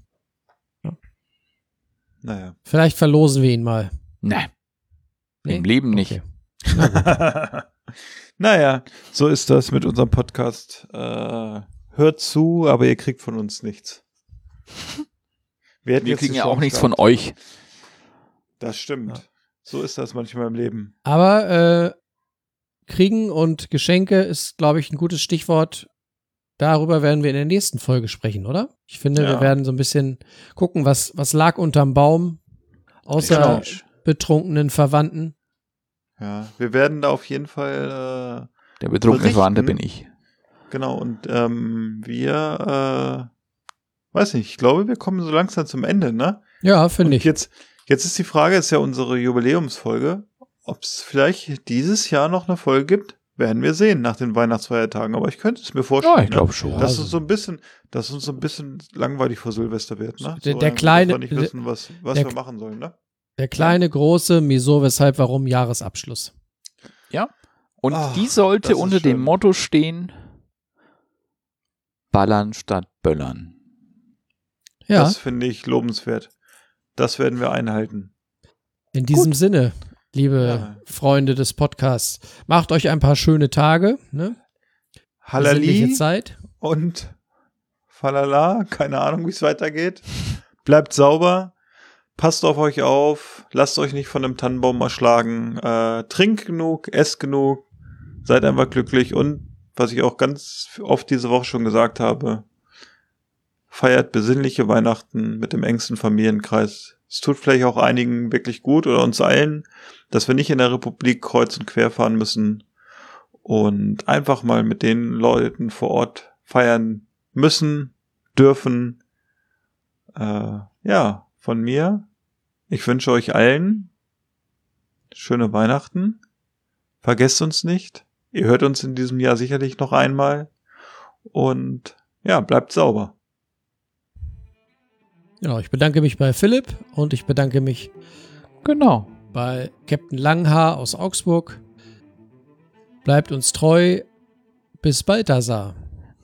Naja. Vielleicht verlosen wir ihn mal. Nee, Nee? im Leben nicht. Okay. Naja, so ist das mit unserem Podcast. Hört zu, aber ihr kriegt von uns nichts. Wir kriegen ja auch nichts von euch. Das stimmt. Ja. So ist das manchmal im Leben. Aber Kriegen und Geschenke ist, glaube ich, ein gutes Stichwort. Darüber werden wir in der nächsten Folge sprechen, oder? Ich finde, wir werden so ein bisschen gucken, was lag unterm Baum, außer betrunkenen Verwandten. Ja, wir werden da auf jeden Fall Der betrunkene berichten. Verwandte bin ich. Genau, und wir weiß nicht, ich glaube, wir kommen so langsam zum Ende, ne? Ja, finde ich. Jetzt ist die Frage, ist ja unsere Jubiläumsfolge, ob es vielleicht dieses Jahr noch eine Folge gibt, werden wir sehen nach den Weihnachtsfeiertagen. Aber ich könnte es mir vorstellen, Ja, ich glaube schon. dass es uns so ein bisschen langweilig vor Silvester wird, ne? Der kleine- dass wir nicht wissen, was wir machen sollen, ne? Der kleine, große Wieso, Weshalb, Warum Jahresabschluss. Ja. Und Ach, die sollte das ist unter dem schön. Motto stehen: Ballern statt Böllern. Ja, Das finde ich lobenswert. Das werden wir einhalten. in diesem Sinne, liebe Ja. Freunde des Podcasts, macht euch ein paar schöne Tage, ne? Besinnliche Hallali Zeit. und Falala, keine Ahnung, wie es weitergeht. Bleibt sauber, passt auf euch auf, lasst euch nicht von einem Tannenbaum erschlagen, trinkt genug, esst genug, seid einfach glücklich und, was ich auch ganz oft diese Woche schon gesagt habe, feiert besinnliche Weihnachten mit dem engsten Familienkreis. Es tut vielleicht auch einigen wirklich gut oder uns allen, dass wir nicht in der Republik kreuz und quer fahren müssen und einfach mal mit den Leuten vor Ort feiern müssen, dürfen. Ja, von mir, ich wünsche euch allen schöne Weihnachten. Vergesst uns nicht. Ihr hört uns in diesem Jahr sicherlich noch einmal. Und ja, bleibt sauber. Genau, ich bedanke mich bei Philipp und ich bedanke mich Genau. bei Captain Langhaar aus Augsburg. Bleibt uns treu. Bis Balthasar.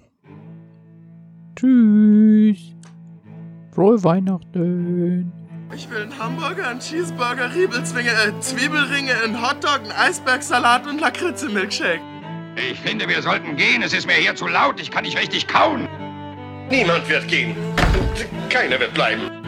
Tschüss. Frohe Weihnachten. Ich will einen Hamburger, einen Cheeseburger, Zwiebelringe, einen Hotdog, einen Eisbergsalat und Lakritze-Milkshake. Ich finde, wir sollten gehen. Es ist mir hier zu laut. Ich kann nicht richtig kauen. Niemand wird gehen. Keiner wird bleiben.